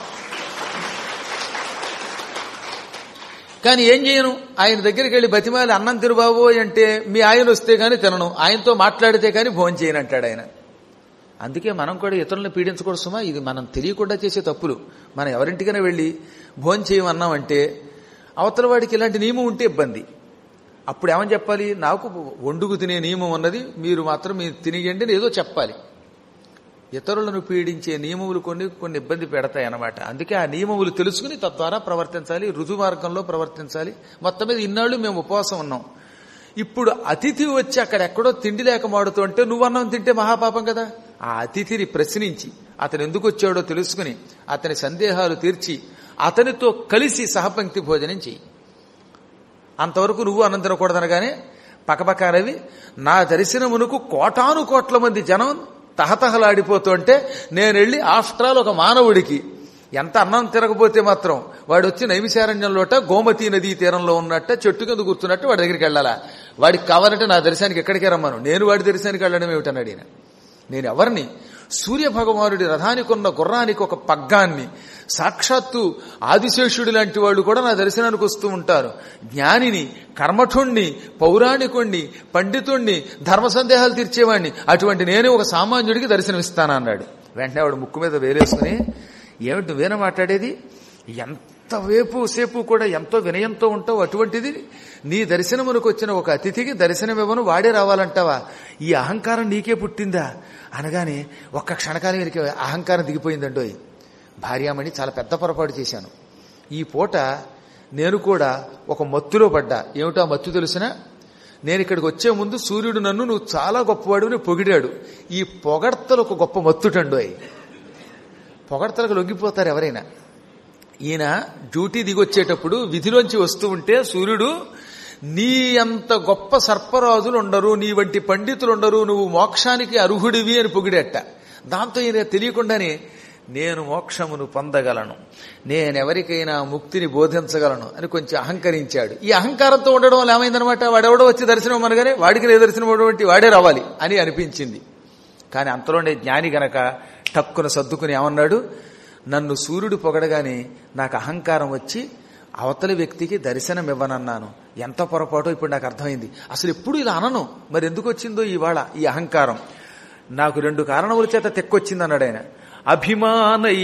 కానీ ఏం చేయను, ఆయన దగ్గరికి వెళ్ళి బతిమాలి అన్నం తిరుబాబు అంటే మీ ఆయన వస్తే గాని తినను, ఆయనతో మాట్లాడితే గాని భోజనం చేయను అంటాడు ఆయన. అందుకే మనం కూడా ఇతరులను పీడించకూడదు సుమా, ఇది మనం తెలియకుండా చేసే తప్పులు. మనం ఎవరింటికైనా వెళ్ళి భోజనం చేయమన్నామంటే అవతల వాడికి ఇలాంటి నియమం ఉంటే ఇబ్బంది. అప్పుడు ఏమని చెప్పాలి, నాకు వండుకు తినే నియమం ఉన్నది, మీరు మాత్రం మీరు తినేయండి ఏదో చెప్పాలి. ఇతరులను పీడించే నియమములు కొన్ని కొన్ని ఇబ్బంది పెడతాయి అన్నమాట. అందుకే ఆ నియమములు తెలుసుకుని తద్వారా ప్రవర్తించాలి, రుజు మార్గంలో ప్రవర్తించాలి. మొత్తం మీద ఇన్నాళ్ళు మేము ఉపవాసం ఉన్నాం, ఇప్పుడు అతిథి వచ్చి అక్కడెక్కడో తిండి లేక మాడుతుంటే నువ్వు అన్నం తింటే మహాపాపం కదా. ఆ అతిథిని ప్రశ్నించి అతను ఎందుకు వచ్చాడో తెలుసుకుని అతని సందేహాలు తీర్చి అతనితో కలిసి సహపంక్తి భోజనం చెయ్యి. అంతవరకు నువ్వు అన్నం తినకూడదనగానే పకపకారవి నా దర్శనమునకు కోటాను కోట్ల మంది జనం తహతహలాడిపోతుంటే నేను వెళ్ళి ఆఫ్టర్ ఆల్ ఒక మానవుడికి ఎంత అన్నం తినకపోతే మాత్రం వాడు వచ్చి నైమిశారణ్యంలోట గోమతీ నదీ తీరంలో ఉన్నట్ట చెట్టు కింద కూర్చున్నట్టు వాడి దగ్గరికి వెళ్ళాలా? వాడికి కావాలంటే నా దర్శనానికి ఎక్కడికే రమ్మను, నేను వాడి దర్శనానికి వెళ్ళడం ఏమిటన్నాడు ఈయన. నేను ఎవరిని? సూర్య భగవానుడి రథానికి ఉన్న గుర్రానికి ఒక పగ్గాన్ని, సాక్షాత్తు ఆదిశేషుడి లాంటి వాళ్ళు కూడా నా దర్శనానికి వస్తూ ఉంటారు. జ్ఞానిని, కర్మఠుణ్ణి, పౌరాణికుణ్ణి, పండితుణ్ణి, ధర్మ సందేహాలు తీర్చేవాణ్ణి, అటువంటి నేను ఒక సామాన్యుడికి దర్శనమిస్తానన్నాడు. వెంటనే వాడు ముక్కు మీద వేలేసుకుని, ఏమిటి నువ్వేనా మాట్లాడేది? ఎంత వేపు సేపు కూడా ఎంతో వినయంతో ఉంటావు, అటువంటిది నీ దర్శనమునకు వచ్చిన ఒక అతిథికి దర్శనమివ్వను వాడే రావాలంటావా? ఈ అహంకారం నీకే పుట్టిందా అనగానే ఒక్క క్షణకాలం వీరికి అహంకారం దిగిపోయిందండోయ్. భార్యామణి చాలా పెద్ద పొరపాటు చేశాను. ఈ పూట నేను కూడా ఒక మత్తులో పడ్డా. ఏమిటో ఆ మత్తు తెలిసినా, నేను ఇక్కడికి వచ్చే ముందు సూర్యుడు నన్ను నువ్వు చాలా గొప్పవాడిని పొగిడాడు. ఈ పొగడ్తలు ఒక గొప్ప మత్తుటండోయ్. పొగడ్తలకు లొంగిపోతారు ఎవరైనా. ఈయన డ్యూటీ దిగొచ్చేటప్పుడు విధిలోంచి వస్తూ ఉంటే సూర్యుడు, నీ అంత గొప్ప సర్పరాజులు ఉండరు, నీ వంటి పండితులు ఉండరు, నువ్వు మోక్షానికి అర్హుడివి అని పొగిడేట. దాంతో ఈయన తెలియకుండానే నేను మోక్షమును పొందగలను, నేనెవరికైనా ముక్తిని బోధించగలను అని కొంచెం అహంకరించాడు. ఈ అహంకారంతో ఉండడం వల్ల ఏమైందనమాట, వాడెవడో వచ్చి దర్శనం అనగానే వాడికి లేదు దర్శనం అటువంటి వాడే రావాలి అని అనిపించింది. కానీ అంతలోనే జ్ఞాని గనక టక్కున సర్దుకుని ఏమన్నాడు, నన్ను సూర్యుడు పొగడగానే నాకు అహంకారం వచ్చి అవతలి వ్యక్తికి దర్శనం ఇవ్వనన్నాను. ఎంత పొరపాటో ఇప్పుడు నాకు అర్థమైంది. అసలు ఎప్పుడు ఇలా అనను, మరి ఎందుకు వచ్చిందో ఇవాళ ఈ అహంకారం? నాకు రెండు కారణముల చేత తెక్కొచ్చింది అన్నాడు ఆయన. అభిమానై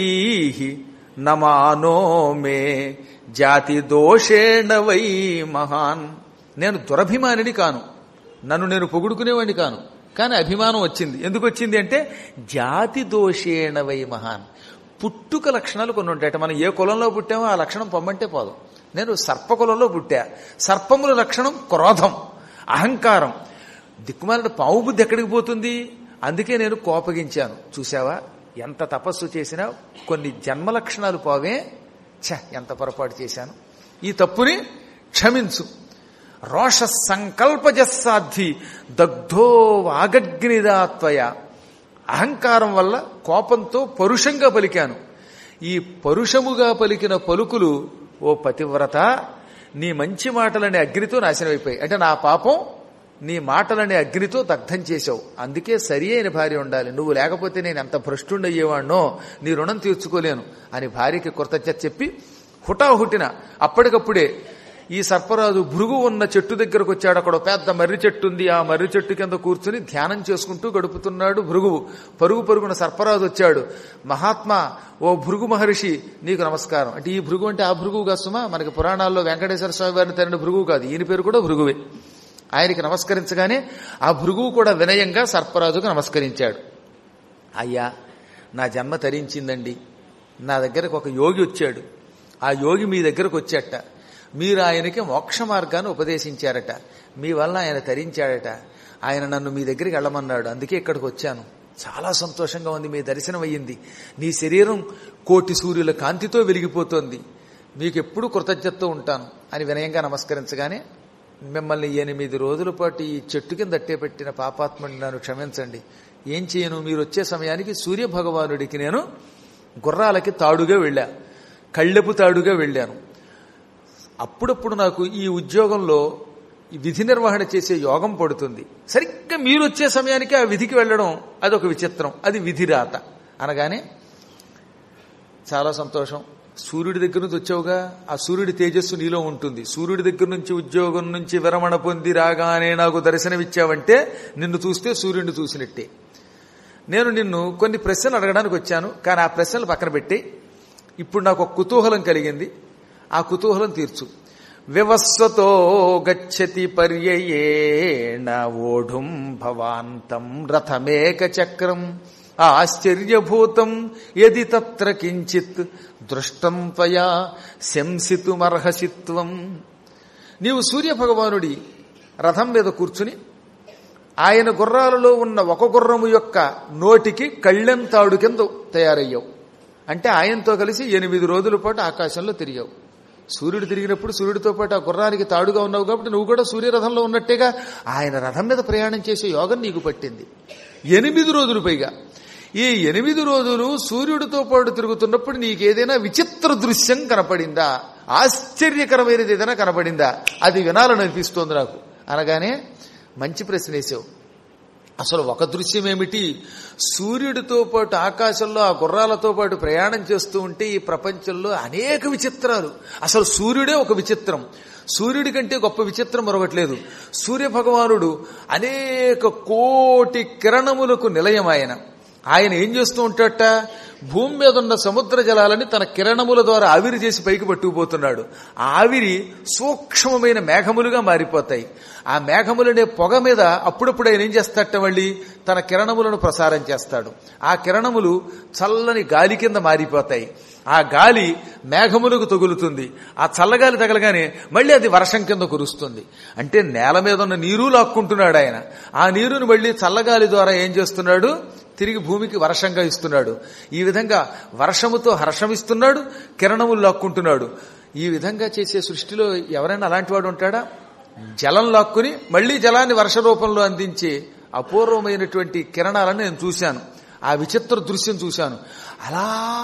నమానో మే జాతి దోషేణ వై మహాన్. నేను దురభిమానిని కాను, నన్ను నేను పొగుడుకునేవాడిని కాను, కానీ అభిమానం వచ్చింది. ఎందుకు వచ్చింది అంటే జాతి దోషేణ వై మహాన్. పుట్టుక లక్షణాలు కొన్ని ఉంటాయట. మనం ఏ కులంలో పుట్టామో ఆ లక్షణం పొమ్మంటే పోదు. నేను సర్ప కులంలో పుట్టా. సర్పముల లక్షణం క్రోధం, అహంకారం. దిక్కుమాలిన పావు బుద్ధి ఎక్కడికి పోతుంది? అందుకే నేను కోపగించాను. చూసావా, ఎంత తపస్సు చేసినా కొన్ని జన్మ లక్షణాలు పోవే. ఛ, ఎంత పొరపాటు చేశాను, ఈ తప్పుని క్షమించు. రోష సంకల్పజస్సాధ్వి దగ్ధో వాగగ్నిదాత్వయ. అహంకారం వల్ల కోపంతో పరుషంగా పలికాను. ఈ పరుషముగా పలికిన పలుకులు ఓ పతివ్రత నీ మంచి మాటలనే అగ్నితో నాశనమైపోయాయి. అంటే నా పాపం నీ మాటలనే అగ్నితో దగ్ధం చేశావు. అందుకే సరి అయిన భార్య ఉండాలి. నువ్వు లేకపోతే నేను ఎంత భ్రష్టుండయ్యేవాణ్ణో, నీ రుణం తీర్చుకోలేను అని భార్యకి కృతజ్ఞత చెప్పి హుటాహుటిన అప్పటికప్పుడే ఈ సర్పరాజు భృగు ఉన్న చెట్టు దగ్గరకు వచ్చాడు. అక్కడ పెద్ద మర్రి చెట్టు ఉంది. ఆ మర్రి చెట్టు కింద కూర్చుని ధ్యానం చేసుకుంటూ గడుపుతున్నాడు భృగువు. పరుగు పరుగున సర్పరాజు వచ్చాడు. మహాత్మా, ఓ భృగు మహర్షి, నీకు నమస్కారం. అంటే ఈ భృగు అంటే ఆ భృగువు కాదు సుమా, మనకి పురాణాల్లో వెంకటేశ్వర స్వామి వారిని తరిన భృగువు కాదు, ఈయన పేరు కూడా భృగువే. ఆయనకి నమస్కరించగానే ఆ భృగువు కూడా వినయంగా సర్పరాజుకు నమస్కరించాడు. అయ్యా, నా జన్మ తరించిందండి. నా దగ్గరకు ఒక యోగి వచ్చాడు. ఆ యోగి మీ దగ్గరకు వచ్చాట. మీరు ఆయనకి మోక్ష మార్గాన్ని ఉపదేశించారట. మీ వల్ల ఆయన తరించాడట. ఆయన నన్ను మీ దగ్గరికి వెళ్ళమన్నాడు. అందుకే ఇక్కడికి వచ్చాను. చాలా సంతోషంగా ఉంది, మీ దర్శనం అయ్యింది. నీ శరీరం కోటి సూర్యుల కాంతితో వెలిగిపోతోంది. మీకు ఎప్పుడూ కృతజ్ఞతతో ఉంటాను అని వినయంగా నమస్కరించగానే, మిమ్మల్ని ఎనిమిది రోజుల పాటు ఈ చెట్టు కింద అట్టే పెట్టిన పాపాత్ముడిని నన్ను క్షమించండి. ఏం చేయను, మీరు వచ్చే సమయానికి సూర్య భగవానుడికి నేను గుర్రాలకి తాడుగా వెళ్ళా, కళ్ళెపు తాడుగా వెళ్ళాను. అప్పుడప్పుడు నాకు ఈ ఉద్యోగంలో విధి నిర్వహణ చేసే యోగం పడుతుంది. సరిగ్గా మీరు వచ్చే సమయానికి ఆ విధికి వెళ్ళడం అదొక విచిత్రం, అది విధిరాత అనగానే చాలా సంతోషం. సూర్యుడి దగ్గర నుంచి వచ్చావుగా, ఆ సూర్యుడి తేజస్సు నీలో ఉంటుంది. సూర్యుడి దగ్గర నుంచి ఉద్యోగం నుంచి విరమణ పొంది రాగానే నాకు దర్శనమిచ్చావంటే నిన్ను చూస్తే సూర్యుడిని చూసినట్టే. నేను నిన్ను కొన్ని ప్రశ్నలు అడగడానికి వచ్చాను, కానీ ఆ ప్రశ్నలు పక్కన పెట్టి ఇప్పుడు నాకు ఒక కుతూహలం కలిగింది. ఆ కుతూహలం తీర్చు. వివస్వతో గచ్చతి పర్యయేణ ఓఢుం భవాంతం రథమేక చక్రం ఆశ్చర్యభూతం యది తత్ర కించిత్ దృష్టం త్వయా శంసితుమర్హసిత్వం. నీవు సూర్యభగవానుడి రథం మీద కూర్చుని ఆయన గుర్రాలలో ఉన్న ఒక గుర్రము యొక్క నోటికి కళ్ళెంతాడు కింద తయారయ్యావు. అంటే ఆయనతో కలిసి ఎనిమిది రోజుల పాటు ఆకాశంలో తిరిగావు. సూర్యుడు తిరిగినప్పుడు సూర్యుడితో పాటు ఆ గుర్రానికి తాడుగా ఉన్నావు కాబట్టి నువ్వు కూడా సూర్యరథంలో ఉన్నట్టేగా. ఆయన రథం మీద ప్రయాణం చేసే యోగం నీకు పట్టింది ఎనిమిది రోజులు పైగా. ఈ ఎనిమిది రోజులు సూర్యుడితో పాటు తిరుగుతున్నప్పుడు నీకేదైనా విచిత్ర దృశ్యం కనపడిందా, ఆశ్చర్యకరమైనది ఏదైనా కనపడిందా, అది వినాలని అనిపిస్తోంది నాకు అనగానే మంచి ప్రశ్న వేసావు. అసలు ఒక దృశ్యం ఏమిటి, సూర్యుడితో పాటు ఆకాశంలో ఆ గుర్రాలతో పాటు ప్రయాణం చేస్తూ ఉంటే ఈ ప్రపంచంలో అనేక విచిత్రాలు. అసలు సూర్యుడే ఒక విచిత్రం. సూర్యుడి కంటే గొప్ప విచిత్రం మరొకట్లేదు. సూర్య భగవానుడు అనేక కోటి కిరణములకు నిలయం. ఆయన ఆయన ఏం చేస్తూ ఉంటాడట, భూమి మీద ఉన్న సముద్ర జలాలని తన కిరణముల ద్వారా ఆవిరి చేసి పైకి పట్టుకుపోతున్నాడు. ఆ ఆవిరి సూక్ష్మమైన మేఘములుగా మారిపోతాయి. ఆ మేఘములనే పొగ మీద అప్పుడప్పుడు ఆయన ఏం చేస్తాడట, మళ్ళీ తన కిరణములను ప్రసారం చేస్తాడు. ఆ కిరణములు చల్లని గాలి కింద మారిపోతాయి. ఆ గాలి మేఘములకు తగులుతుంది. ఆ చల్లగాలి తగలగానే మళ్ళీ అది వర్షం కింద కురుస్తుంది. అంటే నేల మీద ఉన్న నీరు లాక్కుంటున్నాడు ఆయన. ఆ నీరుని మళ్ళీ చల్లగాలి ద్వారా ఏం చేస్తున్నాడు, తిరిగి భూమికి వర్షంగా ఇస్తున్నాడు. ఈ విధంగా వర్షముతో హర్షమిస్తున్నాడు, కిరణములు లాక్కుంటున్నాడు. ఈ విధంగా చేసే సృష్టిలో ఎవరైనా అలాంటి వాడు ఉంటాడా? జలం లాక్కుని మళ్లీ జలాన్ని వర్ష రూపంలో అందించే అపూర్వమైనటువంటి కిరణాలను నేను చూశాను. ఆ విచిత్ర దృశ్యం చూశాను. అలా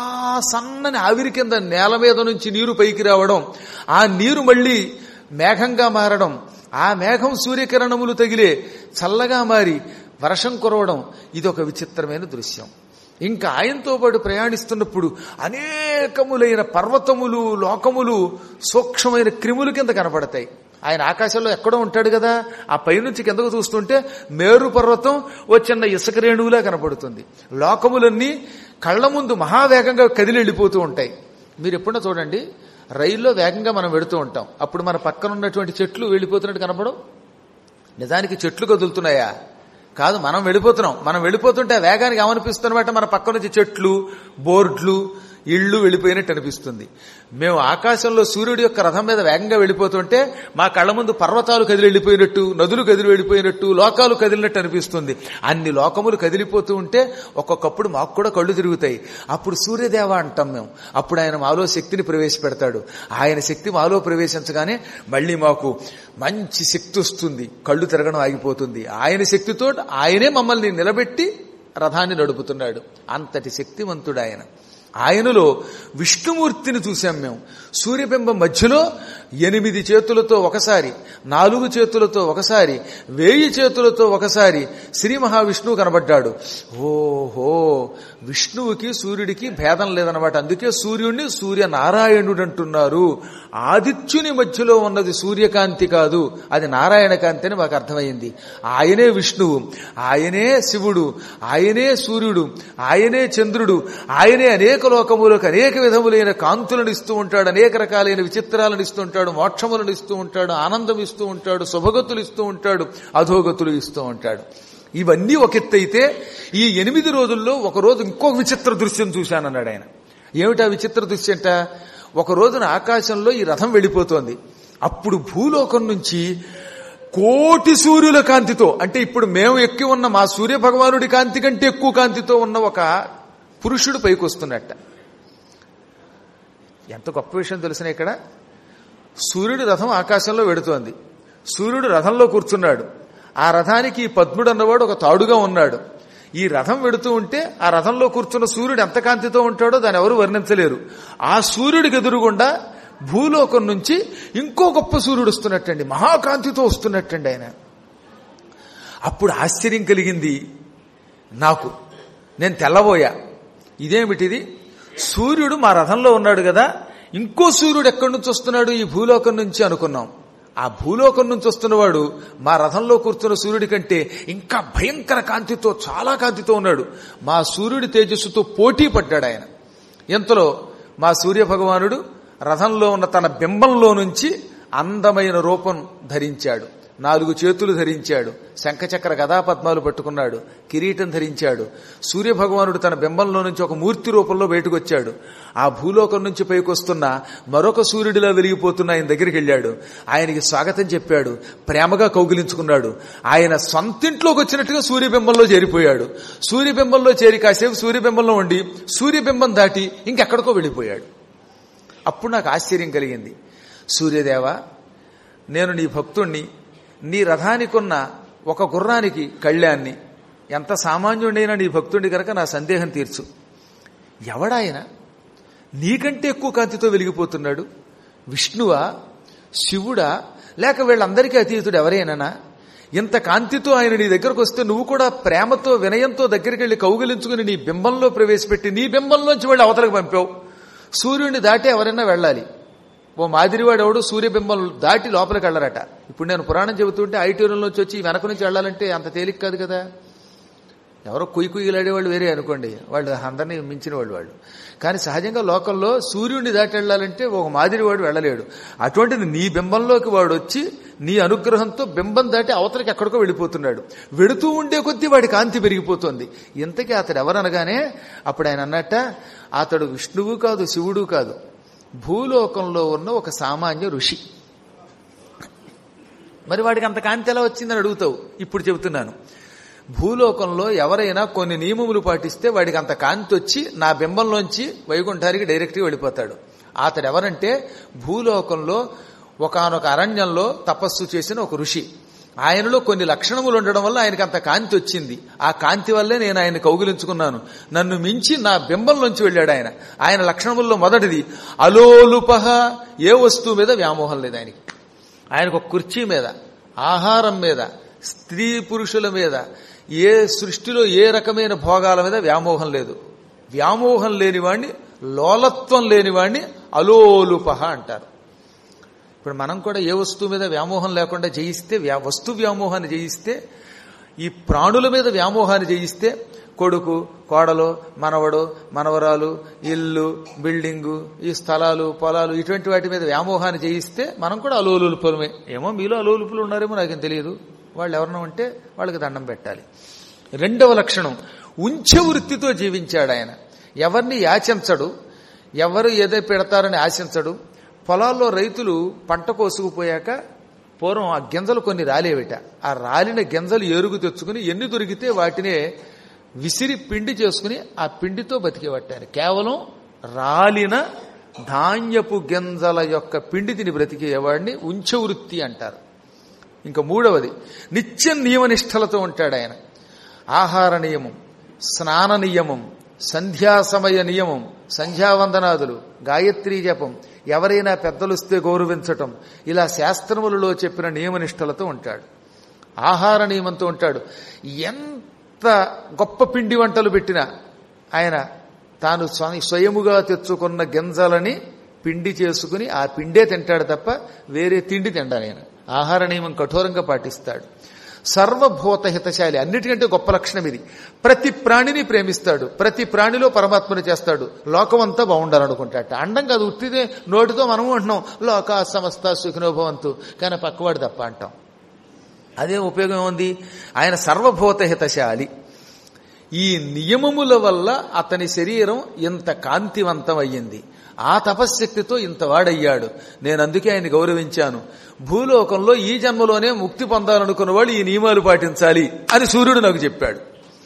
సన్నని ఆవిరి కింద నేల మీద నుంచి నీరు పైకి రావడం, ఆ నీరు మళ్లీ మేఘంగా మారడం, ఆ మేఘం సూర్యకిరణములు తగిలే చల్లగా మారి వర్షం కురవడం, ఇది ఒక విచిత్రమైన దృశ్యం. ఇంకా ఆయనతో పాటు ప్రయాణిస్తున్నప్పుడు అనేకములైన పర్వతములు, లోకములు సూక్ష్మమైన క్రిములు కింద కనపడతాయి. ఆయన ఆకాశంలో ఎక్కడో ఉంటాడు కదా, ఆ పైనుంచి కిందకు చూస్తుంటే మేరు పర్వతం ఓ చిన్న ఇసుక రేణువులా కనపడుతుంది. లోకములన్నీ కళ్ల ముందు మహావేగంగా కదిలి వెళ్ళిపోతూ ఉంటాయి. మీరు ఎప్పుడన్నా చూడండి, రైల్లో వేగంగా మనం వెడుతూ ఉంటాం, అప్పుడు మన పక్కన ఉన్నటువంటి చెట్లు వెళ్ళిపోతున్నట్టు కనపడవు. నిజానికి చెట్లు కదులుతున్నాయా? కాదు, మనం వెళ్ళిపోతున్నాం. మనం వెళ్ళిపోతుంటే ఆ వేగానికి ఏమనిపిస్తున్నమాట, మన పక్క నుంచి చెట్లు, బోర్డ్లు, ఇళ్లు వెళ్ళిపోయినట్టు అనిపిస్తుంది. మేము ఆకాశంలో సూర్యుడి యొక్క రథం మీద వేగంగా వెళ్ళిపోతుంటే మా కళ్ల ముందు పర్వతాలు కదిలి వెళ్ళిపోయినట్టు, నదులు కదిలి వెళ్ళిపోయినట్టు, లోకాలు కదిలినట్టు అనిపిస్తుంది. అన్ని లోకములు కదిలిపోతూ ఉంటే ఒక్కొక్కప్పుడు మాకు కూడా కళ్ళు తిరుగుతాయి. అప్పుడు సూర్యదేవ అంటాం మేము. అప్పుడు ఆయన మాలో శక్తిని ప్రవేశపెడతాడు. ఆయన శక్తి మాలో ప్రవేశించగానే మళ్లీ మాకు మంచి శక్తి వస్తుంది, కళ్ళు తిరగడం ఆగిపోతుంది. ఆయన శక్తితో ఆయనే మమ్మల్ని నిలబెట్టి రథాన్ని నడుపుతున్నాడు. అంతటి శక్తివంతుడు ఆయన. ఆయనలో విష్ణుమూర్తిని చూశాం మేము. సూర్యబింబం మధ్యలో ఎనిమిది చేతులతో ఒకసారి, నాలుగు చేతులతో ఒకసారి, వేయి చేతులతో ఒకసారి శ్రీ మహావిష్ణువు కనబడ్డాడు. ఓహో, విష్ణువుకి సూర్యుడికి భేదం లేదనమాట. అందుకే సూర్యుడిని సూర్యనారాయణుడు అంటున్నారు. ఆదిత్యుని మధ్యలో ఉన్నది సూర్యకాంతి కాదు, అది నారాయణ కాంతి అని మాకు అర్థమైంది. ఆయనే విష్ణువు, ఆయనే శివుడు, ఆయనే సూర్యుడు, ఆయనే చంద్రుడు, ఆయనే అనేక లోకములకు అనేక విధములైన కాంతులను ఇస్తూ ఉంటాడు, అనేక రకాలైన విచిత్రాలను ఇస్తూ ఉంటాడు, మోక్షములను ఇస్తూ ఉంటాడు, ఆనందం ఇస్తూ ఉంటాడు, శుభగతులు ఇస్తూ ఉంటాడు, అధోగతులు ఇస్తూ ఉంటాడు. ఇవన్నీ ఒక ఎత్తు అయితే, ఈ ఎనిమిది రోజుల్లో ఒక రోజు ఇంకొక విచిత్ర దృశ్యం చూశానన్నాడు ఆయన. ఏమిటా విచిత్ర దృశ్యం అంట? ఒక రోజున ఆకాశంలో ఈ రథం వెళ్ళిపోతోంది. అప్పుడు భూలోకం నుంచి కోటి సూర్యుల కాంతితో, అంటే ఇప్పుడు మేము ఎక్కి ఉన్న మా సూర్య భగవానుడి కాంతి కంటే ఎక్కువ కాంతితో ఉన్న ఒక పురుషుడు పైకి వస్తున్నట్ట. ఎంత గొప్ప విషయం తెలిసిన, ఇక్కడ సూర్యుడి రథం ఆకాశంలో వెడుతోంది. సూర్యుడు రథంలో కూర్చున్నాడు. ఆ రథానికి ఈ పద్ముడు అన్నవాడు ఒక తాడుగా ఉన్నాడు. ఈ రథం వెడుతూ ఉంటే ఆ రథంలో కూర్చున్న సూర్యుడు ఎంత కాంతితో ఉంటాడో దాన్ని ఎవరు వర్ణించలేరు. ఆ సూర్యుడికి ఎదురుగుండా భూలోకం నుంచి ఇంకో గొప్ప సూర్యుడు వస్తున్నట్టండి, మహాకాంతితో వస్తున్నట్టండి ఆయన. అప్పుడు ఆశ్చర్యం కలిగింది నాకు. నేను తెల్లబోయా, ఇదేమిటిది? సూర్యుడు మా రథంలో ఉన్నాడు కదా, ఇంకో సూర్యుడు ఎక్కడి నుంచి వస్తున్నాడు? ఈ భూలోకం నుంచి అనుకున్నాం. ఆ భూలోకం నుంచి వస్తున్నవాడు మా రథంలో కూర్చున్న సూర్యుడి కంటే ఇంకా భయంకర కాంతితో, చాలా కాంతితో ఉన్నాడు. మా సూర్యుడి తేజస్సుతో పోటీ పడ్డాడు ఆయన. ఇంతలో మా సూర్య భగవానుడు రథంలో ఉన్న తన బింబంలో నుంచి అందమైన రూపం ధరించాడు. నాలుగు చేతులు ధరించాడు, శంఖచక్ర గదాపద్మాలు పట్టుకున్నాడు, కిరీటం ధరించాడు. సూర్యభగవానుడు తన బింబంలో నుంచి ఒక మూర్తి రూపంలో బయటకు వచ్చాడు. ఆ భూలోకం నుంచి పైకొస్తున్న మరొక సూర్యుడిలా వెలిగిపోతున్న ఆయన దగ్గరికి వెళ్ళాడు. ఆయనకి స్వాగతం చెప్పాడు, ప్రేమగా కౌగిలించుకున్నాడు. ఆయన సొంతింట్లోకి వచ్చినట్టుగా సూర్యబింబంలో చేరిపోయాడు. సూర్యబింబంలో చేరి కాసేపు సూర్యబింబంలో ఉండి సూర్యబింబం దాటి ఇంకెక్కడికో వెళ్ళిపోయాడు. అప్పుడు నాకు ఆశ్చర్యం కలిగింది. సూర్యదేవ, నేను నీ భక్తుణ్ణి, నీ రథానికున్న ఒక గుర్రానికి కళ్యాణ్ణి, ఎంత సామాన్యుడైనా నీ భక్తుడి కనుక నా సందేహం తీర్చు. ఎవడాయన నీకంటే ఎక్కువ కాంతితో వెలిగిపోతున్నాడు? విష్ణువా, శివుడా, లేక వీళ్ళందరికీ అతీతుడు ఎవరైనా? ఇంత కాంతితో ఆయన నీ దగ్గరకు వస్తే నువ్వు కూడా ప్రేమతో వినయంతో దగ్గరికి వెళ్లి కౌగిలించుకుని నీ బింబంలో ప్రవేశపెట్టి నీ బింబంలోంచి వెళ్ళి అవతలకు పంపావు. సూర్యుడిని దాటి ఎవరైనా వెళ్ళాలి. ఓ మాదిరివాడు ఎవడు సూర్యబింబం దాటి లోపలికి వెళ్ళరట. ఇప్పుడు నేను పురాణం చెబుతుంటే ఐటీరంలోంచి వచ్చి వెనక నుంచి వెళ్ళాలంటే అంత తేలిక కాదు కదా. ఎవరో కుయ్యి కుయ్యలాడేవాళ్ళు వేరే అనుకోండి, వాళ్ళు అందరినీ మించిన వాళ్ళు వాళ్ళు. కానీ సహజంగా లోకంలో సూర్యుడిని దాటి వెళ్ళాలంటే ఒక మాదిరివాడు వెళ్ళలేడు. అటువంటిది నీ బింబంలోకి వాడు వచ్చి నీ అనుగ్రహంతో బింబం దాటి అవతలకి ఎక్కడికో వెళ్ళిపోతున్నాడు. వెడుతూ ఉండే కొద్దీ వాడి కాంతి పెరిగిపోతుంది. ఇంతకీ అతడు ఎవరనగానే అప్పుడు ఆయన అన్నట్ట, అతడు విష్ణువు కాదు, శివుడు కాదు, భూలోకంలో ఉన్న ఒక సామాన్య ఋషి. మరి వాడికి అంత కాంతి ఎలా వచ్చిందని అడుగుతావు. ఇప్పుడు చెబుతున్నాను. భూలోకంలో ఎవరైనా కొన్ని నియమములు పాటిస్తే వాడికి అంత కాంతి వచ్చి నా బింబంలోంచి వైకుంఠానికి డైరెక్ట్గా వెళ్ళిపోతాడు. అతడు ఎవరంటే భూలోకంలో ఒకానొక అరణ్యంలో తపస్సు చేసిన ఒక ఋషి. ఆయనలో కొన్ని లక్షణములు ఉండడం వల్ల ఆయనకి అంత కాంతి వచ్చింది. ఆ కాంతి వల్లే నేను ఆయన కౌగిలించుకున్నాను. నన్ను మించి నా బింబంలోంచి వెళ్ళాడు ఆయన. ఆయన లక్షణముల్లో మొదటిది అలోలుపహ, ఏ వస్తువు మీద వ్యామోహం లేదు ఆయనకి. ఆయనకు ఒక కుర్చీ మీద, ఆహారం మీద, స్త్రీ పురుషుల మీద, ఏ సృష్టిలో ఏ రకమైన భోగాల మీద వ్యామోహం లేదు. వ్యామోహం లేనివాణ్ణి, లోలత్వం లేనివాణ్ణి అలోలుపహ అంటారు. ఇప్పుడు మనం కూడా ఏ వస్తువు మీద వ్యామోహం లేకుండా జయిస్తే, వస్తు వ్యామోహాన్ని జయిస్తే, ఈ ప్రాణుల మీద వ్యామోహాన్ని జయిస్తే, కొడుకు, కోడలు, మనవడు, మనవరాలు, ఇల్లు, బిల్డింగు, ఈ స్థలాలు, పొలాలు, ఇటువంటి వాటి మీద వ్యామోహాన్ని జయిస్తే మనం కూడా అలోలుపులమే. ఏమో మీలో అలోలుపులు ఉన్నారేమో నాకేం తెలియదు. వాళ్ళు ఎవరన్నా ఉంటే వాళ్ళకి దండం పెట్టాలి. రెండవ లక్షణం, ఉంచె వృత్తితో జీవించాడు ఆయన. ఎవరిని యాచించడు, ఎవరు ఏదో పెడతారని ఆశించడు. పొలాల్లో రైతులు పంట కోసుకుపోయాక పూర్వం ఆ గింజలు కొన్ని రాలేవిట. ఆ రాలిన గింజలు ఏరుగు తెచ్చుకుని ఎన్ని దొరికితే వాటినే విసిరి పిండి చేసుకుని ఆ పిండితో బతికేవట్టారు. కేవలం రాలిన ధాన్యపు గింజల యొక్క పిండి తిని బ్రతికేవాడిని ఉంచె వృత్తి అంటారు. ఇంకా మూడవది, నిత్యం నియమనిష్టలతో ఉంటాడు ఆయన. ఆహార నియమం, స్నాన నియమం, సంధ్యాసమయ నియమం, సంధ్యావందనాదులు, గాయత్రీ జపం, ఎవరైనా పెద్దలుస్తే గౌరవించటం, ఇలా శాస్త్రములలో చెప్పిన నియమనిష్టలతో ఉంటాడు. ఆహార నియమంతో ఉంటాడు. ఎంత గొప్ప పిండి వంటలు పెట్టినా ఆయన తాను స్వయముగా తెచ్చుకున్న గింజలని పిండి చేసుకుని ఆ పిండే తింటాడు తప్ప వేరే తిండి తిండాను ఆయన. ఆహార నియమం కఠోరంగా పాటిస్తాడు. సర్వభూత హితశాలి, అన్నిటికంటే గొప్ప లక్షణం ఇది. ప్రతి ప్రాణిని ప్రేమిస్తాడు, ప్రతి ప్రాణిలో పరమాత్మను చేస్తాడు. లోకమంతా బాగుండాలనుకుంటాట. అండం కాదు, ఉట్టిదే నోటితో మనము అంటున్నాం లోక సమస్త సుఖినోభవంతు, కానీ పక్కవాడు తప్ప అంటాం. అదే ఉపయోగం ఉంది. ఆయన సర్వభూత హితశాలి. ఈ నియమముల వల్ల అతని శరీరం ఇంత కాంతివంతం అయ్యింది. ఆ తపశ్శక్తితో ఇంత వాడయ్యాడు. నేను అందుకే ఆయన గౌరవించాను. భూలోకంలో ఈ జన్మలోనే ముక్తి పొందాలనుకున్న వాళ్ళు ఈ నియమాలు పాటించాలి అని సూర్యుడు నాకు చెప్పాడు.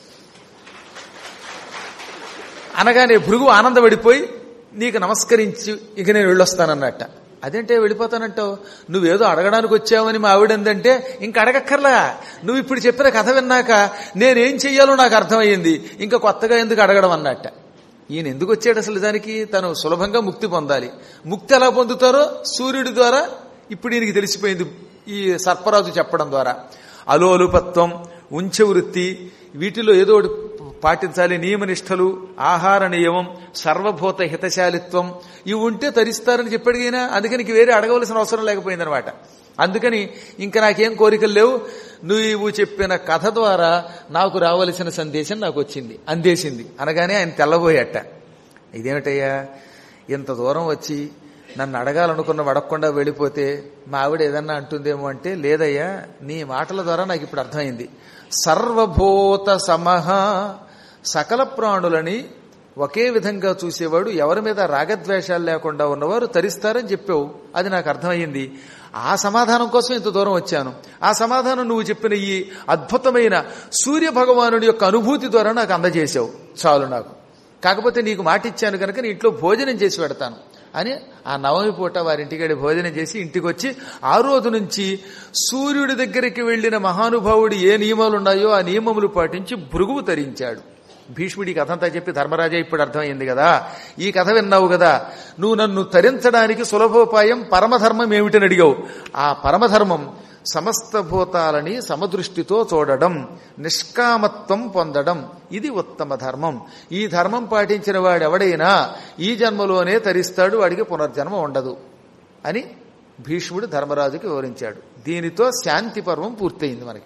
అనగానే భృగు ఆనందపడిపోయి నీకు నమస్కరించి ఇక నేను వెళ్ళొస్తానన్నట్ట. అదేంటే వెళ్ళిపోతానంటావు? నువ్వేదో అడగడానికి వచ్చావని మా ఆవిడందంటే ఇంక అడగక్కర్లా. నువ్వు ఇప్పుడు చెప్పిన కథ విన్నాక నేనేం చెయ్యాలో నాకు అర్థమయ్యింది. ఇంకా కొత్తగా ఎందుకు అడగడం అన్నట్ట. ఈయన ఎందుకు వచ్చాడు అసలు? దానికి తను సులభంగా ముక్తి పొందాలి. ముక్తి ఎలా పొందుతారో సూర్యుడి ద్వారా ఇప్పుడు ఈయనకి తెలిసిపోయింది, ఈ సర్పరాజు చెప్పడం ద్వారా. అలోలుపత్వం, ఉంచె వృత్తి, వీటిలో ఏదో ఒకటి పాటించాలి. నియమనిష్టలు, ఆహార నియమం, సర్వభూత హితశాలిత్వం, ఇవి ఉంటే తరిస్తారని చెప్పాడు ఈయన. అందుకని వేరే అడగవలసిన అవసరం లేకపోయిందనమాట. అందుకని ఇంకా నాకేం కోరికలు లేవు, నువ్వు చెప్పిన కథ ద్వారా నాకు రావలసిన సందేశం నాకు వచ్చింది, అందేసింది అనగానే ఆయన తెల్లబోయట. ఇదేమిటయ్యా, ఇంత దూరం వచ్చి నన్ను అడగాలనుకున్న అడగకుండా వెళ్ళిపోతే మా ఆవిడ ఏదన్నా అంటుందేమో అంటే, లేదయ్యా నీ మాటల ద్వారా నాకు ఇప్పుడు అర్థమైంది. సర్వభూత సమహ, సకల ప్రాణులని ఒకే విధంగా చూసేవాడు, ఎవరి మీద రాగద్వేషాలు లేకుండా ఉన్నవారు తరిస్తారని చెప్పావు. అది నాకు అర్థమయ్యింది. ఆ సమాధానం కోసం ఇంత దూరం వచ్చాను. ఆ సమాధానం నువ్వు చెప్పిన ఈ అద్భుతమైన సూర్య భగవానుడి యొక్క అనుభూతి ద్వారా నాకు అందజేశావు. చాలు నాకు. కాకపోతే నీకు మాట ఇచ్చాను కనుక నీ ఇంట్లో భోజనం చేసి పెడతాను అని ఆ నవమి పూట వారింటికి భోజనం చేసి ఇంటికి వచ్చి ఆ రోజు నుంచి సూర్యుడి దగ్గరికి వెళ్లిన మహానుభావుడు ఏ నియమాలు ఉన్నాయో ఆ నియమములు పాటించి భృగువు తరించాడు. భీష్ముడి కథ అంతా చెప్పి, ధర్మరాజా ఇప్పుడు అర్థమైంది కదా, ఈ కథ విన్నావు కదా, నువ్వు నన్ను తరించడానికి సులభోపాయం పరమధర్మం ఏమిటని అడిగావు. ఆ పరమధర్మం సమస్త భూతాలని సమదృష్టితో చూడడం, నిష్కామత్వం పొందడం, ఇది ఉత్తమ ధర్మం. ఈ ధర్మం పాటించిన వాడెవడైనా ఈ జన్మలోనే తరిస్తాడు, వాడికి పునర్జన్మ ఉండదు అని భీష్ముడు ధర్మరాజుకి వివరించాడు. దీనితో శాంతి పర్వం పూర్తయింది. మనకి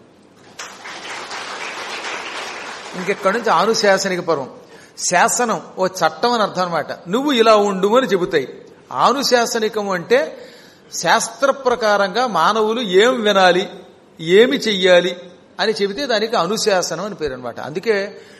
ఇంకెక్కడి నుంచి ఆనుశాసనిక పర్వం. శాసనం ఓ చట్టం అని అర్థం అనమాట. నువ్వు ఇలా ఉండు అని చెబుతాయి. ఆనుశాసనికము అంటే శాస్త్ర ప్రకారంగా మానవులు ఏం వినాలి, ఏమి చెయ్యాలి అని చెబితే దానికి అనుశాసనం అని పేరు అనమాట. అందుకే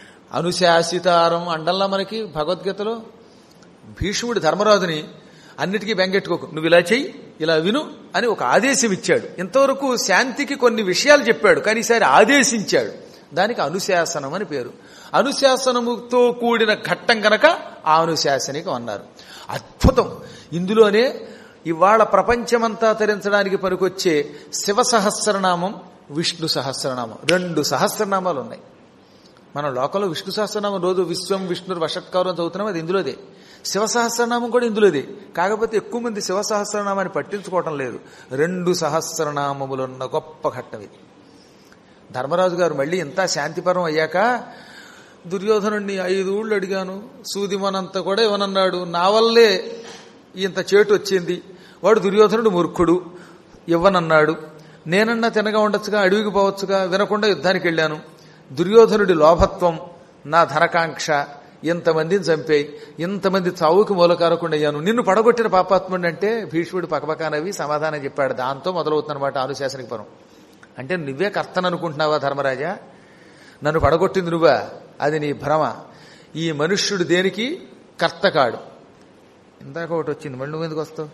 అనుశాసితారం అండల్లా మనకి భగవద్గీతలో భీష్ముడు ధర్మరాజుని అన్నిటికీ బెంగెట్టుకోకు, నువ్వు ఇలా చెయ్యి, ఇలా విను అని ఒక ఆదేశం ఇచ్చాడు. ఇంతవరకు శాంతికి కొన్ని విషయాలు చెప్పాడు, కానీ ఈసారి ఆదేశించాడు. దానికి అనుశాసనం అని పేరు. అనుశాసనముతో కూడిన ఘట్టం గనక ఆ అనుశాసనికం అన్నారు. అద్భుతం. ఇందులోనే ఇవాళ ప్రపంచమంతా తరించడానికి పనికొచ్చే శివ సహస్రనామం, విష్ణు సహస్రనామం, రెండు సహస్రనామాలు ఉన్నాయి. మనం లోకంలో విష్ణు సహస్రనామం రోజు విశ్వం విష్ణు వషట్కారం అని చదువుతున్నాం, అది ఇందులోదే. శివ సహస్రనామం కూడా ఇందులోదే. కాకపోతే ఎక్కువ మంది శివ సహస్రనామాన్ని పట్టించుకోవటం లేదు. రెండు సహస్రనామములున్న గొప్ప ఘట్టం ఇది. ధర్మరాజు గారు మళ్ళీ ఇంత శాంతిపరం అయ్యాక దుర్యోధనుడిని ఐదు ఊళ్ళు అడిగాను, సూదిమనంతా కూడా ఇవ్వనన్నాడు, నా వల్లే ఇంత చేటు వచ్చింది, వాడు దుర్యోధనుడు మూర్ఖుడు ఇవ్వనన్నాడు, నేనన్నా తినగా ఉండొచ్చుగా, అడవికి పోవచ్చుగా, వినకుండా యుద్ధానికి వెళ్ళాను, దుర్యోధనుడి లోభత్వం, నా ధనకాంక్ష, ఇంతమందిని చంపేయి, ఇంతమంది చావుకి మూలకారకుండా అయ్యాను, నిన్ను పడగొట్టిన పాపాత్ముడి అంటే భీష్ముడు పకపకానవి సమాధానం చెప్పాడు. దాంతో మొదలవుతుందన్నమాట అనుశాసనిక పరం. అంటే నువ్వే కర్తను అనుకుంటున్నావా ధర్మరాజా? నన్ను పడగొట్టింది నువ్వా? అది నీ భ్రమ. ఈ మనుష్యుడు దేనికి కర్త కాడు. ఇందాక ఒకటి వచ్చింది, మళ్ళీ నువ్వు ఎందుకు వస్తావు?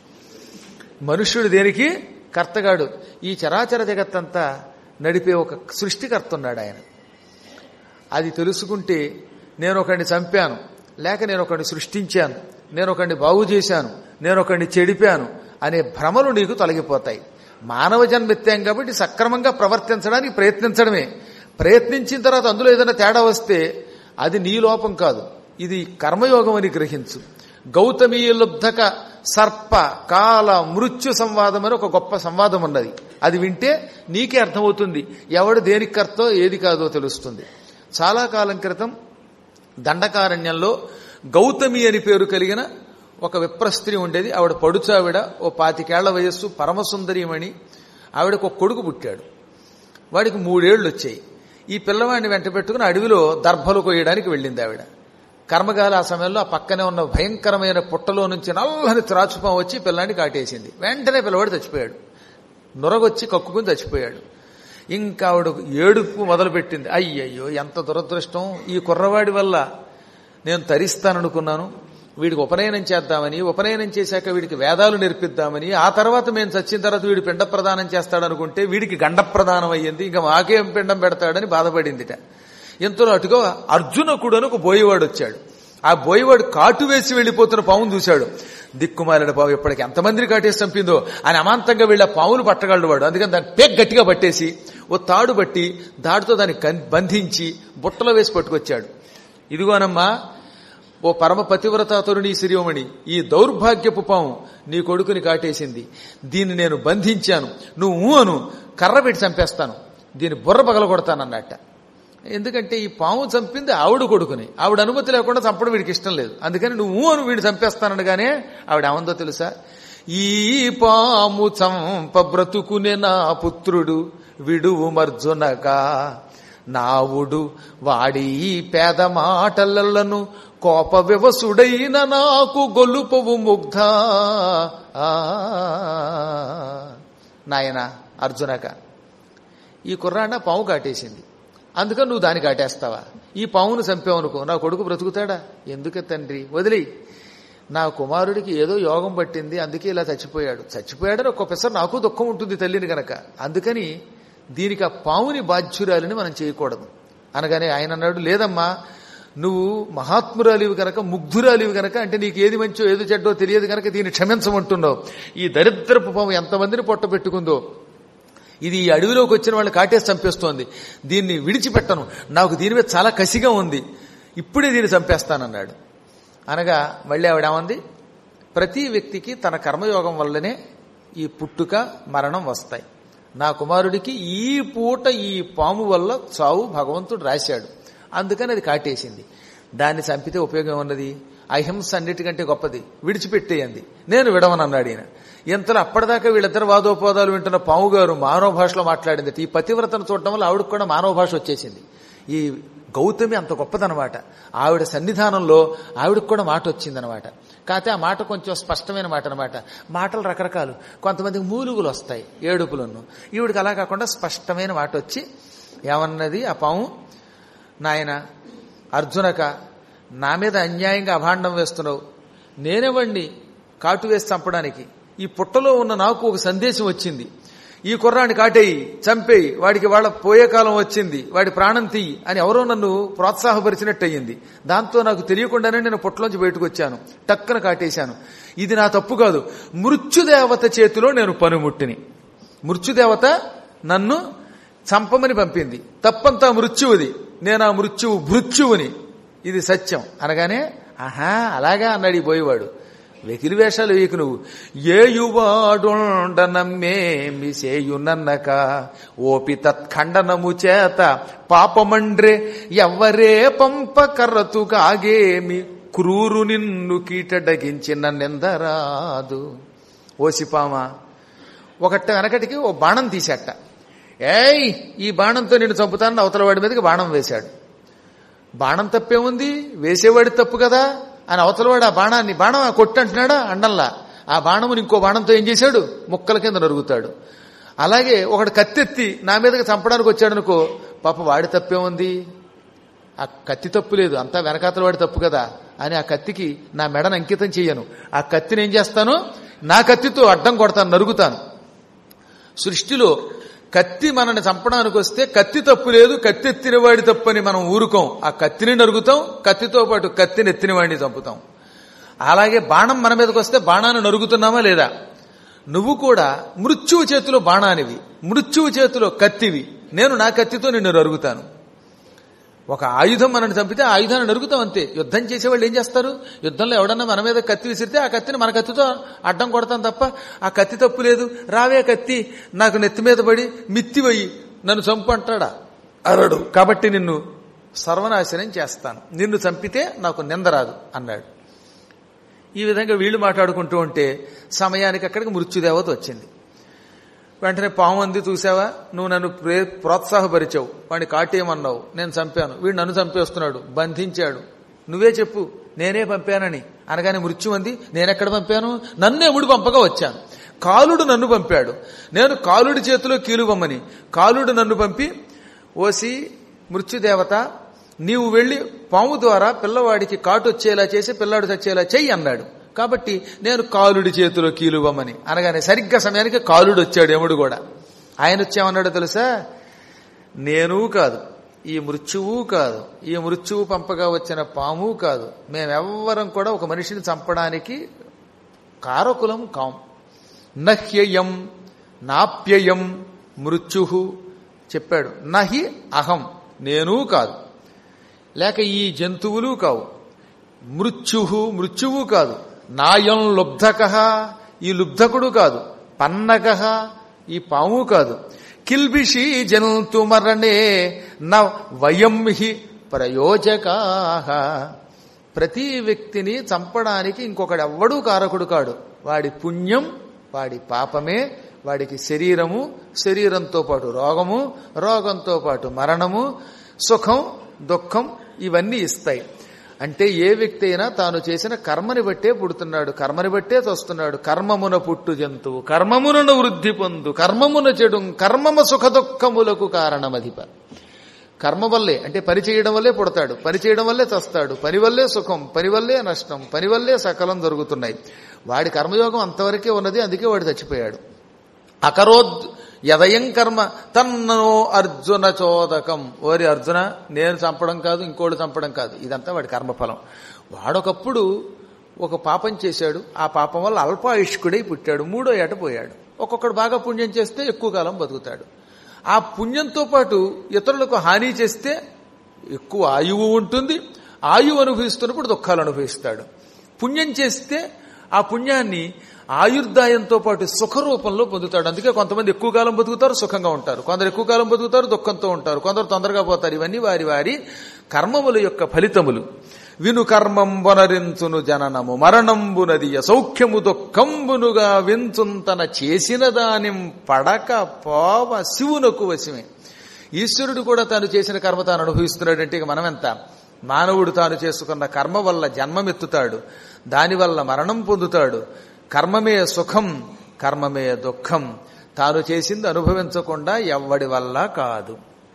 మనుష్యుడు దేనికి కర్తగాడు. ఈ చరాచర జగత్తంతా నడిపే ఒక సృష్టికర్త ఉన్నాడు ఆయన. అది తెలుసుకుంటే నేను ఒకడిని చంపాను, లేక నేను ఒకడిని సృష్టించాను, నేను ఒకడిని బాగు చేశాను, నేను ఒకడిని చెడిపాను అనే భ్రమలు నీకు తొలగిపోతాయి. మానవ జన్మెత్తాం కాబట్టి సక్రమంగా ప్రవర్తించడానికి ప్రయత్నించడమే. ప్రయత్నించిన తర్వాత అందులో ఏదైనా తేడా వస్తే అది నీ లోపం కాదు, ఇది కర్మయోగం అని గ్రహించు. గౌతమీ లుబ్ధక సర్ప కాల మృత్యు సంవాదం అని ఒక గొప్ప సంవాదం ఉన్నది. అది వింటే నీకే అర్థమవుతుంది ఎవడు దేనికి కర్తో ఏది కాదో తెలుస్తుంది. చాలా కాలం క్రితం దండకారణ్యంలో గౌతమి అని పేరు కలిగిన ఒక విప్రస్త్రీ ఉండేది. ఆవిడ పడుచావిడ, ఓ పాతికేళ్ల వయస్సు, పరమసుందరీమణి. ఆవిడకు ఒక కొడుకు పుట్టాడు. వాడికి మూడేళ్లు వచ్చాయి. ఈ పిల్లవాడిని వెంట పెట్టుకుని అడవిలో దర్భలు కొయ్యడానికి వెళ్ళింది ఆవిడ. కర్మగాలి ఆ సమయంలో ఆ పక్కనే ఉన్న భయంకరమైన పుట్టలో నుంచి నల్లని త్రాచుపం వచ్చి పిల్లాన్ని కాటేసింది. వెంటనే పిల్లవాడు చచ్చిపోయాడు. నొరగొచ్చి కక్కుకుని చచ్చిపోయాడు. ఇంకా ఆవిడ ఏడుపు మొదలుపెట్టింది. అయ్యయ్యో ఎంత దురదృష్టం, ఈ కుర్రవాడి వల్ల నేను తరిస్తాననుకున్నాను, వీడికి ఉపనయనం చేద్దామని, ఉపనయనం చేశాక వీడికి వేదాలు నేర్పిద్దామని, ఆ తర్వాత మేము చచ్చిన తర్వాత వీడు పిండ ప్రదానం చేస్తాడనుకుంటే వీడికి గండ ప్రదానం అయ్యింది, ఇంకా మాకేం పిండం పెడతాడని బాధపడిందిట. ఇంతలో అటుగా అర్జునకుడు అని ఒక బోయేవాడు వచ్చాడు. ఆ బోయేవాడు కాటు వేసి వెళ్లిపోతున్న పావును చూశాడు. దిక్కుమాలిన పావు ఎప్పటికి ఎంతమందిని కాటేసి చంపిందో అని అమాంతంగా వెళ్ళి ఆ పావును పట్టగలడు వాడు. అందుకని దాన్ని పేక్ గట్టిగా పట్టేసి ఓ తాడు బట్టి దాడితో దాన్ని బంధించి బుట్టలో వేసి పట్టుకొచ్చాడు. ఇదిగోనమ్మా ఓ పరమ పతివ్రత తరుణీ శిరోమణి, ఈ దౌర్భాగ్యపు పాము నీ కొడుకుని కాటేసింది, దీన్ని నేను బంధించాను, నువ్వు అను కర్ర పెట్టి చంపేస్తాను, దీన్ని బుర్ర పగలగొడతానన్నట్ట. ఎందుకంటే ఈ పాము చంపింది ఆవిడ కొడుకుని, ఆవిడ అనుమతి లేకుండా చంపడం వీడికి ఇష్టం లేదు. అందుకని నువ్వు అను వీడు చంపేస్తానగానే ఆవిడ ఏమందో తెలుసా? ఈ పాము చంప బ్రతుకునే నా పుత్రుడు విడువు మర్జునగా నావుడు వాడి ఈ పేద మాటలను కోప వివసుడైన నాకు గొలుపవు ముగ్ధ. నాయన అర్జునక, ఈ కుర్రాన్న పాము కాటేసింది, అందుకని నువ్వు దాన్ని కాటేస్తావా? ఈ పామును చంపావనుకో నా కొడుకు బ్రతుకుతాడా? ఎందుకే తండ్రి, వదిలేయి. నా కుమారుడికి ఏదో యోగం పట్టింది, అందుకే ఇలా చచ్చిపోయాడు. చచ్చిపోయాడని ఒక్కొక్కసారి నాకు దుఃఖం ఉంటుంది తల్లిని గనక, అందుకని దీనికి ఆ పాముని బాధ్యురాలని మనం చేయకూడదు అనగానే ఆయన అన్నాడు, లేదమ్మా, నువ్వు మహాత్మురాలివి గనక, ముగ్ధురాలివి గనక, అంటే నీకు ఏది మంచో ఏది చెడ్డో తెలియదు గనక దీన్ని క్షమించమంటున్నావు. ఈ దరిద్రపు పాము ఎంతమందిని పొట్ట పెట్టుకుందో, ఇది ఈ అడవిలోకి వచ్చిన వాళ్ళు కాటేసి చంపేస్తోంది, దీన్ని విడిచిపెట్టను, నాకు దీని మీద చాలా కసిగా ఉంది, ఇప్పుడే దీన్ని చంపేస్తానన్నాడు. అనగా మళ్ళీ ఆవిడేమంది, ప్రతి వ్యక్తికి తన కర్మయోగం వల్లనే ఈ పుట్టుక మరణం వస్తాయి. నా కుమారుడికి ఈ పూట ఈ పాము వల్ల చావు భగవంతుడు రాశాడు, అందుకని అది కాటేసింది. దాన్ని చంపితే ఉపయోగం ఉన్నది? అహింస అన్నిటికంటే గొప్పది, విడిచిపెట్టేయండి. నేను విడవనన్నాడు ఈయన. ఇంతలో అప్పటిదాకా వీళ్ళిద్దరు వాదోపవాదాలు వింటున్న పాము గారు మానవ భాషలో మాట్లాడింది. ఈ పతివ్రతను చూడటం వల్ల ఆవిడకు కూడా మానవ భాష వచ్చేసింది. ఈ గౌతమి అంత గొప్పదనమాట. ఆవిడ సన్నిధానంలో ఆవిడకు కూడా మాట వచ్చిందనమాట. కాకపోతే ఆ మాట కొంచెం స్పష్టమైన మాట అనమాట. మాటలు రకరకాలు, కొంతమందికి మూలుగులు వస్తాయి, ఏడుపులను. ఈవిడికి అలా కాకుండా స్పష్టమైన మాట వచ్చి ఏమన్నది ఆ పాము, నాయన అర్జునక, నా మీద అన్యాయంగా అభాండం వేస్తున్నావు, నేనేవాడిని కాటు వేసి చంపడానికి? ఈ పుట్టలో ఉన్న నాకు ఒక సందేశం వచ్చింది, ఈ కుర్రాన్ని కాటేయి, చంపేయి, వాడికి వాళ్ళ పోయే కాలం వచ్చింది, వాడి ప్రాణం తీయి అని ఎవరో నన్ను ప్రోత్సాహపరిచినట్టు అయ్యింది. దాంతో నాకు తెలియకుండానే నేను పుట్టలోంచి బయటకు వచ్చాను, టక్కన కాటేశాను. ఇది నా తప్పు కాదు, మృత్యుదేవత చేతిలో నేను పనిముట్టిని. మృత్యుదేవత నన్ను చంపమని పంపింది, తప్పంతా మృత్యువుది, నేను ఆ మృత్యువు భృత్యువుని, ఇది సత్యం అనగానే, ఆహా అలాగా అన్నాడు ఈ పోయేవాడు. వెకిలి వేషాలు వేయకు నువ్వు. ఏయువాడుండనమ్మేమి సేయునన్నక ఓపి తత్ఖండనము చేత పాపమండ్రే ఎవ్వరే పంప కర్రతుగాగేమి క్రూరు నిన్ను కీటడగించిన నిందరాదు. ఓసిపామా, ఒకట వెనకటికి ఓ బాణం తీసేట. ఏయ్, ఈ బాణంతో నిన్ను చంపుతానని అవతల వాడి మీదకి బాణం వేశాడు. బాణం తప్పేముంది, వేసేవాడి తప్పు కదా అని అవతలవాడు ఆ బాణాన్ని, బాణం కొట్టంటున్నాడా అండంలా, ఆ బాణముని ఇంకో బాణంతో ఏం చేశాడు, ముక్కల కింద నరుగుతాడు. అలాగే ఒకడు కత్తెత్తి నా మీదకి చంపడానికి వచ్చాడనుకో, పాప వాడి తప్పేముంది, ఆ కత్తి తప్పు లేదు, అంతా వెనకాతల వాడి తప్పు కదా అని ఆ కత్తికి నా మెడను అంకితం చెయ్యను. ఆ కత్తిని ఏం చేస్తాను, నా కత్తితో అడ్డం కొడతాను, నరుగుతాను. సృష్టిలో కత్తి మనల్ని చంపడానికి వస్తే కత్తి తప్పు లేదు, కత్తి ఎత్తిన వాడి తప్పు అని మనం ఊరుకోం. ఆ కత్తిని నరుగుతాం, కత్తితో పాటు కత్తిని ఎత్తిన వాడిని చంపుతాం. అలాగే బాణం మన మీదకి వస్తే బాణాన్ని నరుగుతున్నామా లేదా? నువ్వు కూడా మృత్యువు చేతిలో బాణానివి, మృత్యువు చేతిలో కత్తివి. నేను నా కత్తితో నిన్ను నరుగుతాను. ఒక ఆయుధం మనల్ని చంపితే ఆ ఆయుధాన్ని నరుగుతాం అంతే. యుద్ధం చేసేవాళ్ళు ఏం చేస్తారు, యుద్ధంలో ఎవడన్నా మన మీద కత్తి విసిరితే ఆ కత్తిని మన కత్తితో అడ్డం కొడతాం తప్ప ఆ కత్తి తప్పు లేదు, రావే కత్తి నాకు నెత్తి మీద పడి మిత్తివయ్యి నన్ను చంపు అంటాడా? అరడు. కాబట్టి నిన్ను సర్వనాశనం చేస్తాను, నిన్ను చంపితే నాకు నిందరాదు అన్నాడు. ఈ విధంగా వీళ్ళు మాట్లాడుకుంటూ ఉంటే సమయానికి అక్కడికి మృత్యుదేవత వచ్చింది. వెంటనే పాము అంది, చూసావా, నువ్వు నన్ను ప్రే ప్రోత్సాహపరిచావు, వాడిని కాటేయమన్నావు, నేను చంపాను, వీడు నన్ను చంపేస్తున్నాడు, బంధించాడు, నువ్వే చెప్పు నేనే పంపానని అనగానే మృత్యు అంది, నేనెక్కడ పంపాను, నన్ను ఎముడు పంపగా వచ్చాను. కాలుడు నన్ను పంపాడు, నేను కాలుడి చేతిలో కీలువమ్మని, కాలుడు నన్ను పంపి, ఓసి మృత్యుదేవత నీవు వెళ్లి పాము ద్వారా పిల్లవాడికి కాటు వచ్చేలా చేసి పిల్లాడు చచ్చేలా చెయ్యి అన్నాడు. కాబట్టి నేను కాలుడి చేతిలో కీలువమ్మని అనగానే సరిగ్గా సమయానికి కాలుడు వచ్చాడు. యముడు కూడా ఆయన వచ్చామన్నాడో తెలుసా, నేను కాదు, ఈ మృత్యువు కాదు, ఈ మృత్యువు పంపగా వచ్చిన పాము కాదు, మేమెవ్వరం కూడా ఒక మనిషిని చంపడానికి కారకులం కాం. నహ్యయం నాప్యయం మృత్యు చెప్పాడు. నహి అహం, నేను కాదు, లేక ఈ జంతువులు కావు, మృత్యు మృత్యువు కాదు, నాయం లుబ్ధక ఈ లుబ్ధకుడు కాదు, పన్నక ఈ పాము కాదు, కిల్బిషి జంతు మరణే న వయం హి ప్రయోజకాః. ప్రతి వ్యక్తిని చంపడానికి ఇంకొకడు ఎవ్వడూ కారకుడు కాడు. వాడి పుణ్యం వాడి పాపమే వాడికి శరీరము, శరీరంతో పాటు రోగము, రోగంతో పాటు మరణము, సుఖం దుఃఖం ఇవన్నీ ఇస్తాయి. అంటే ఏ వ్యక్తి అయినా తాను చేసిన కర్మని బట్టే పుడుతున్నాడు, కర్మని బట్టే తోస్తున్నాడు. కర్మమున పుట్టు జంతువు కర్మమునను వృద్ధి పొందు, కర్మమున చెడు కర్మము సుఖ దుఃఖములకు కారణమధిప. కర్మ వల్లే అంటే పని చేయడం వల్లే పుడతాడు, పని చేయడం వల్లే చస్తాడు, పని వల్లే సుఖం, పని వల్లే నష్టం, పని వల్లే సకలం జరుగుతున్నాయి. వాడి కర్మయోగం అంతవరకే ఉన్నది, అందుకే వాడు చచ్చిపోయాడు. అకరోద్ యదయం కర్మ తన్నో అర్జున చోదకం. ఓరి అర్జున, నేను చంపడం కాదు, ఇంకోటి చంపడం కాదు, ఇదంతా వాడి కర్మఫలం. వాడొకప్పుడు ఒక పాపం చేశాడు, ఆ పాపం వల్ల అల్పాయుష్కుడై పుట్టాడు, మూడో ఏట పోయాడు. ఒక్కొక్కడు బాగా పుణ్యం చేస్తే ఎక్కువ కాలం బతుకుతాడు. ఆ పుణ్యంతో పాటు ఇతరులకు హాని చేస్తే ఎక్కువ ఆయువు ఉంటుంది, ఆయువు అనుభవిస్తున్నప్పుడు దుఃఖాలు అనుభవిస్తాడు. పుణ్యం చేస్తే ఆ పుణ్యాన్ని ఆయుర్దాయంతో పాటు సుఖ రూపంలో పొందుతాడు. అందుకే కొంతమంది ఎక్కువ కాలం బతుకుతారు, సుఖంగా ఉంటారు, కొందరు ఎక్కువ కాలం బతుకుతారు, దుఃఖంతో ఉంటారు, కొందరు తొందరగా పోతారు. ఇవన్నీ వారి వారి కర్మముల యొక్క ఫలితములు. విను కర్మం వనరించును జననము మరణంబునదియ సౌఖ్యము దుఃఖంబునుగా వించుంతన చేసిన దానిం పడక పోవ శివునకు వశమే. ఈశ్వరుడు కూడా తాను చేసిన కర్మ తాను అనుభవిస్తున్నాడంటే ఇక మనమెంత? మానవుడు తాను చేసుకున్న కర్మ వల్ల జన్మమెత్తుతాడు, దానివల్ల మరణం పొందుతాడు. కర్మమే సుఖం, కర్మమే దుఃఖం. తాను చేసింది అనుభవించకుండా ఎవ్వడి వల్ల కాదు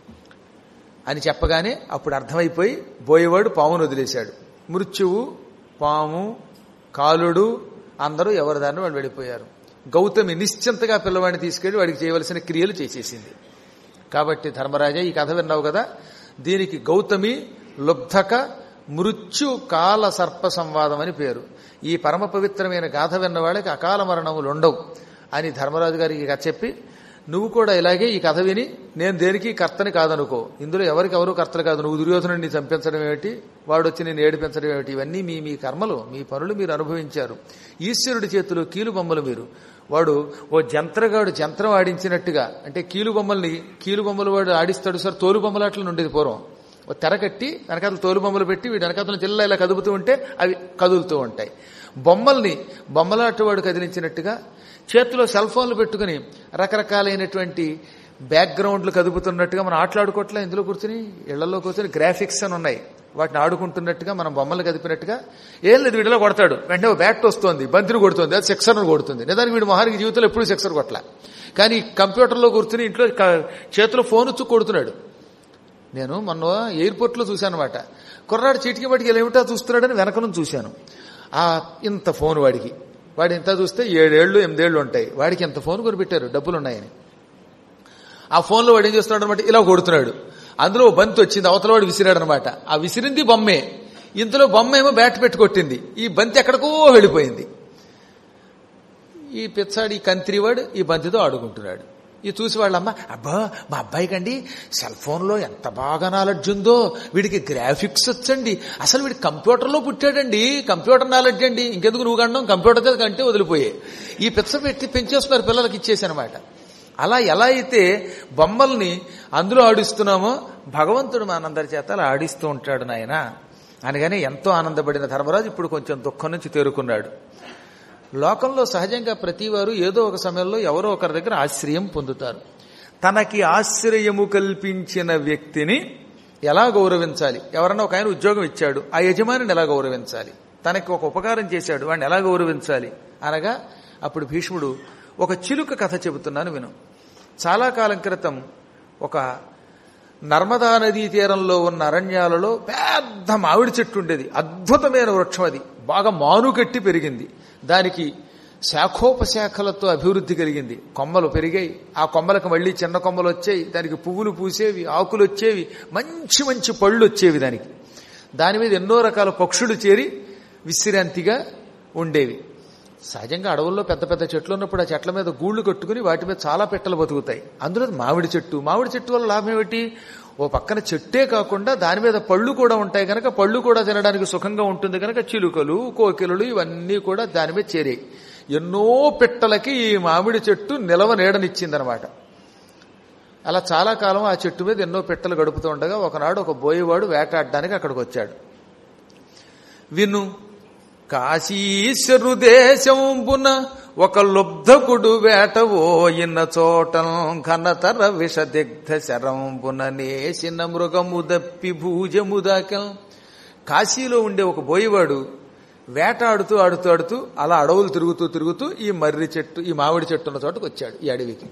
అని చెప్పగానే అప్పుడు అర్థమైపోయి బోయేవాడు పామును వదిలేశాడు. మృత్యువు, పాము, కాలుడు అందరూ ఎవరి దాన్ని వాళ్ళు వెళ్ళిపోయారు. గౌతమి నిశ్చింతగా పిల్లవాడిని తీసుకెళ్లి వాడికి చేయవలసిన క్రియలు చేసేసింది. కాబట్టి ధర్మరాజా, ఈ కథ విన్నావు కదా, దీనికి గౌతమి లుబ్ధక మృత్యు కాల సర్ప సంవాదం అని పేరు. ఈ పరమ పవిత్రమైన గాథ విన్న వాళ్ళకి అకాల మరణములు ఉండవు అని ధర్మరాజు గారికి కథ చెప్పి, నువ్వు కూడా ఇలాగే ఈ కథ విని నేను దేనికి కర్తని కాదనుకో, ఇందులో ఎవరికి ఎవరు కర్తలు కాదు, నువ్వు దుర్యోధనుడిని చంపించడం ఏమిటి, వాడు వచ్చి నేను ఏడిపించడం ఏమిటి, ఇవన్నీ మీ మీ కర్మలు, మీ పనులు మీరు అనుభవించారు. ఈశ్వరుడి చేతిలో కీలు బొమ్మలు మీరు. వాడు ఓ జంత్రగాడు జంత్రం ఆడించినట్టుగా, అంటే కీలు బొమ్మల్ని కీలు బొమ్మలు వాడు ఆడిస్తాడు సార్, తోలు బొమ్మలాట్లు ఉండేది పూర్వం. ఓ తెర కట్టి వెనకాతలు తోలు బొమ్మలు పెట్టి వీడు వెనకాతలు జిల్లా ఇలా కదుపుతూ ఉంటే అవి కదులుతూ ఉంటాయి. బొమ్మల్ని బొమ్మలాట వాడు కదిలించినట్టుగా చేతిలో సెల్ ఫోన్లు పెట్టుకుని రకరకాలైనటువంటి బ్యాక్గ్రౌండ్లు కదుపుతున్నట్టుగా మనం ఆటలాడుకోవట్లే, ఇందులో కూర్చుని ఇళ్లలో కూర్చొని గ్రాఫిక్స్ అని ఉన్నాయి, వాటిని ఆడుకుంటున్నట్టుగా మనం బొమ్మలు కదిపినట్టుగా. ఏం లేదు, వీడిలో కొడతాడు, వెంటనే బ్యాట్ వస్తోంది, బంతిని కొడుతుంది, అది సిక్సర్ను కొడుతుంది. నిజానికి వీడు మొహానికి జీవితంలో ఎప్పుడు సిక్సర్ కొట్టలే, కానీ కంప్యూటర్లో కూర్చుని ఇంట్లో చేతిలో ఫోన్ వచ్చి కొడుతున్నాడు. నేను మొన్న ఎయిర్పోర్ట్లో చూశాను అనమాట. కుర్రాడు చీటికి వాటికి ఏమిటా చూస్తున్నాడని వెనక నుంచి చూశాను. ఆ ఇంత ఫోన్ వాడికి, వాడు ఇంత చూస్తే ఏడేళ్లు ఎనిమిదేళ్లు ఉంటాయి, వాడికి ఎంత ఫోన్ కొనిపెట్టారు డబ్బులు ఉన్నాయని. ఆ ఫోన్లో వాడు ఏం చేస్తున్నాడు అనమాట, ఇలా కొడుతున్నాడు. అందులో బంతి వచ్చింది, అవతల వాడు విసిరాడు అనమాట. ఆ విసిరింది బొమ్మే, ఇంతలో బొమ్మ ఏమో బ్యాట్ పెట్టి కొట్టింది, ఈ బంతి ఎక్కడికో వెళ్ళిపోయింది. ఈ పిచ్చాడు, ఈ కంత్రివాడు ఈ బంతితో ఆడుకుంటున్నాడు. ఇది చూసి వాళ్ళమ్మ, అబ్బా మా అబ్బాయి కండి సెల్ ఫోన్లో ఎంత బాగా నాలెడ్జ్ ఉందో, వీడికి గ్రాఫిక్స్ వచ్చండి, అసలు వీడి కంప్యూటర్లో పుట్టాడండి, కంప్యూటర్ నాలెడ్జ్ అండి, ఇంకెందుకు నువ్వు కనడం, కంప్యూటర్ కంటే వదిలిపోయే. ఈ పిచ్చ పెట్టి పెంచేస్తున్నారు పిల్లలకి ఇచ్చేసనమాట. అలా ఎలా అయితే బొమ్మల్ని అందులో ఆడిస్తున్నామో భగవంతుడు మనందరి చేత అలా ఆడిస్తూ ఉంటాడు నాయన అనగానే ఎంతో ఆనందపడిన ధర్మరాజు ఇప్పుడు కొంచెం దుఃఖం నుంచి తేరుకున్నాడు. లోకంలో సహజంగా ప్రతివారు ఏదో ఒక సమయంలో ఎవరో ఒకరి దగ్గర ఆశ్రయం పొందుతారు. తనకి ఆశ్రయము కల్పించిన వ్యక్తిని ఎలా గౌరవించాలి, ఎవరన్నా ఒక ఆయన ఉద్యోగం ఇచ్చాడు, ఆ యజమానిని ఎలా గౌరవించాలి, తనకి ఒక ఉపకారం చేశాడు వాడిని ఎలా గౌరవించాలి అనగా అప్పుడు భీష్ముడు ఒక చిలుక కథ చెబుతున్నాను విను. చాలా కాలం క్రితం ఒక నర్మదా నదీ తీరంలో ఉన్న అరణ్యాలలో పెద్ద మామిడి చెట్టు ఉండేది, అద్భుతమైన వృక్షం, అది బాగా మానుకట్టి పెరిగింది, దానికి శాఖోపశాఖలతో అభివృద్ధి కలిగింది, కొమ్మలు పెరిగాయి, ఆ కొమ్మలకు మళ్లీ చిన్న కొమ్మలు వచ్చాయి, దానికి పువ్వులు పూసేవి, ఆకులు వచ్చేవి, మంచి మంచి పళ్ళు వచ్చేవి దానికి. దాని మీద ఎన్నో రకాల పక్షులు చేరి విశ్రాంతిగా ఉండేవి. సహజంగా అడవుల్లో పెద్ద పెద్ద చెట్లు ఉన్నప్పుడు ఆ చెట్ల మీద గూళ్లు కట్టుకుని వాటి మీద చాలా పెట్టలు బతుకుతాయి. అందులో మామిడి చెట్టు, మామిడి చెట్టు వల్ల లాభం ఏమిటి, ఓ పక్కన చెట్టే కాకుండా దాని మీద పళ్ళు కూడా ఉంటాయి కనుక పళ్ళు కూడా తినడానికి సుఖంగా ఉంటుంది కనుక చిలుకలు, కోకిలలు ఇవన్నీ కూడా దాని మీద చేరాయి. ఎన్నో పిట్టలకి ఈ మామిడి చెట్టు నిలవ నీడనిచ్చిందనమాట. అలా చాలా కాలం ఆ చెట్టు మీద ఎన్నో పిట్టలు గడుపుతూ ఉండగా ఒకనాడు ఒక బోయేవాడు వేటాడడానికి అక్కడికి వచ్చాడు. విను, కాశీశ్వరు దేశంబున ఒక లుబ్ధకుడు వేటవోయిన చోటం ఘనతర విషదిగ్ధ శరంబున నేసిన మృగము దప్పి భూజము దాకం. కాశీలో ఉండే ఒక బోయివాడు వేటాడుతూ ఆడుతూ ఆడుతూ అలా అడవులు తిరుగుతూ తిరుగుతూ ఈ మర్రి చెట్టు ఈ మామిడి చెట్టు ఉన్న చోటకు వచ్చాడు ఈ అడవికి.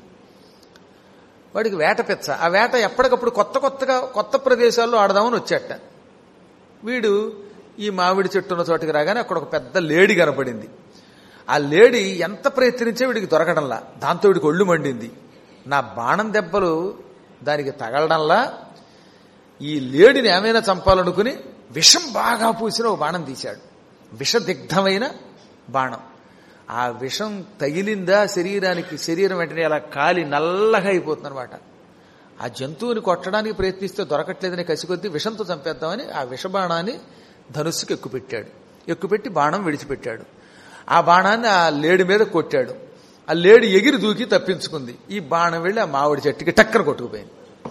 వాడికి వేట పెచ్చ. ఆ వేట ఎప్పటికప్పుడు కొత్త కొత్తగా కొత్త ప్రదేశాల్లో ఆడదామని వచ్చాట. వీడు ఈ మామిడి చెట్టు ఉన్న చోటుకి రాగానే అక్కడ ఒక పెద్ద లేడి కనపడింది. ఆ లేడి ఎంత ప్రయత్నించే వీడికి దొరకడంలా. దాంతో వీడికి ఒళ్ళు మండింది. నా బాణం దెబ్బలు దానికి తగలడంలా ఈ లేడిని ఏమైనా చంపాలనుకుని విషం బాగా పూసిన ఒక బాణం తీశాడు. విషదిగ్ధమైన బాణం. ఆ విషం తగిలిందా శరీరానికి, శరీరం వెంటనే అలా కాలి నల్లగా అయిపోతుంది అనమాట. ఆ జంతువుని కొట్టడానికి ప్రయత్నిస్తే దొరకట్లేదని కసికొద్దీ విషంతో చంపేద్దామని ఆ విషబాణాన్ని ధనుస్సుకి ఎక్కుపెట్టాడు. ఎక్కుపెట్టి బాణం విడిచిపెట్టాడు. ఆ బాణాన్ని ఆ లేడి మీద కొట్టాడు. ఆ లేడి ఎగిరి దూకి తప్పించుకుంది. ఈ బాణం వెళ్ళి ఆ మామిడి చెట్టుకి టక్కన కొట్టుకుపోయింది.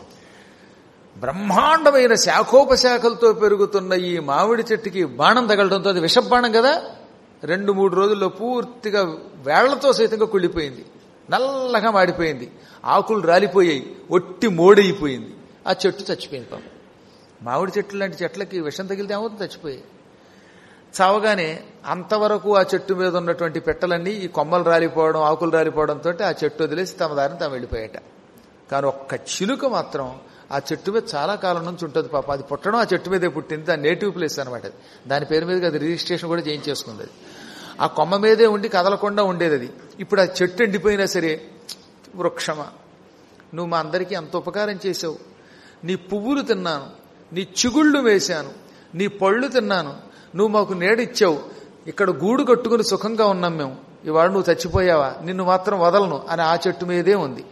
బ్రహ్మాండమైన శాఖోపశాఖలతో పెరుగుతున్న ఈ మామిడి చెట్టుకి బాణం తగలడంతో అది విషబాణం కదా, రెండు మూడు రోజుల్లో పూర్తిగా వేళ్లతో సైతంగా కుళ్ళిపోయింది. నల్లగా మాడిపోయింది. ఆకులు రాలిపోయాయి. ఒట్టి మోడైపోయింది. ఆ చెట్టు చచ్చిపోయింది. పాపం మామిడి చెట్లు లాంటి చెట్లకి విషం తగిలితే ఏమవుతుంది? చచ్చిపోయాయి. చావగానే అంతవరకు ఆ చెట్టు మీద ఉన్నటువంటి పెట్టలన్నీ ఈ కొమ్మలు రాలిపోవడం, ఆకులు రాలిపోవడంతో ఆ చెట్టు వదిలేసి తమ దారిని తాము వెళ్ళిపోయాట. కానీ ఒక్క చిలుక మాత్రం ఆ చెట్టు మీద చాలా కాలం నుంచి ఉంటుంది. పాప అది పుట్టడం ఆ చెట్టు మీదే పుట్టింది. దాని నేటివ్ ప్లేస్ అనమాట. అది దాని పేరు మీదకి అది రిజిస్ట్రేషన్ కూడా చేయించేసుకుంది. అది ఆ కొమ్మ మీదే ఉండి కదలకుండా ఉండేది. అది ఇప్పుడు ఆ చెట్టు ఎండిపోయినా సరే, వృక్షమా నువ్వు మా అందరికీ అంత ఉపకారం చేసావు. నీ పువ్వులు తిన్నాను, నీ చిగుళ్ళు వేశాను, నీ పళ్ళు తిన్నాను, నువ్వు మాకు నీడిచ్చావు, ఇక్కడ గూడు కట్టుకుని సుఖంగా ఉన్నాం మేము. ఇవాళ నువ్వు చచ్చిపోయావా, నిన్ను మాత్రం వదలను అని ఆ చెట్టు మీదే ఉంది.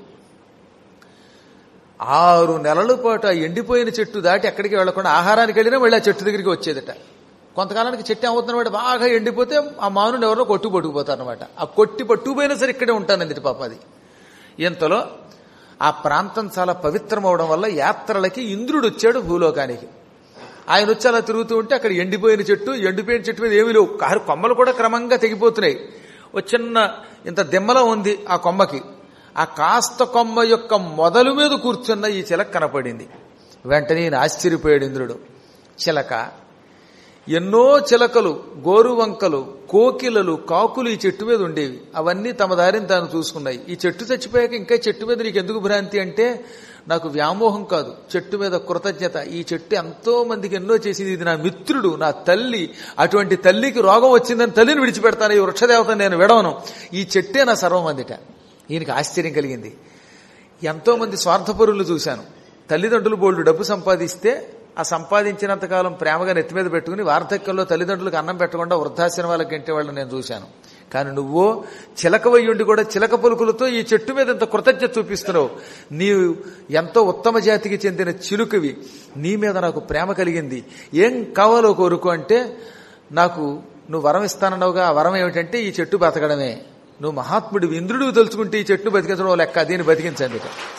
ఆరు నెలల పాటు ఆ ఎండిపోయిన చెట్టు దాటి ఎక్కడికి వెళ్లకుండా ఆహారానికి వెళ్ళినా మళ్ళీ ఆ చెట్టు దగ్గరికి వచ్చేదట. కొంతకాలానికి చెట్టు ఏమవుతున్నమాట బాగా ఎండిపోతే ఆ మానుని ఎవరో కొట్టు పట్టుకుపోతారనమాట. ఆ కొట్టి పట్టుకుపోయినా సరే ఇక్కడే ఉంటానంది పాప. అది ఇంతలో ఆ ప్రాంతం చాలా పవిత్రం అవడం వల్ల యాత్రలకి ఇంద్రుడు వచ్చాడు భూలోకానికి. ఆయన వచ్చి అలా తిరుగుతూ ఉంటే అక్కడ ఎండిపోయిన చెట్టు, ఎండిపోయిన చెట్టు మీద ఏమీ లేవు. కారు కొమ్మలు కూడా క్రమంగా తెగిపోతున్నాయి. ఒక చిన్న ఇంత దిమ్మలా ఉంది ఆ కొమ్మకి. ఆ కాస్త కొమ్మ యొక్క మొదలు మీద కూర్చున్న ఈ చిలక కనపడింది. వెంటనే ఈయన ఆశ్చర్యపోయాడు ఇంద్రుడు. చిలక, ఎన్నో చిలకలు, గోరువంకలు, కోకిలలు, కాకులు ఈ చెట్టు మీద ఉండేవి. అవన్నీ తమ దారిని తాను చూసుకున్నాయి. ఈ చెట్టు చచ్చిపోయాక ఇంకా చెట్టు మీద నీకు ఎందుకు భ్రాంతి అంటే, నాకు వ్యామోహం కాదు, చెట్టు మీద కృతజ్ఞత. ఈ చెట్టు ఎంతో మందికి ఎన్నో చేసింది. ఇది నా మిత్రుడు, నా తల్లి. అటువంటి తల్లికి రోగం వచ్చిందని తల్లిని విడిచిపెడతాను. ఈ వృక్షదేవతను నేను విడవను. ఈ చెట్టే నా సర్వం అందిట. ఈయనకి ఆశ్చర్యం కలిగింది. ఎంతో మంది స్వార్థపరులు చూశాను. తల్లిదండ్రులు బోల్డు డబ్బు సంపాదిస్తే ఆ సంపాదించినంతకాలం ప్రేమగా నెత్తి మీద పెట్టుకుని వార్ధక్యంలో తల్లిదండ్రులకు అన్నం పెట్టకుండా వృద్ధాశ్రమాలకు గంటే వాళ్ళని నేను చూశాను. కానీ నువ్వో చిలకవయ్యుండి కూడా చిలక పలుకులతో ఈ చెట్టు మీద ఇంత కృతజ్ఞత చూపిస్తున్నావు. నీవు ఎంతో ఉత్తమ జాతికి చెందిన చిలుకవి. నీ మీద నాకు ప్రేమ కలిగింది. ఏం కావాలో కోరుకో అంటే, నాకు నువ్వు వరం ఇస్తానన్నావుగా, ఆ వరం ఏమిటంటే ఈ చెట్టు బతకడమే. నువ్వు మహాత్ముడివి, ఇంద్రుడు తెలుసుకుంటే ఈ చెట్టును బతికించడం లెక్క, దీన్ని బతికించండి.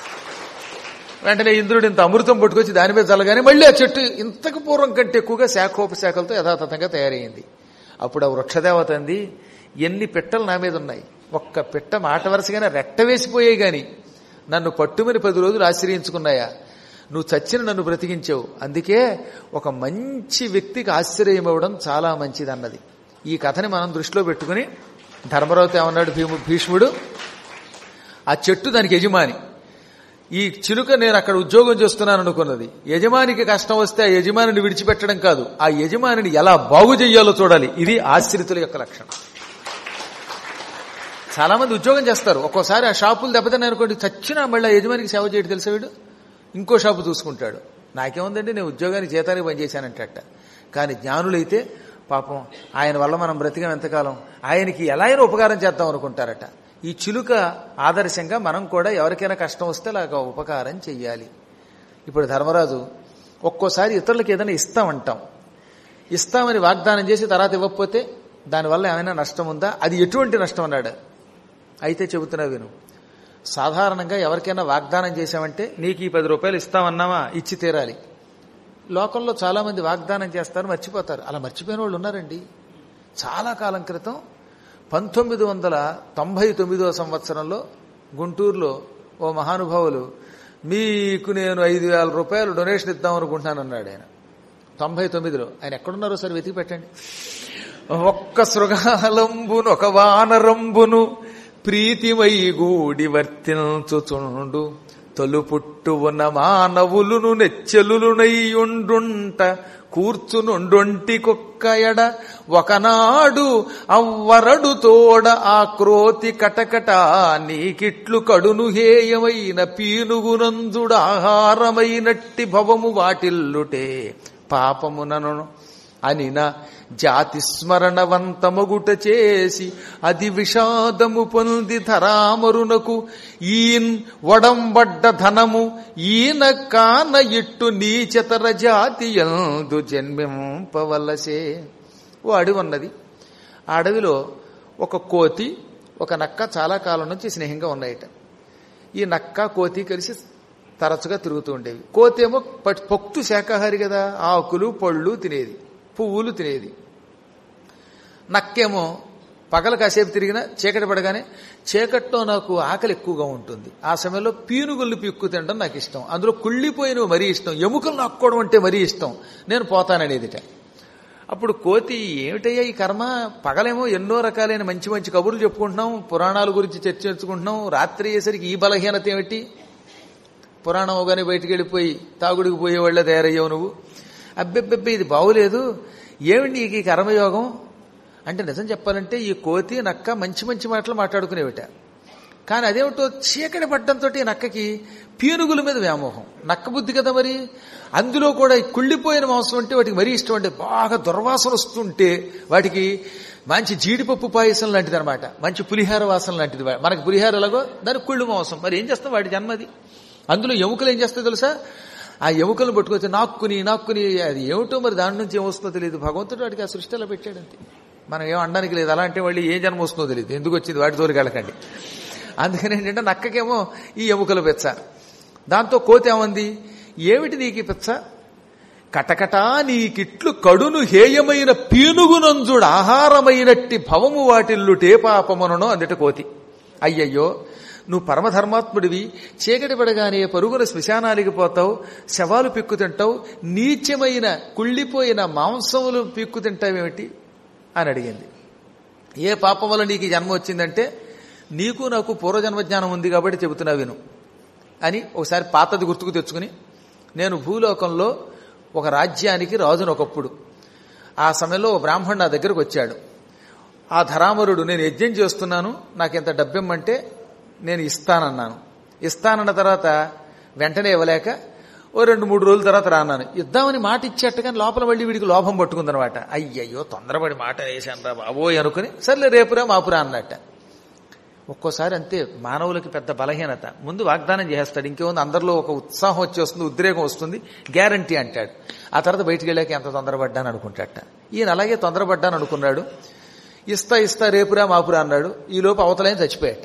వెంటనే ఇంద్రుడు ఇంత అమృతం పట్టుకొచ్చి దాని మీద చల్లగానే మళ్ళీ ఆ చెట్టు ఇంతకు పూర్వం కంటే ఎక్కువగా శాఖోపశాఖలతో యథాతథంగా తయారయ్యింది. అప్పుడు ఆ వృక్షదేవత అంది, ఎన్ని పిట్టలు నా మీద ఉన్నాయి, ఒక్క పిట్ట మాట వరుసగానే రెట్ట వేసిపోయాయి గాని నన్ను పట్టుమని పది రోజులు ఆశ్రయించుకున్నాయా? నువ్వు చచ్చిన నన్ను బ్రతికించావు. అందుకే ఒక మంచి వ్యక్తికి ఆశ్రయం ఇవ్వడం చాలా మంచిది అన్నది. ఈ కథని మనం దృష్టిలో పెట్టుకుని ధర్మరావుతో ఏమన్నాడు భీము భీష్ముడు, ఆ చెట్టు దానికి యజమాని. ఈ చిలుక నేను అక్కడ ఉద్యోగం చేస్తున్నాను అనుకున్నది. యజమానికి కష్టం వస్తే ఆ యజమానిని విడిచిపెట్టడం కాదు, ఆ యజమానిని ఎలా బాగు చెయ్యాలో చూడాలి. ఇది ఆశ్రితుల యొక్క లక్షణం. చాలా మంది ఉద్యోగం చేస్తారు, ఒక్కోసారి ఆ షాపులు దెబ్బతిన్నాయి అనుకోండి, చచ్చినా మళ్ళీ ఆ యజమానికి సేవ చేయడం తెలిసే వీడు ఇంకో షాపు చూసుకుంటాడు. నాకేముందండి, నేను ఉద్యోగానికి జీతానికి పనిచేశానంటట. కానీ జ్ఞానులైతే పాపం ఆయన వల్ల మనం బ్రతికం ఎంతకాలం, ఆయనకి ఎలా అయినా ఉపకారం చేద్దాం అనుకుంటారట. ఈ చిలుక ఆదర్శంగా మనం కూడా ఎవరికైనా కష్టం వస్తే అలాగా ఉపకారం చెయ్యాలి. ఇప్పుడు ధర్మరాజు ఒక్కోసారి ఇతరులకు ఏదైనా ఇస్తామంటాం, ఇస్తామని వాగ్దానం చేసి తర్వాత ఇవ్వకపోతే దానివల్ల ఏమైనా నష్టం ఉందా, అది ఎటువంటి నష్టం అన్నాడు. అయితే చెబుతున్నా విను. సాధారణంగా ఎవరికైనా వాగ్దానం చేశామంటే, నీకు ఈ పది రూపాయలు ఇస్తామన్నావా, ఇచ్చి తీరాలి. లోకంలో చాలా మంది వాగ్దానం చేస్తారు, మర్చిపోతారు. అలా మర్చిపోయిన వాళ్ళు ఉన్నారండి. చాలా కాలం క్రితం పంతొమ్మిది వందల తొంభై తొమ్మిదో సంవత్సరంలో గుంటూరులో ఓ మహానుభావులు మీకు నేను ఐదు వేల రూపాయలు డొనేషన్ ఇద్దాం అనుకుంటున్నానన్నాడు ఆయన. తొంభై తొమ్మిదిలో ఆయన ఎక్కడున్నారో సరే వెతికి పెట్టండి. ఒక్క శృగాలంబును ఒక వానరంబును ప్రీతిమై గూడి వర్తించుచుండు తొలుపుట్టు ఉన్న మానవులును నెచ్చెలునయ్యుండుంట కూర్చునుండొంటి కుక్క ఎడ ఒకనాడు అవ్వరడు తోడ ఆ క్రోతి కటకట నీకిట్లు కడును హేయమైన పీనుగునందుడాహారమైనట్టి భవము వాటిల్లుటే పాపమునను అనిన జాతి స్మరణవంతమగుట చేసి అది విషాదము పొంది ధరామరునకు ఈన్ వడంబడ్డ ధనము ఈన కాన ఇట్టు నీచతర జాతి యందు జన్మింపవలసే. ఓ అడవి ఉన్నది. ఆ అడవిలో ఒక కోతి ఒక నక్క చాలా కాలం నుంచి స్నేహంగా ఉన్నాయట. ఈ నక్క కోతి కలిసి తరచుగా తిరుగుతూ ఉండేవి. కోతి ఏమో పొక్తు శాకాహారి కదా, ఆకులు పళ్ళు తినేది, పువ్వులు తినేది. నక్కేమో పగల కాసేపు తిరిగినా చీకటి పడగానే చీకట్లో నాకు ఆకలి ఎక్కువగా ఉంటుంది, ఆ సమయంలో పీనుగుళ్ళు పిక్కు తినడం నాకు ఇష్టం, అందులో కుళ్ళిపోయినవి మరీ ఇష్టం, ఎముకలు నక్కోవడం అంటే మరీ ఇష్టం, నేను పోతాననేదిట. అప్పుడు కోతి ఏమిటయ్యా ఈ కర్మ, పగలేమో ఎన్నో రకాలైన మంచి మంచి కబుర్లు చెప్పుకుంటున్నాం, పురాణాల గురించి చర్చించుకుంటున్నాం, రాత్రి అయ్యేసరికి ఈ బలహీనత ఏమిటి, పురాణం అవగానే బయటికి వెళ్ళిపోయి తాగుడికి పోయేవాళ్ళ తయారయ్యావు నువ్వు, అబ్బెబ్బెబ్బే ఇది బాగులేదు, ఏమిటి నీకు ఈ కర్మయోగం అంటే నిజం చెప్పాలంటే ఈ కోతి నక్క మంచి మంచి మాటలు మాట్లాడుకునేవిట. కానీ అదేమిటో చీకటి పడ్డంతో నక్కకి పీనుగుల మీద వ్యామోహం, నక్క బుద్ధి కదా మరి, అందులో కూడా కుళ్ళిపోయిన మాంసం అంటే వాటికి మరీ ఇష్టం, అంటే బాగా దుర్వాసన వస్తుంటే వాటికి మంచి జీడిపప్పు పాయసం లాంటిది అనమాట, మంచి పులిహార వాసన లాంటిది. మనకి పులిహార ఎలాగో దానికి కుళ్ళు మాంసం, మరి ఏం చేస్తాం వాటి జన్మది. అందులో ఎముకలు ఏం చేస్తాయి తెలుసా, ఆ ఎముకలను పట్టుకొచ్చి నాక్కుని నాక్కుని అది ఏమిటో మరి దాని నుంచి ఏమొస్తుందో తెలియదు, భగవంతుడు వాటికి ఆ సృష్టి అలా పెట్టాడంతే, మనం ఏం అనడానికి లేదు. అలా అంటే వాళ్ళు ఏ జన్మ వస్తుందో తెలియదు, ఎందుకు వచ్చింది వాటి తోలికి వెళ్ళకండి. అందుకని ఏంటంటే నక్కకేమో ఈ ఎముకల పెచ్చ, దాంతో కోతి ఏమంది, ఏమిటి నీకు పెచ్చ, కటకటా నీకిట్లు కడును హేయమైన పీనుగునంజుడు ఆహారమైనట్టి భవము వాటిల్లుటే పాపమునను అందట కోతి. అయ్యయ్యో నువ్వు పరమధర్మాత్ముడివి, చీకటి పడగానే పరుగున శ్మశానానికి పోతావు, శవాలు పిక్కు తింటావు, నీచమైన కుళ్ళిపోయిన మాంసములు పిక్కు తింటావేమిటి అని అడిగింది. ఏ పాపం వల్ల నీకు జన్మ వచ్చిందంటే నీకు నాకు పూర్వజన్మ జ్ఞానం ఉంది కాబట్టి చెబుతున్నా విను అని ఒకసారి పాతది గుర్తుకు తెచ్చుకుని, నేను భూలోకంలో ఒక రాజ్యానికి రాజును ఒకప్పుడు, ఆ సమయంలో ఓ బ్రాహ్మణుడు నా దగ్గరకు వచ్చాడు. ఆ ధరామరుడు నేను యజ్ఞం చేస్తున్నాను, నాకు ఎంత డబ్బిమ్మంటే నేను ఇస్తానన్నాను. ఇస్తానన్న తర్వాత వెంటనే ఇవ్వలేక ఓ రెండు మూడు రోజుల తర్వాత రాన్నాను, ఇద్దామని మాట ఇచ్చేట్టు కానీ లోపల మళ్ళీ వీడికి లోభం పట్టుకుందనమాట. అయ్యయ్యో తొందరపడి మాట వేసాను రా బాబోయ్ అనుకుని సర్లే రేపురా మాపురా అన్నట్ట. ఒక్కోసారి అంతే మానవులకి పెద్ద బలహీనత, ముందు వాగ్దానం చేస్తాడు, ఇంకేముంది అందరిలో ఒక ఉత్సాహం వచ్చేస్తుంది, ఉద్రేకం వస్తుంది, గ్యారంటీ అంటాడు, ఆ తర్వాత బయటికి వెళ్ళాక ఎంత తొందరపడ్డాను అనుకుంటాట. ఈయన అలాగే తొందరపడ్డాను అనుకున్నాడు, ఇస్తా ఇస్తా రేపురా మాపురా అన్నాడు, ఈలోపు అవతలైన చచ్చిపోయాట.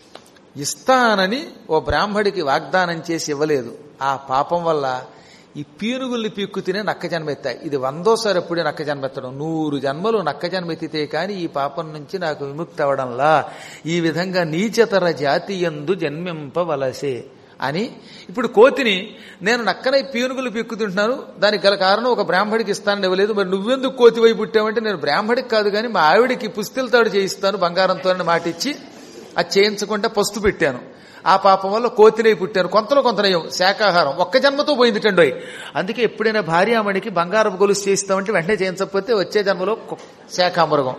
ఇస్తానని ఓ బ్రాహ్మడికి వాగ్దానం చేసి ఇవ్వలేదు, ఆ పాపం వల్ల ఈ పీనుగుల్ని పీక్కు తినే నక్క జన్మెత్తాయి. ఇది వందోసారి ఎప్పుడే నక్క జన్మెత్తడం, నూరు జన్మలు నక్క జన్మెత్తితే కానీ ఈ పాపం నుంచి నాకు విముక్తి అవడంలా ఈ విధంగా నీచతర జాతి యందు జన్మింపవలసే అని. ఇప్పుడు కోతిని నేను నక్కనై పీనుగులు పీక్కు తింటున్నాను, దానికి గల కారణం ఒక బ్రాహ్మడికి ఇస్తానని ఇవ్వలేదు, మరి నువ్వెందుకు కోతి వైపు పుట్టావంటే నేను బ్రాహ్మడికి కాదు కానీ మా ఆవిడికి పుస్తెలతాడు చేయిస్తాను బంగారంతో మాటిచ్చి అది చేయించకుండా పస్తు పెట్టాను, ఆ పాపం వల్ల కోతినై పుట్టాను, కొంతలో కొంతనయం శాకాహారం ఒక్క జన్మతో పోయిందిటండోయ్. అందుకే ఎప్పుడైనా భార్యామణికి బంగారపు గొలుసు చేయిస్తామంటే వెంటనే చేయించకపోతే వచ్చే జన్మలో శాఖామృగం.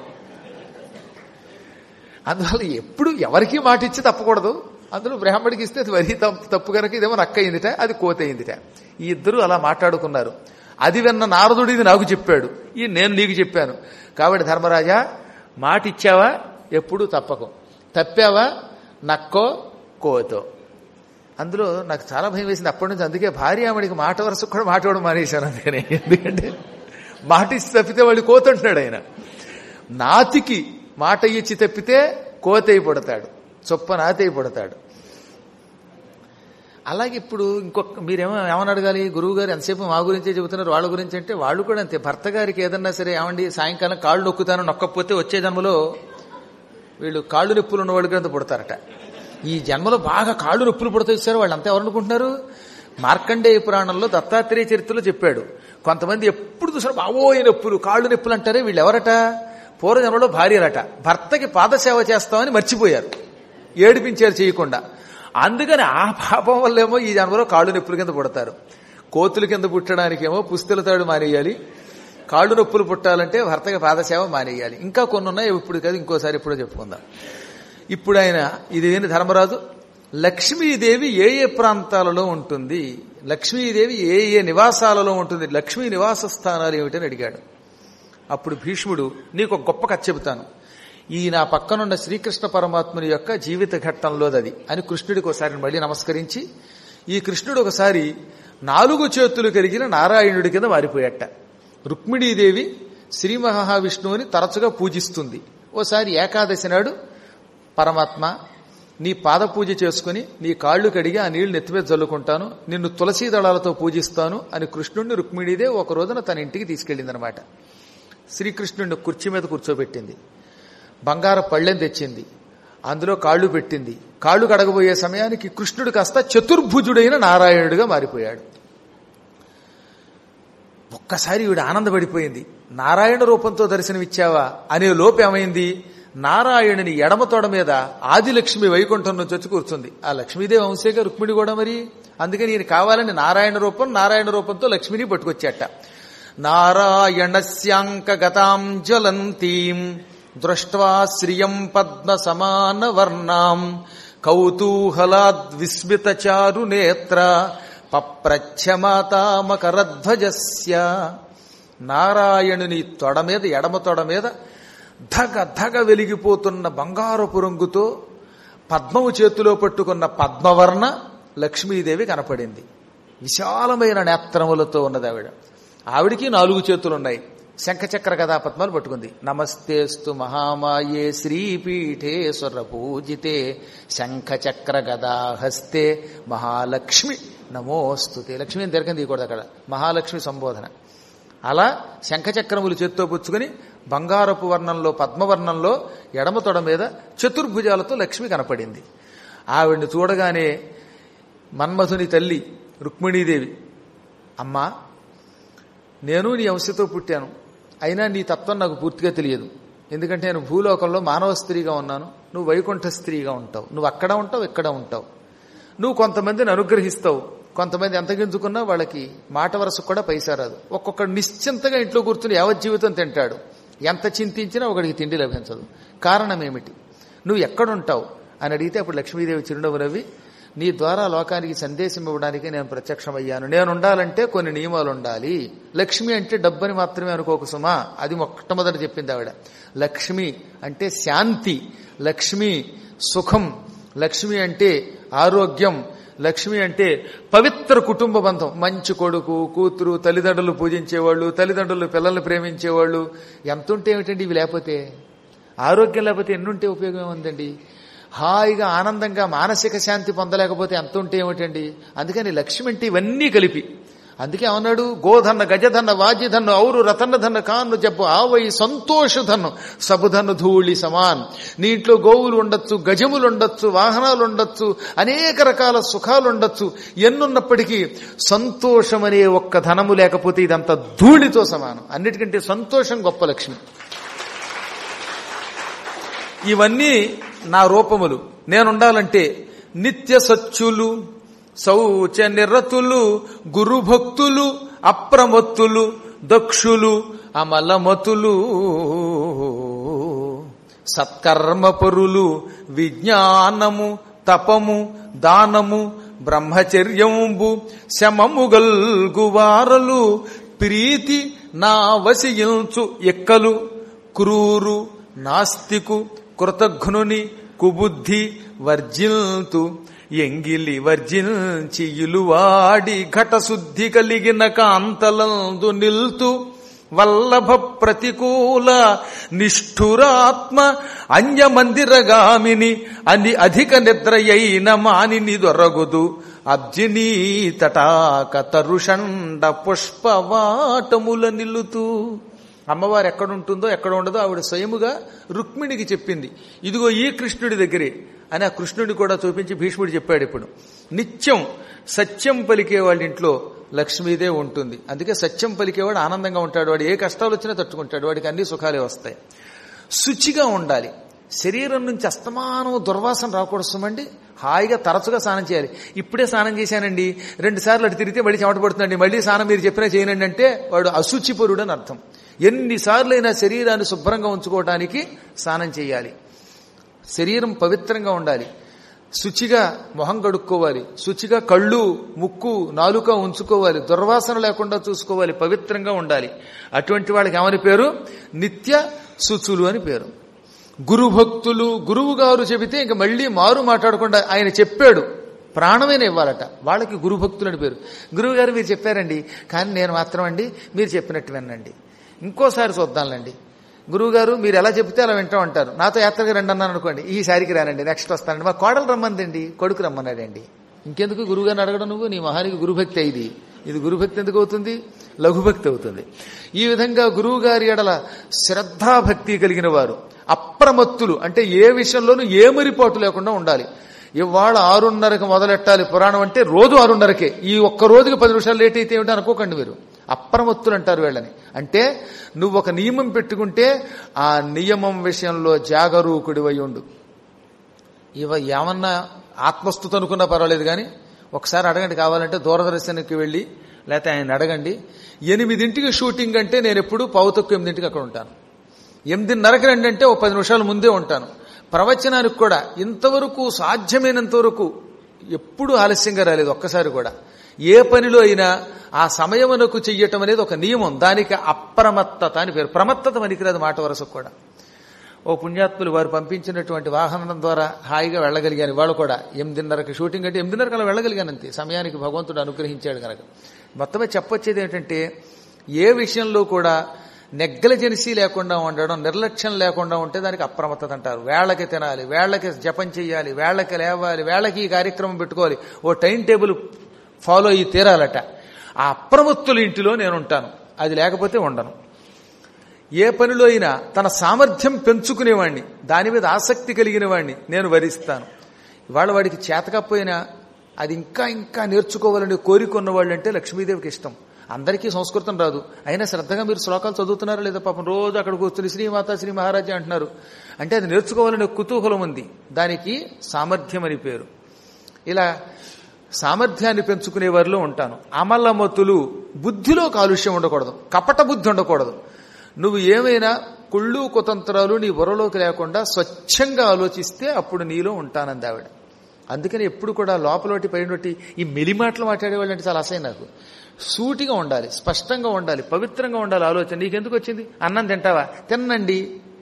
అందువల్ల ఎప్పుడు ఎవరికి మాట ఇచ్చి తప్పకూడదు, అందులో బ్రాహ్మడికి ఇస్తే అది వరి తప్పు కనుక ఇదేమో నక్క అయిందిట, అది కోత అయిందిట. ఈ ఇద్దరు అలా మాట్లాడుకున్నారు. అది విన్న నారదుడు ఇది నాకు చెప్పాడు, ఈ నేను నీకు చెప్పాను కాబట్టి ధర్మరాజా మాట ఇచ్చావా ఎప్పుడు తప్పకు, తప్పావా నక్కో కోతో. అందులో నాకు చాలా భయం వేసింది అప్పటి నుంచి, అందుకే భార్యామడికి మాట వరుసకు కూడా మాట్లాడడం మానేశాను. అందుకని ఎందుకంటే మాట ఇచ్చి తప్పితే వాళ్ళు కోతంటున్నాడు ఆయన, నాతికి మాట ఇచ్చి తప్పితే కోతయి పడతాడు, చొప్ప నాతయి పడతాడు. అలాగే ఇప్పుడు ఇంకొక మీరేమో ఏమని అడగాలి, గురువు గారు ఎంతసేపు మా గురించే చెబుతున్నారు వాళ్ళ గురించి అంటే, వాళ్ళు కూడా అంతే. భర్త గారికి ఏదన్నా సరే ఏమండి సాయంకాలం కాళ్ళు నొక్కుతాను, నొక్కపోతే వచ్చే జన్మలో వీళ్ళు కాళ్ళు నొప్పులు ఉన్న వాళ్ళు కింద పుడతారట. ఈ జన్మలో బాగా కాళ్ళు నొప్పులు పుడతా ఇచ్చారు. వాళ్ళంతా ఎవరనుకుంటున్నారు? మార్కండేయ పురాణంలో దత్తాత్రేయ చరిత్రలో చెప్పాడు. కొంతమంది ఎప్పుడు చూసినా బావోయే నొప్పులు, కాళ్ళు నొప్పులు అంటారే, వీళ్ళు ఎవరట? పూర్వజన్మలో భార్యలట. భర్తకి పాదసేవ చేస్తామని మర్చిపోయారు, ఏడిపించారు చేయకుండా. అందుకని ఆ పాపం వల్లేమో ఈ జన్మలో కాళ్ళు నొప్పుల కింద పుడతారు. కోతుల కింద పుట్టడానికేమో పుస్తల తాడు మానేయాలి, కాళ్ళు నొప్పులు పుట్టాలంటే భర్తకి పాదసేవ మానేయాలి. ఇంకా కొన్ని ఉన్నాయి, ఇప్పుడు కాదు ఇంకోసారి ఎప్పుడో చెప్పుకుందాం. ఇప్పుడు ఆయన ఇదేని ధర్మరాజు, లక్ష్మీదేవి ఏ ఏ ప్రాంతాలలో ఉంటుంది, లక్ష్మీదేవి ఏ ఏ నివాసాలలో ఉంటుంది, లక్ష్మీ నివాస స్థానాలు ఏమిటని అడిగాడు. అప్పుడు భీష్ముడు, నీకు ఒక గొప్ప కథ చెబుతాను, ఈ నా పక్కనున్న శ్రీకృష్ణ పరమాత్ముని యొక్క జీవిత ఘట్టంలోదది అని కృష్ణుడికి ఒకసారి మళ్ళీ నమస్కరించి, ఈ కృష్ణుడు ఒకసారి నాలుగు చేతులు కలిగిన నారాయణుడి కింద మారిపోయాట. రుక్మిణీదేవి శ్రీ మహావిష్ణువుని తరచుగా పూజిస్తుంది. ఓసారి ఏకాదశి నాడు, పరమాత్మ నీ పాద పూజ చేసుకుని నీ కాళ్లు కడిగి ఆ నీళ్లు నెత్తిమీద చల్లుకుంటాను, నిన్ను తులసీ దళాలతో పూజిస్తాను అని కృష్ణుడిని రుక్మిణీదేవి ఒక రోజున తన ఇంటికి తీసుకెళ్లిందనమాట. శ్రీకృష్ణుడిని కుర్చీ మీద కూర్చోబెట్టింది, బంగార పళ్ళెం తెచ్చింది, అందులో కాళ్లు పెట్టింది. కాళ్లు కడగబోయే సమయానికి కృష్ణుడు కాస్త చతుర్భుజుడైన నారాయణుడిగా మారిపోయాడు. ఒక్కసారి ఈవిడ ఆనందపడిపోయింది. నారాయణ రూపంతో దర్శనమిచ్చావా అనే లోపు ఏమైంది, నారాయణుని ఎడమ తొడ మీద ఆదిలక్ష్మి వైకుంఠం నుంచి వచ్చి కూర్చుంది. ఆ లక్ష్మీదేవి అంశేగా రుక్మిణి కూడా మరి. అందుకని ఈయన కావాలని నారాయణ రూపం నారాయణ రూపంతో లక్ష్మిని పట్టుకొచ్చాట. నారాయణస్యాంక గతాం జ్వలంతీం దృష్ట్వా శ్రియం పద్మ సమాన వర్ణాం కౌతూహలాద్ విస్మిత చారు నేత్ర పప్రచ్ఛమాతామకరధ్వజస్య. నారాయణుని తొడ మీద, ఎడమ తొడ మీద ధగ ధగ వెలిగిపోతున్న బంగారపు రంగుతో పద్మము చేతిలో పట్టుకున్న పద్మవర్ణ లక్ష్మీదేవి కనపడింది. విశాలమైన నేత్రములతో ఉన్నది ఆవిడ. ఆవిడికి నాలుగు చేతులున్నాయి, శంఖచక్ర గదా పద్మాలు పట్టుకుంది. నమస్తేస్తు మహామాయే శ్రీపీఠే స్వర పూజితే శంఖచక్ర గదా హస్తే మహాలక్ష్మి నమోస్తుతే. లక్ష్మి అని తిరగని తీయకూడదు అక్కడ, మహాలక్ష్మి సంబోధన. అలా శంఖచక్రములు చేత్తో పుచ్చుకుని బంగారపు వర్ణంలో పద్మవర్ణంలో ఎడమ తొడ మీద చతుర్భుజాలతో లక్ష్మి కనపడింది. ఆవిడ్ని చూడగానే మన్మధుని తల్లి రుక్మిణీదేవి, అమ్మా నేను నీ అంశతో పుట్టాను, అయినా నీ తత్వం నాకు పూర్తిగా తెలియదు. ఎందుకంటే నేను భూలోకంలో మానవ స్త్రీగా ఉన్నాను, నువ్వు వైకుంఠ స్త్రీగా ఉంటావు. నువ్వు అక్కడ ఉంటావు, ఇక్కడ ఉంటావు. నువ్వు కొంతమందిని అనుగ్రహిస్తావు, కొంతమంది ఎంత గింజుకున్నా వాళ్ళకి మాట వరసకు కూడా పైసా రాదు. ఒక్కొక్కడు నిశ్చింతగా ఇంట్లో కూర్చుని యావజ్జీవితం తింటాడు, ఎంత చింతించినా ఒకడికి తిండి లభించదు. కారణం ఏమిటి, నువ్వు ఎక్కడుంటావు అని అడిగితే అప్పుడు లక్ష్మీదేవి చిరునవ్వు నవ్వి, నీ ద్వారా లోకానికి సందేశం ఇవ్వడానికి నేను ప్రత్యక్షమయ్యాను. నేను ఉండాలంటే కొన్ని నియమాలు ఉండాలి. లక్ష్మి అంటే డబ్బని మాత్రమే అనుకోకు సుమా, అది మొట్టమొదటి చెప్పింది ఆవిడ. లక్ష్మి అంటే శాంతి, లక్ష్మి సుఖం, లక్ష్మి అంటే ఆరోగ్యం, లక్ష్మి అంటే పవిత్ర కుటుంబ బంధం. మంచి కొడుకు కూతురు, తల్లిదండ్రులు పూజించేవాళ్ళు, తల్లిదండ్రులు పిల్లల్ని ప్రేమించేవాళ్ళు. ఎంత ఉంటే ఏమిటండి ఇవి? లేకపోతే ఆరోగ్యం లేకపోతే ఎన్నుంటే ఉపయోగం ఏముందండి? హాయిగా ఆనందంగా మానసిక శాంతి పొందలేకపోతే ఎంత ఉంటే ఏమిటండి? అందుకని లక్ష్మి అంటే ఇవన్నీ కలిపి. అందుకే అన్నాడు, గోధన్న గజధన్న వాజిధన్ను ఔరు రతన్న ధన్ను కాన్ను జబ్బు ఆవై సంతోషధన్ను సబుధన్ను ధూళి సమాన్. నీ ఇంట్లో గోవులు ఉండొచ్చు, గజములు ఉండొచ్చు, వాహనాలు ఉండొచ్చు, అనేక రకాల సుఖాలు ఉండొచ్చు. ఎన్నున్నప్పటికీ సంతోషం అనే ఒక్క ధనము లేకపోతే ఇదంతా ధూళితో సమానం. అన్నిటికంటే సంతోషం గొప్ప లక్ష్మి. ఇవన్నీ నా రూపములు. నేనుండాలంటే నిత్య సత్యులు, శౌచ నిరతులు, గురుభక్తులు, అప్రమత్తులు, దక్షులు, అమలమతులు, సత్కర్మపరులు, విజ్ఞానము, తపము, దానము, బ్రహ్మచర్యంబు, శమము గల్గువారలు, ప్రీతి నా వసియించు ఎక్కలు, క్రూరు, నాస్తికు, కృతఘ్నుని, కుబుద్ధి వర్జిల్తు, ఎంగిలి వర్జించి ఇలువాడి ఘటశుద్ధి కలిగిన కాంతలందు నిల్తు, వల్లభ ప్రతికూల నిష్ఠురాత్మ అన్యమందిరగామిని అని అధిక నిద్రయైన మానిని దొరగుదు, అబ్జినీ తటాక తరుషండ పుష్పవాటముల నిలుతూ. అమ్మవారు ఎక్కడ ఉంటుందో ఎక్కడ ఉండదో ఆవిడ స్వయముగా రుక్మిణికి చెప్పింది. ఇదిగో ఈ కృష్ణుడి దగ్గరే అని ఆ కృష్ణుడిని కూడా చూపించి భీష్ముడు చెప్పాడు. ఇప్పుడు నిత్యం సత్యం పలికే వాళ్ళ ఇంట్లో లక్ష్మీదే ఉంటుంది. అందుకే సత్యం పలికేవాడు ఆనందంగా ఉంటాడు. వాడు ఏ కష్టాలు వచ్చినా తట్టుకుంటాడు. వాడికి అన్ని సుఖాలే వస్తాయి. శుచిగా ఉండాలి. శరీరం నుంచి అస్తమానం దుర్వాసన రాకూడదండి. హాయిగా తరచుగా స్నానం చేయాలి. ఇప్పుడే స్నానం చేశానండి, రెండు సార్లు అటు తిరిగితే మళ్ళీ చెమట పడుతుందండి, మళ్ళీ స్నానం మీరు చెప్పినా చేయనండి అంటే వాడు అశుచిపరుడు అని అర్థం. ఎన్నిసార్లైనా శరీరాన్ని శుభ్రంగా ఉంచుకోవడానికి స్నానం చేయాలి. శరీరం పవిత్రంగా ఉండాలి. శుచిగా మొహం కడుక్కోవాలి. శుచిగా కళ్ళు, ముక్కు, నాలుక ఉంచుకోవాలి. దుర్వాసన లేకుండా చూసుకోవాలి. పవిత్రంగా ఉండాలి. అటువంటి వాళ్ళకి ఏమని పేరు? నిత్య శుచులు అని పేరు. గురుభక్తులు, గురువు గారు చెబితే ఇంక మళ్ళీ మారు మాట్లాడకుండా ఆయన చెప్పాడు ప్రాణమైన ఇవ్వాలట, వాళ్ళకి గురుభక్తులు అని పేరు. గురువు గారు మీరు చెప్పారండి, కానీ నేను మాత్రం అండి మీరు చెప్పినట్టు వినండి, ఇంకోసారి చూద్దాంలండి. గురువు గారు మీరు ఎలా చెప్తే అలా వింటాం అంటారు. నాతో యాత్రగా రండి అన్నాను అనుకోండి, ఈసారికి రానండి, నెక్స్ట్ వస్తానండి. మా కోడలు రమ్మందండి, కొడుకు రమ్మన్నాడండి. ఇంకెందుకు గురువుగారిని అడగడం నువ్వు? నీ మహానికి గురుభక్తి అయింది. ఇది గురుభక్తి ఎందుకు అవుతుంది? లఘుభక్తి అవుతుంది. ఈ విధంగా గురువు గారి ఎడల శ్రద్ధాభక్తి కలిగిన వారు అప్రమత్తులు, అంటే ఏ విషయంలోనూ ఏ మరిపాటు లేకుండా ఉండాలి. ఇవాళ ఆరున్నరకు మొదలెట్టాలి పురాణం అంటే రోజు ఆరున్నరకే. ఈ ఒక్క రోజుకి పది నిమిషాలు లేట్ అయితే ఏమిటో అనుకోకండి మీరు. అప్రమత్తులు అంటారు వీళ్ళని. అంటే నువ్వు ఒక నియమం పెట్టుకుంటే ఆ నియమం విషయంలో జాగరూకుడివై ఉండు. ఇవ ఏమన్నా ఆత్మస్థుతి అనుకున్నా పర్వాలేదు, కానీ ఒకసారి అడగండి. కావాలంటే దూరదర్శన్కి వెళ్ళి లేకపోతే ఆయన అడగండి. ఎనిమిదింటికి షూటింగ్ అంటే నేను ఎప్పుడు పావుతక్కువ ఎనిమిదింటికి అక్కడ ఉంటాను. ఎనిమిదిన్నరకు రండి అంటే ఒక పది నిమిషాల ముందే ఉంటాను. ప్రవచనానికి కూడా ఇంతవరకు సాధ్యమైనంత వరకు ఎప్పుడు ఆలస్యంగా రాలేదు ఒక్కసారి కూడా. ఏ పనిలో అయినా ఆ సమయమునకు చెయ్యటం అనేది ఒక నియమం. దానికి అప్రమత్తత అని పేరు. ప్రమత్తత పనికిరాదు మాట వరసకు కూడా. ఓ పుణ్యాత్ములు వారు పంపించినటువంటి వాహనం ద్వారా హాయిగా వెళ్ళగలిగాను. వాళ్ళు కూడా ఎనిమిదిన్నరకి షూటింగ్ అంటే ఎనిమిదిన్నరకు అలా వెళ్ళగలిగాను అంతే. సమయానికి భగవంతుడు అనుగ్రహించాడు కనుక. మొత్తమే చెప్పొచ్చేది ఏంటంటే ఏ విషయంలో కూడా నెగ్లజెన్సీ లేకుండా ఉండడం, నిర్లక్ష్యం లేకుండా ఉంటే దానికి అప్రమత్తత అంటారు. వేళకి తినాలి, వేళకి జపం చెయ్యాలి, వేళకి లేవాలి, వేళకి ఈ కార్యక్రమం పెట్టుకోవాలి, ఓ టైం టేబుల్ ఫాలో అయ్యి తీరాలట. ఆ అప్రమత్తుల ఇంటిలో నేను ఉంటాను. అది లేకపోతే ఉండను. ఏ పనిలో అయినా తన సామర్థ్యం పెంచుకునేవాడిని, దాని మీద ఆసక్తి కలిగిన వాడిని నేను వరిస్తాను. ఇవాళ వాడికి చేతకపోయినా అది ఇంకా ఇంకా నేర్చుకోవాలని కోరికొన్న వాళ్ళు అంటే లక్ష్మీదేవికి ఇష్టం. అందరికీ సంస్కృతం రాదు, అయినా శ్రద్ధగా మీరు శ్లోకాలు చదువుతున్నారా లేదా? పాపం రోజు అక్కడ కూర్చుని శ్రీమాత శ్రీ మహారాజా అంటున్నారు అంటే అది నేర్చుకోవాలనే కుతూహలం ఉంది. దానికి సామర్థ్యం అని పేరు. ఇలా సామర్థ్యాన్ని పెంచుకునే వారిలో ఉంటాను. అమలమతులు, బుద్ధిలో కాలుష్యం ఉండకూడదు, కపట బుద్ధి ఉండకూడదు. నువ్వు ఏమైనా కుళ్ళు కుతంత్రాలు నీ బుర్రలోకి లేకుండా స్వచ్ఛంగా ఆలోచిస్తే అప్పుడు నీలో ఉంటానంది ఆవిడ. అందుకని ఎప్పుడు కూడా లోపలోటి పైనటి ఈ మెలిమాటలు మాట్లాడేవాళ్ళు అంటే చాలా అసహ్యం నాకు. సూటిగా ఉండాలి, స్పష్టంగా ఉండాలి, పవిత్రంగా ఉండాలి ఆలోచన. నీకెందుకు వచ్చింది? అన్నం తింటావా? తిన్నండి.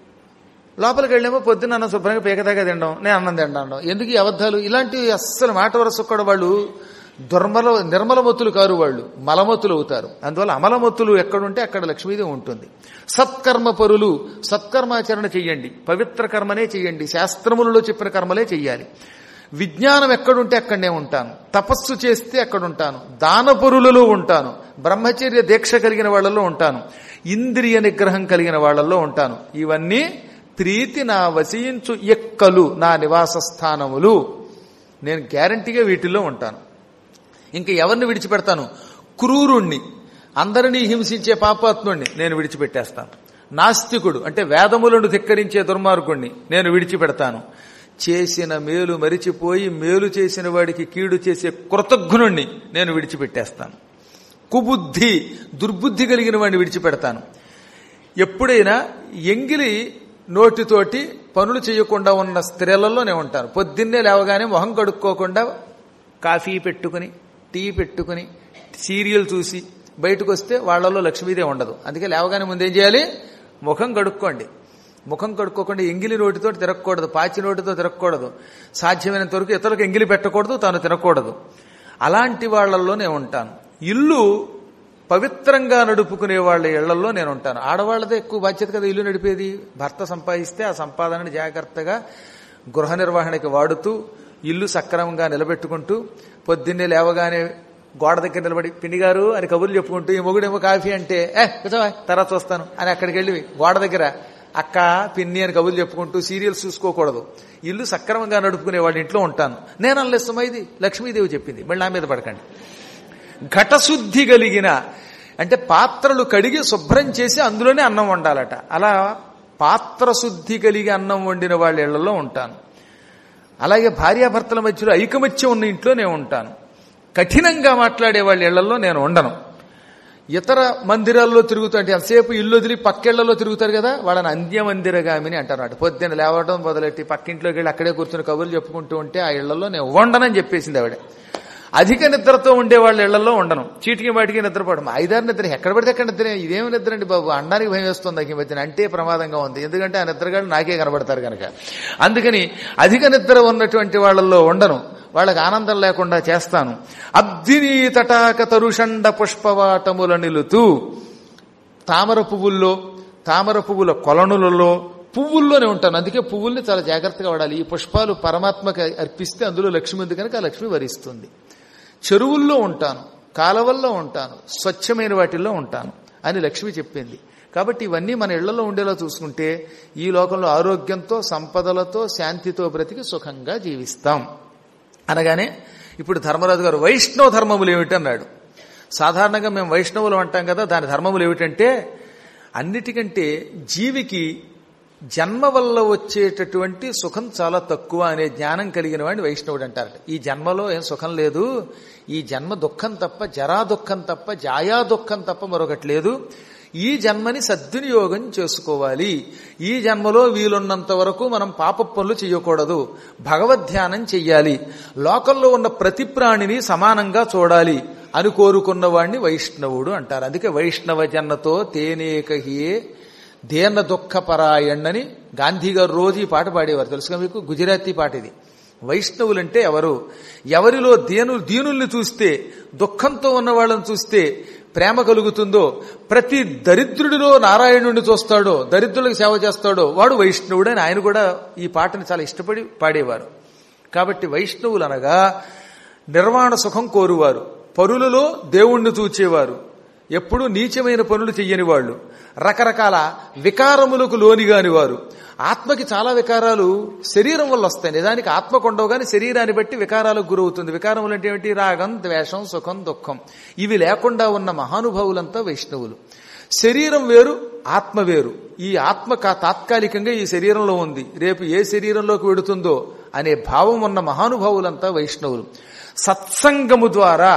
లోపలికి వెళ్ళేమో పొద్దున్న అన్నం శుభ్రంగా పేకదాకా తినడం, నేను అన్నం తింటాను. ఎందుకు ఈ అబద్ధాలు? ఇలాంటి అస్సలు మాట వరస కూడా వాళ్ళు దుర్మల నిర్మలమతులు కారు, వాళ్ళు మలమతులు అవుతారు. అందువల్ల అమలమతులు ఎక్కడుంటే అక్కడ లక్ష్మీదేవి ఉంటుంది. సత్కర్మ పరులు, సత్కర్మాచరణ చెయ్యండి, పవిత్ర కర్మనే చెయ్యండి, శాస్త్రములలో చెప్పిన కర్మలే చెయ్యాలి. విజ్ఞానం ఎక్కడుంటే అక్కడనే ఉంటాను, తపస్సు చేస్తే అక్కడుంటాను, దానపరులలో ఉంటాను, బ్రహ్మచర్య దీక్ష కలిగిన వాళ్లలో ఉంటాను, ఇంద్రియ నిగ్రహం కలిగిన వాళ్లలో ఉంటాను. ఇవన్నీ ప్రీతి నా వసించు ఎక్కలు, నా నివాస స్థానములు. నేను గ్యారంటీగా వీటిల్లో ఉంటాను. ఇంకా ఎవరిని విడిచిపెడతాను? క్రూరుణ్ణి, అందరినీ హింసించే పాపాత్ముణ్ణి నేను విడిచిపెట్టేస్తాను. నాస్తికుడు అంటే వేదములను ధిక్కరించే దుర్మార్గుణ్ణి నేను విడిచిపెడతాను. చేసిన మేలు మరిచిపోయి మేలు చేసిన వాడికి కీడు చేసే కృతజ్ఞుణ్ణి నేను విడిచిపెట్టేస్తాను. కుబుద్ధి, దుర్బుద్ధి కలిగిన వాడిని విడిచిపెడతాను. ఎప్పుడైనా ఎంగిలి నోటితోటి పనులు చేయకుండా ఉన్న స్త్రీలలో నేను ఉంటాను. పొద్దున్నే లేవగానే మొహం కడుక్కోకుండా కాఫీ పెట్టుకుని, టీ పెట్టుకుని, సీరియల్ చూసి బయటకు వస్తే వాళ్లలో లక్ష్మీదేవి ఉండదు. అందుకే లేవగానే ముందేం చేయాలి? ముఖం కడుక్కోండి. ముఖం కడుక్కోకుండా ఎంగిలి నోటితో తిరగకూడదు, పాచి నోటితో తిరగకూడదు, సాధ్యమైనంత వరకు ఇతరులకు ఎంగిలి పెట్టకూడదు, తాను తినకూడదు. అలాంటి వాళ్లలో నేను ఉంటాను. ఇల్లు పవిత్రంగా నడుపుకునే వాళ్ళ ఇళ్లలో నేను ఉంటాను. ఆడవాళ్లదే ఎక్కువ బాధ్యత కదా ఇల్లు నడిపేది. భర్త సంపాదిస్తే ఆ సంపాదనని జాగ్రత్తగా గృహ నిర్వహణకి వాడుతూ ఇల్లు సక్రమంగా నిలబెట్టుకుంటూ పొద్దున్నే లేవగానే గోడ దగ్గర నిలబడి పిన్ని గారు అని కబుర్లు చెప్పుకుంటూ ఈ మొగుడేమో కాఫీ అంటే ఏ కూర్చోవా తర్వాత వస్తాను అని అక్కడికి వెళ్ళి గోడ దగ్గర అక్క పిన్ని అని కబుర్లు చెప్పుకుంటూ సీరియల్స్ చూసుకోకూడదు. ఇల్లు సక్రమంగా నడుపుకునే వాళ్ళ ఇంట్లో ఉంటాను నేను అనలే సుమైది లక్ష్మీదేవి చెప్పింది, మళ్ళీ నా మీద పడకండి. ఘటశుద్ధి కలిగిన అంటే పాత్రలు కడిగి శుభ్రం చేసి అందులోనే అన్నం వండాలట. అలా పాత్ర శుద్ధి కలిగి అన్నం వండిన వాళ్ళ ఇళ్లలో ఉంటాను. అలాగే భార్యాభర్తల మధ్యలో ఐకమత్యం ఉన్న ఇంట్లో నేను ఉంటాను. కఠినంగా మాట్లాడే వాళ్ళ ఇళ్లలో నేను ఉండను. ఇతర మందిరాల్లో తిరుగుతుంటే ఎంతసేపు ఇల్లు వదిలి పక్కిళ్లలో తిరుగుతారు కదా, వాళ్ళని అంత్యమందిరగామిని అంటారు. అటు పొద్దున్న లేవడం మొదలెట్టి పక్కింట్లోకి వెళ్ళి అక్కడే కూర్చుని కబుర్లు చెప్పుకుంటూ ఉంటే ఆ ఇళ్లలో నేను ఉండనని చెప్పేసింది ఆవిడ. అధిక నిద్రతో ఉండే వాళ్ళ ఇళ్లలో ఉండను. చీటికి వాటికి నిద్రపోవడం, ఐదారు నిద్ర ఎక్కడ పడితే అక్కడ నిద్ర. ఇదేమి నిద్ర అండి బాబు, అండానికి భయం వేస్తుంది ఈ మధ్యన, అంటే ప్రమాదంగా ఉంది. ఎందుకంటే ఆ నిద్రగాళ్ళు నాకే కనబడతారు కనుక. అందుకని అధిక నిద్ర ఉన్నటువంటి వాళ్ళల్లో ఉండను, వాళ్ళకి ఆనందం లేకుండా చేస్తాను. అబ్దిని తటాక తరుషండ పుష్పవాటముల నిలుతూ తామర పువ్వుల్లో తామర పువ్వుల కొలనులలో పువ్వుల్లోనే ఉంటాను. అందుకే పువ్వుల్ని చాలా జాగ్రత్తగా వాడాలి. ఈ పుష్పాలు పరమాత్మకి అర్పిస్తే అందులో లక్ష్మి ఉంది కనుక ఆ లక్ష్మి వరిస్తుంది. చెరువుల్లో ఉంటాను, కాలవల్లో ఉంటాను, స్వచ్ఛమైన వాటిల్లో ఉంటాను అని లక్ష్మి చెప్పింది. కాబట్టి ఇవన్నీ మన ఇళ్లలో ఉండేలా చూసుకుంటే ఈ లోకంలో ఆరోగ్యంతో సంపదలతో శాంతితో బ్రతికి సుఖంగా జీవిస్తాం. అనగానే ఇప్పుడు ధర్మరాజు గారు వైష్ణవ ధర్మములు ఏమిటన్నాడు. సాధారణంగా మేము వైష్ణవులు అంటాం కదా, దాని ధర్మములు ఏమిటంటే అన్నిటికంటే జీవికి జన్మ వల్ల వచ్చేటటువంటి సుఖం చాలా తక్కువ అనే జ్ఞానం కలిగిన వాడిని వైష్ణవుడు అంటారట. ఈ జన్మలో ఏం సుఖం లేదు, ఈ జన్మ దుఃఖం తప్ప, జరా దుఃఖం తప్ప, జాయా దుఃఖం తప్ప మరొకటి లేదు. ఈ జన్మని సద్వినియోగం చేసుకోవాలి. ఈ జన్మలో వీలున్నంత వరకు మనం పాప పనులు చేయకూడదు, భగవద్ధ్యానం చెయ్యాలి, లోకంలో ఉన్న ప్రతి ప్రాణిని సమానంగా చూడాలి అని కోరుకున్న వాడిని వైష్ణవుడు అంటారు. అందుకే వైష్ణవ జన్నతో తేనేకహియే దేన దుఃఖ పరాయణని గాంధీ గారు రోజు ఈ పాట పాడేవారు. తెలుసుగా మీకు, గుజరాతీ పాట ఇది. వైష్ణవులంటే ఎవరు? ఎవరిలో దేను దీనుల్ని చూస్తే, దుఃఖంతో ఉన్న వాళ్ళని చూస్తే ప్రేమ కలుగుతుందో, ప్రతి దరిద్రుడిలో నారాయణుడిని చూస్తాడో, దరిద్రులకు సేవ చేస్తాడో వాడు వైష్ణవుడు అని ఆయన కూడా ఈ పాటని చాలా ఇష్టపడి పాడేవారు. కాబట్టి వైష్ణవులు అనగా నిర్వాణ సుఖం కోరువారు, పరులలో దేవుణ్ణి చూచేవారు, ఎప్పుడూ నీచమైన పనులు చెయ్యని వాళ్ళు, రకరకాల వికారములకు లోనిగాని వారు. ఆత్మకి చాలా వికారాలు శరీరం వల్ల వస్తాయి. నిజానికి ఆత్మ కొండవు కానీ శరీరాన్ని బట్టి వికారాలకు గురవుతుంది. వికారములు అంటే ఏమిటి? రాగం, ద్వేషం, సుఖం, దుఃఖం. ఇవి లేకుండా ఉన్న మహానుభావులంతా వైష్ణవులు. శరీరం వేరు, ఆత్మ వేరు. ఈ ఆత్మ తాత్కాలికంగా ఈ శరీరంలో ఉంది, రేపు ఏ శరీరంలోకి వెడుతుందో అనే భావం ఉన్న మహానుభావులంతా వైష్ణవులు. సత్సంగము ద్వారా,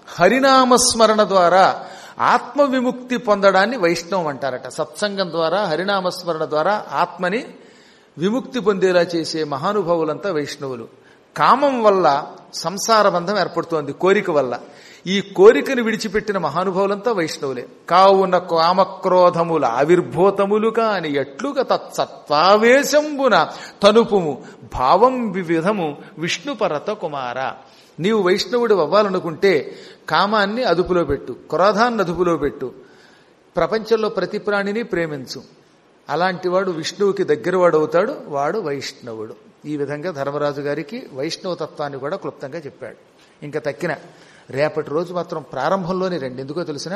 హరినామస్మరణ ద్వారా ఆత్మ విముక్తి పొందడాన్ని వైష్ణవం అంటారట. సత్సంగం ద్వారా, హరినామస్మరణ ద్వారా ఆత్మని విముక్తి పొందేలా చేసే మహానుభావులంతా వైష్ణవులు. కామం వల్ల సంసార బంధం ఏర్పడుతోంది, కోరిక వల్ల. ఈ కోరికను విడిచిపెట్టిన మహానుభావులంతా వైష్ణవులే. కావున కామక్రోధముల ఆవిర్భూతములు కాని ఎట్లుగా తత్సత్వావేశంబున తనుపుము భావం వివిధము విష్ణుపరత కుమార. నీవు వైష్ణవుడు అవ్వాలనుకుంటే కామాన్ని అదుపులో పెట్టు, క్రోధాన్ని అదుపులో పెట్టు, ప్రపంచంలో ప్రతి ప్రాణిని ప్రేమించు. అలాంటి వాడు విష్ణువుకి దగ్గరవాడు అవుతాడు, వాడు వైష్ణవుడు. ఈ విధంగా ధర్మరాజు గారికి వైష్ణవ తత్వాన్ని కూడా క్లుప్తంగా చెప్పాడు. ఇంకా తక్కిన రేపటి రోజు మాత్రం ప్రారంభంలోనే రెండు. ఎందుకో తెలిసిన,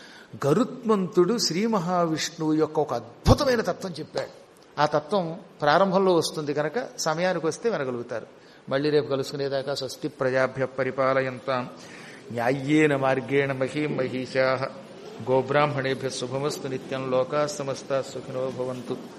గరుత్మంతుడు శ్రీ మహావిష్ణువు యొక్క ఒక అద్భుతమైన తత్వం చెప్పాడు. ఆ తత్వం ప్రారంభంలో వస్తుంది కనుక సమయానికి వస్తే వినగలుగుతారు. మళ్ళీ రేపు కలుసుకునేదాకా స్వస్తి ప్రజాభ్య పరిపాలయంతాం న్యాయ్యేన మార్గేణ మహీం మహిషాః గోబ్రాహ్మణేభ్యः శుభమస్తు నిత్యం. లోకాః సమస్తాః సుఖినో భవంతు.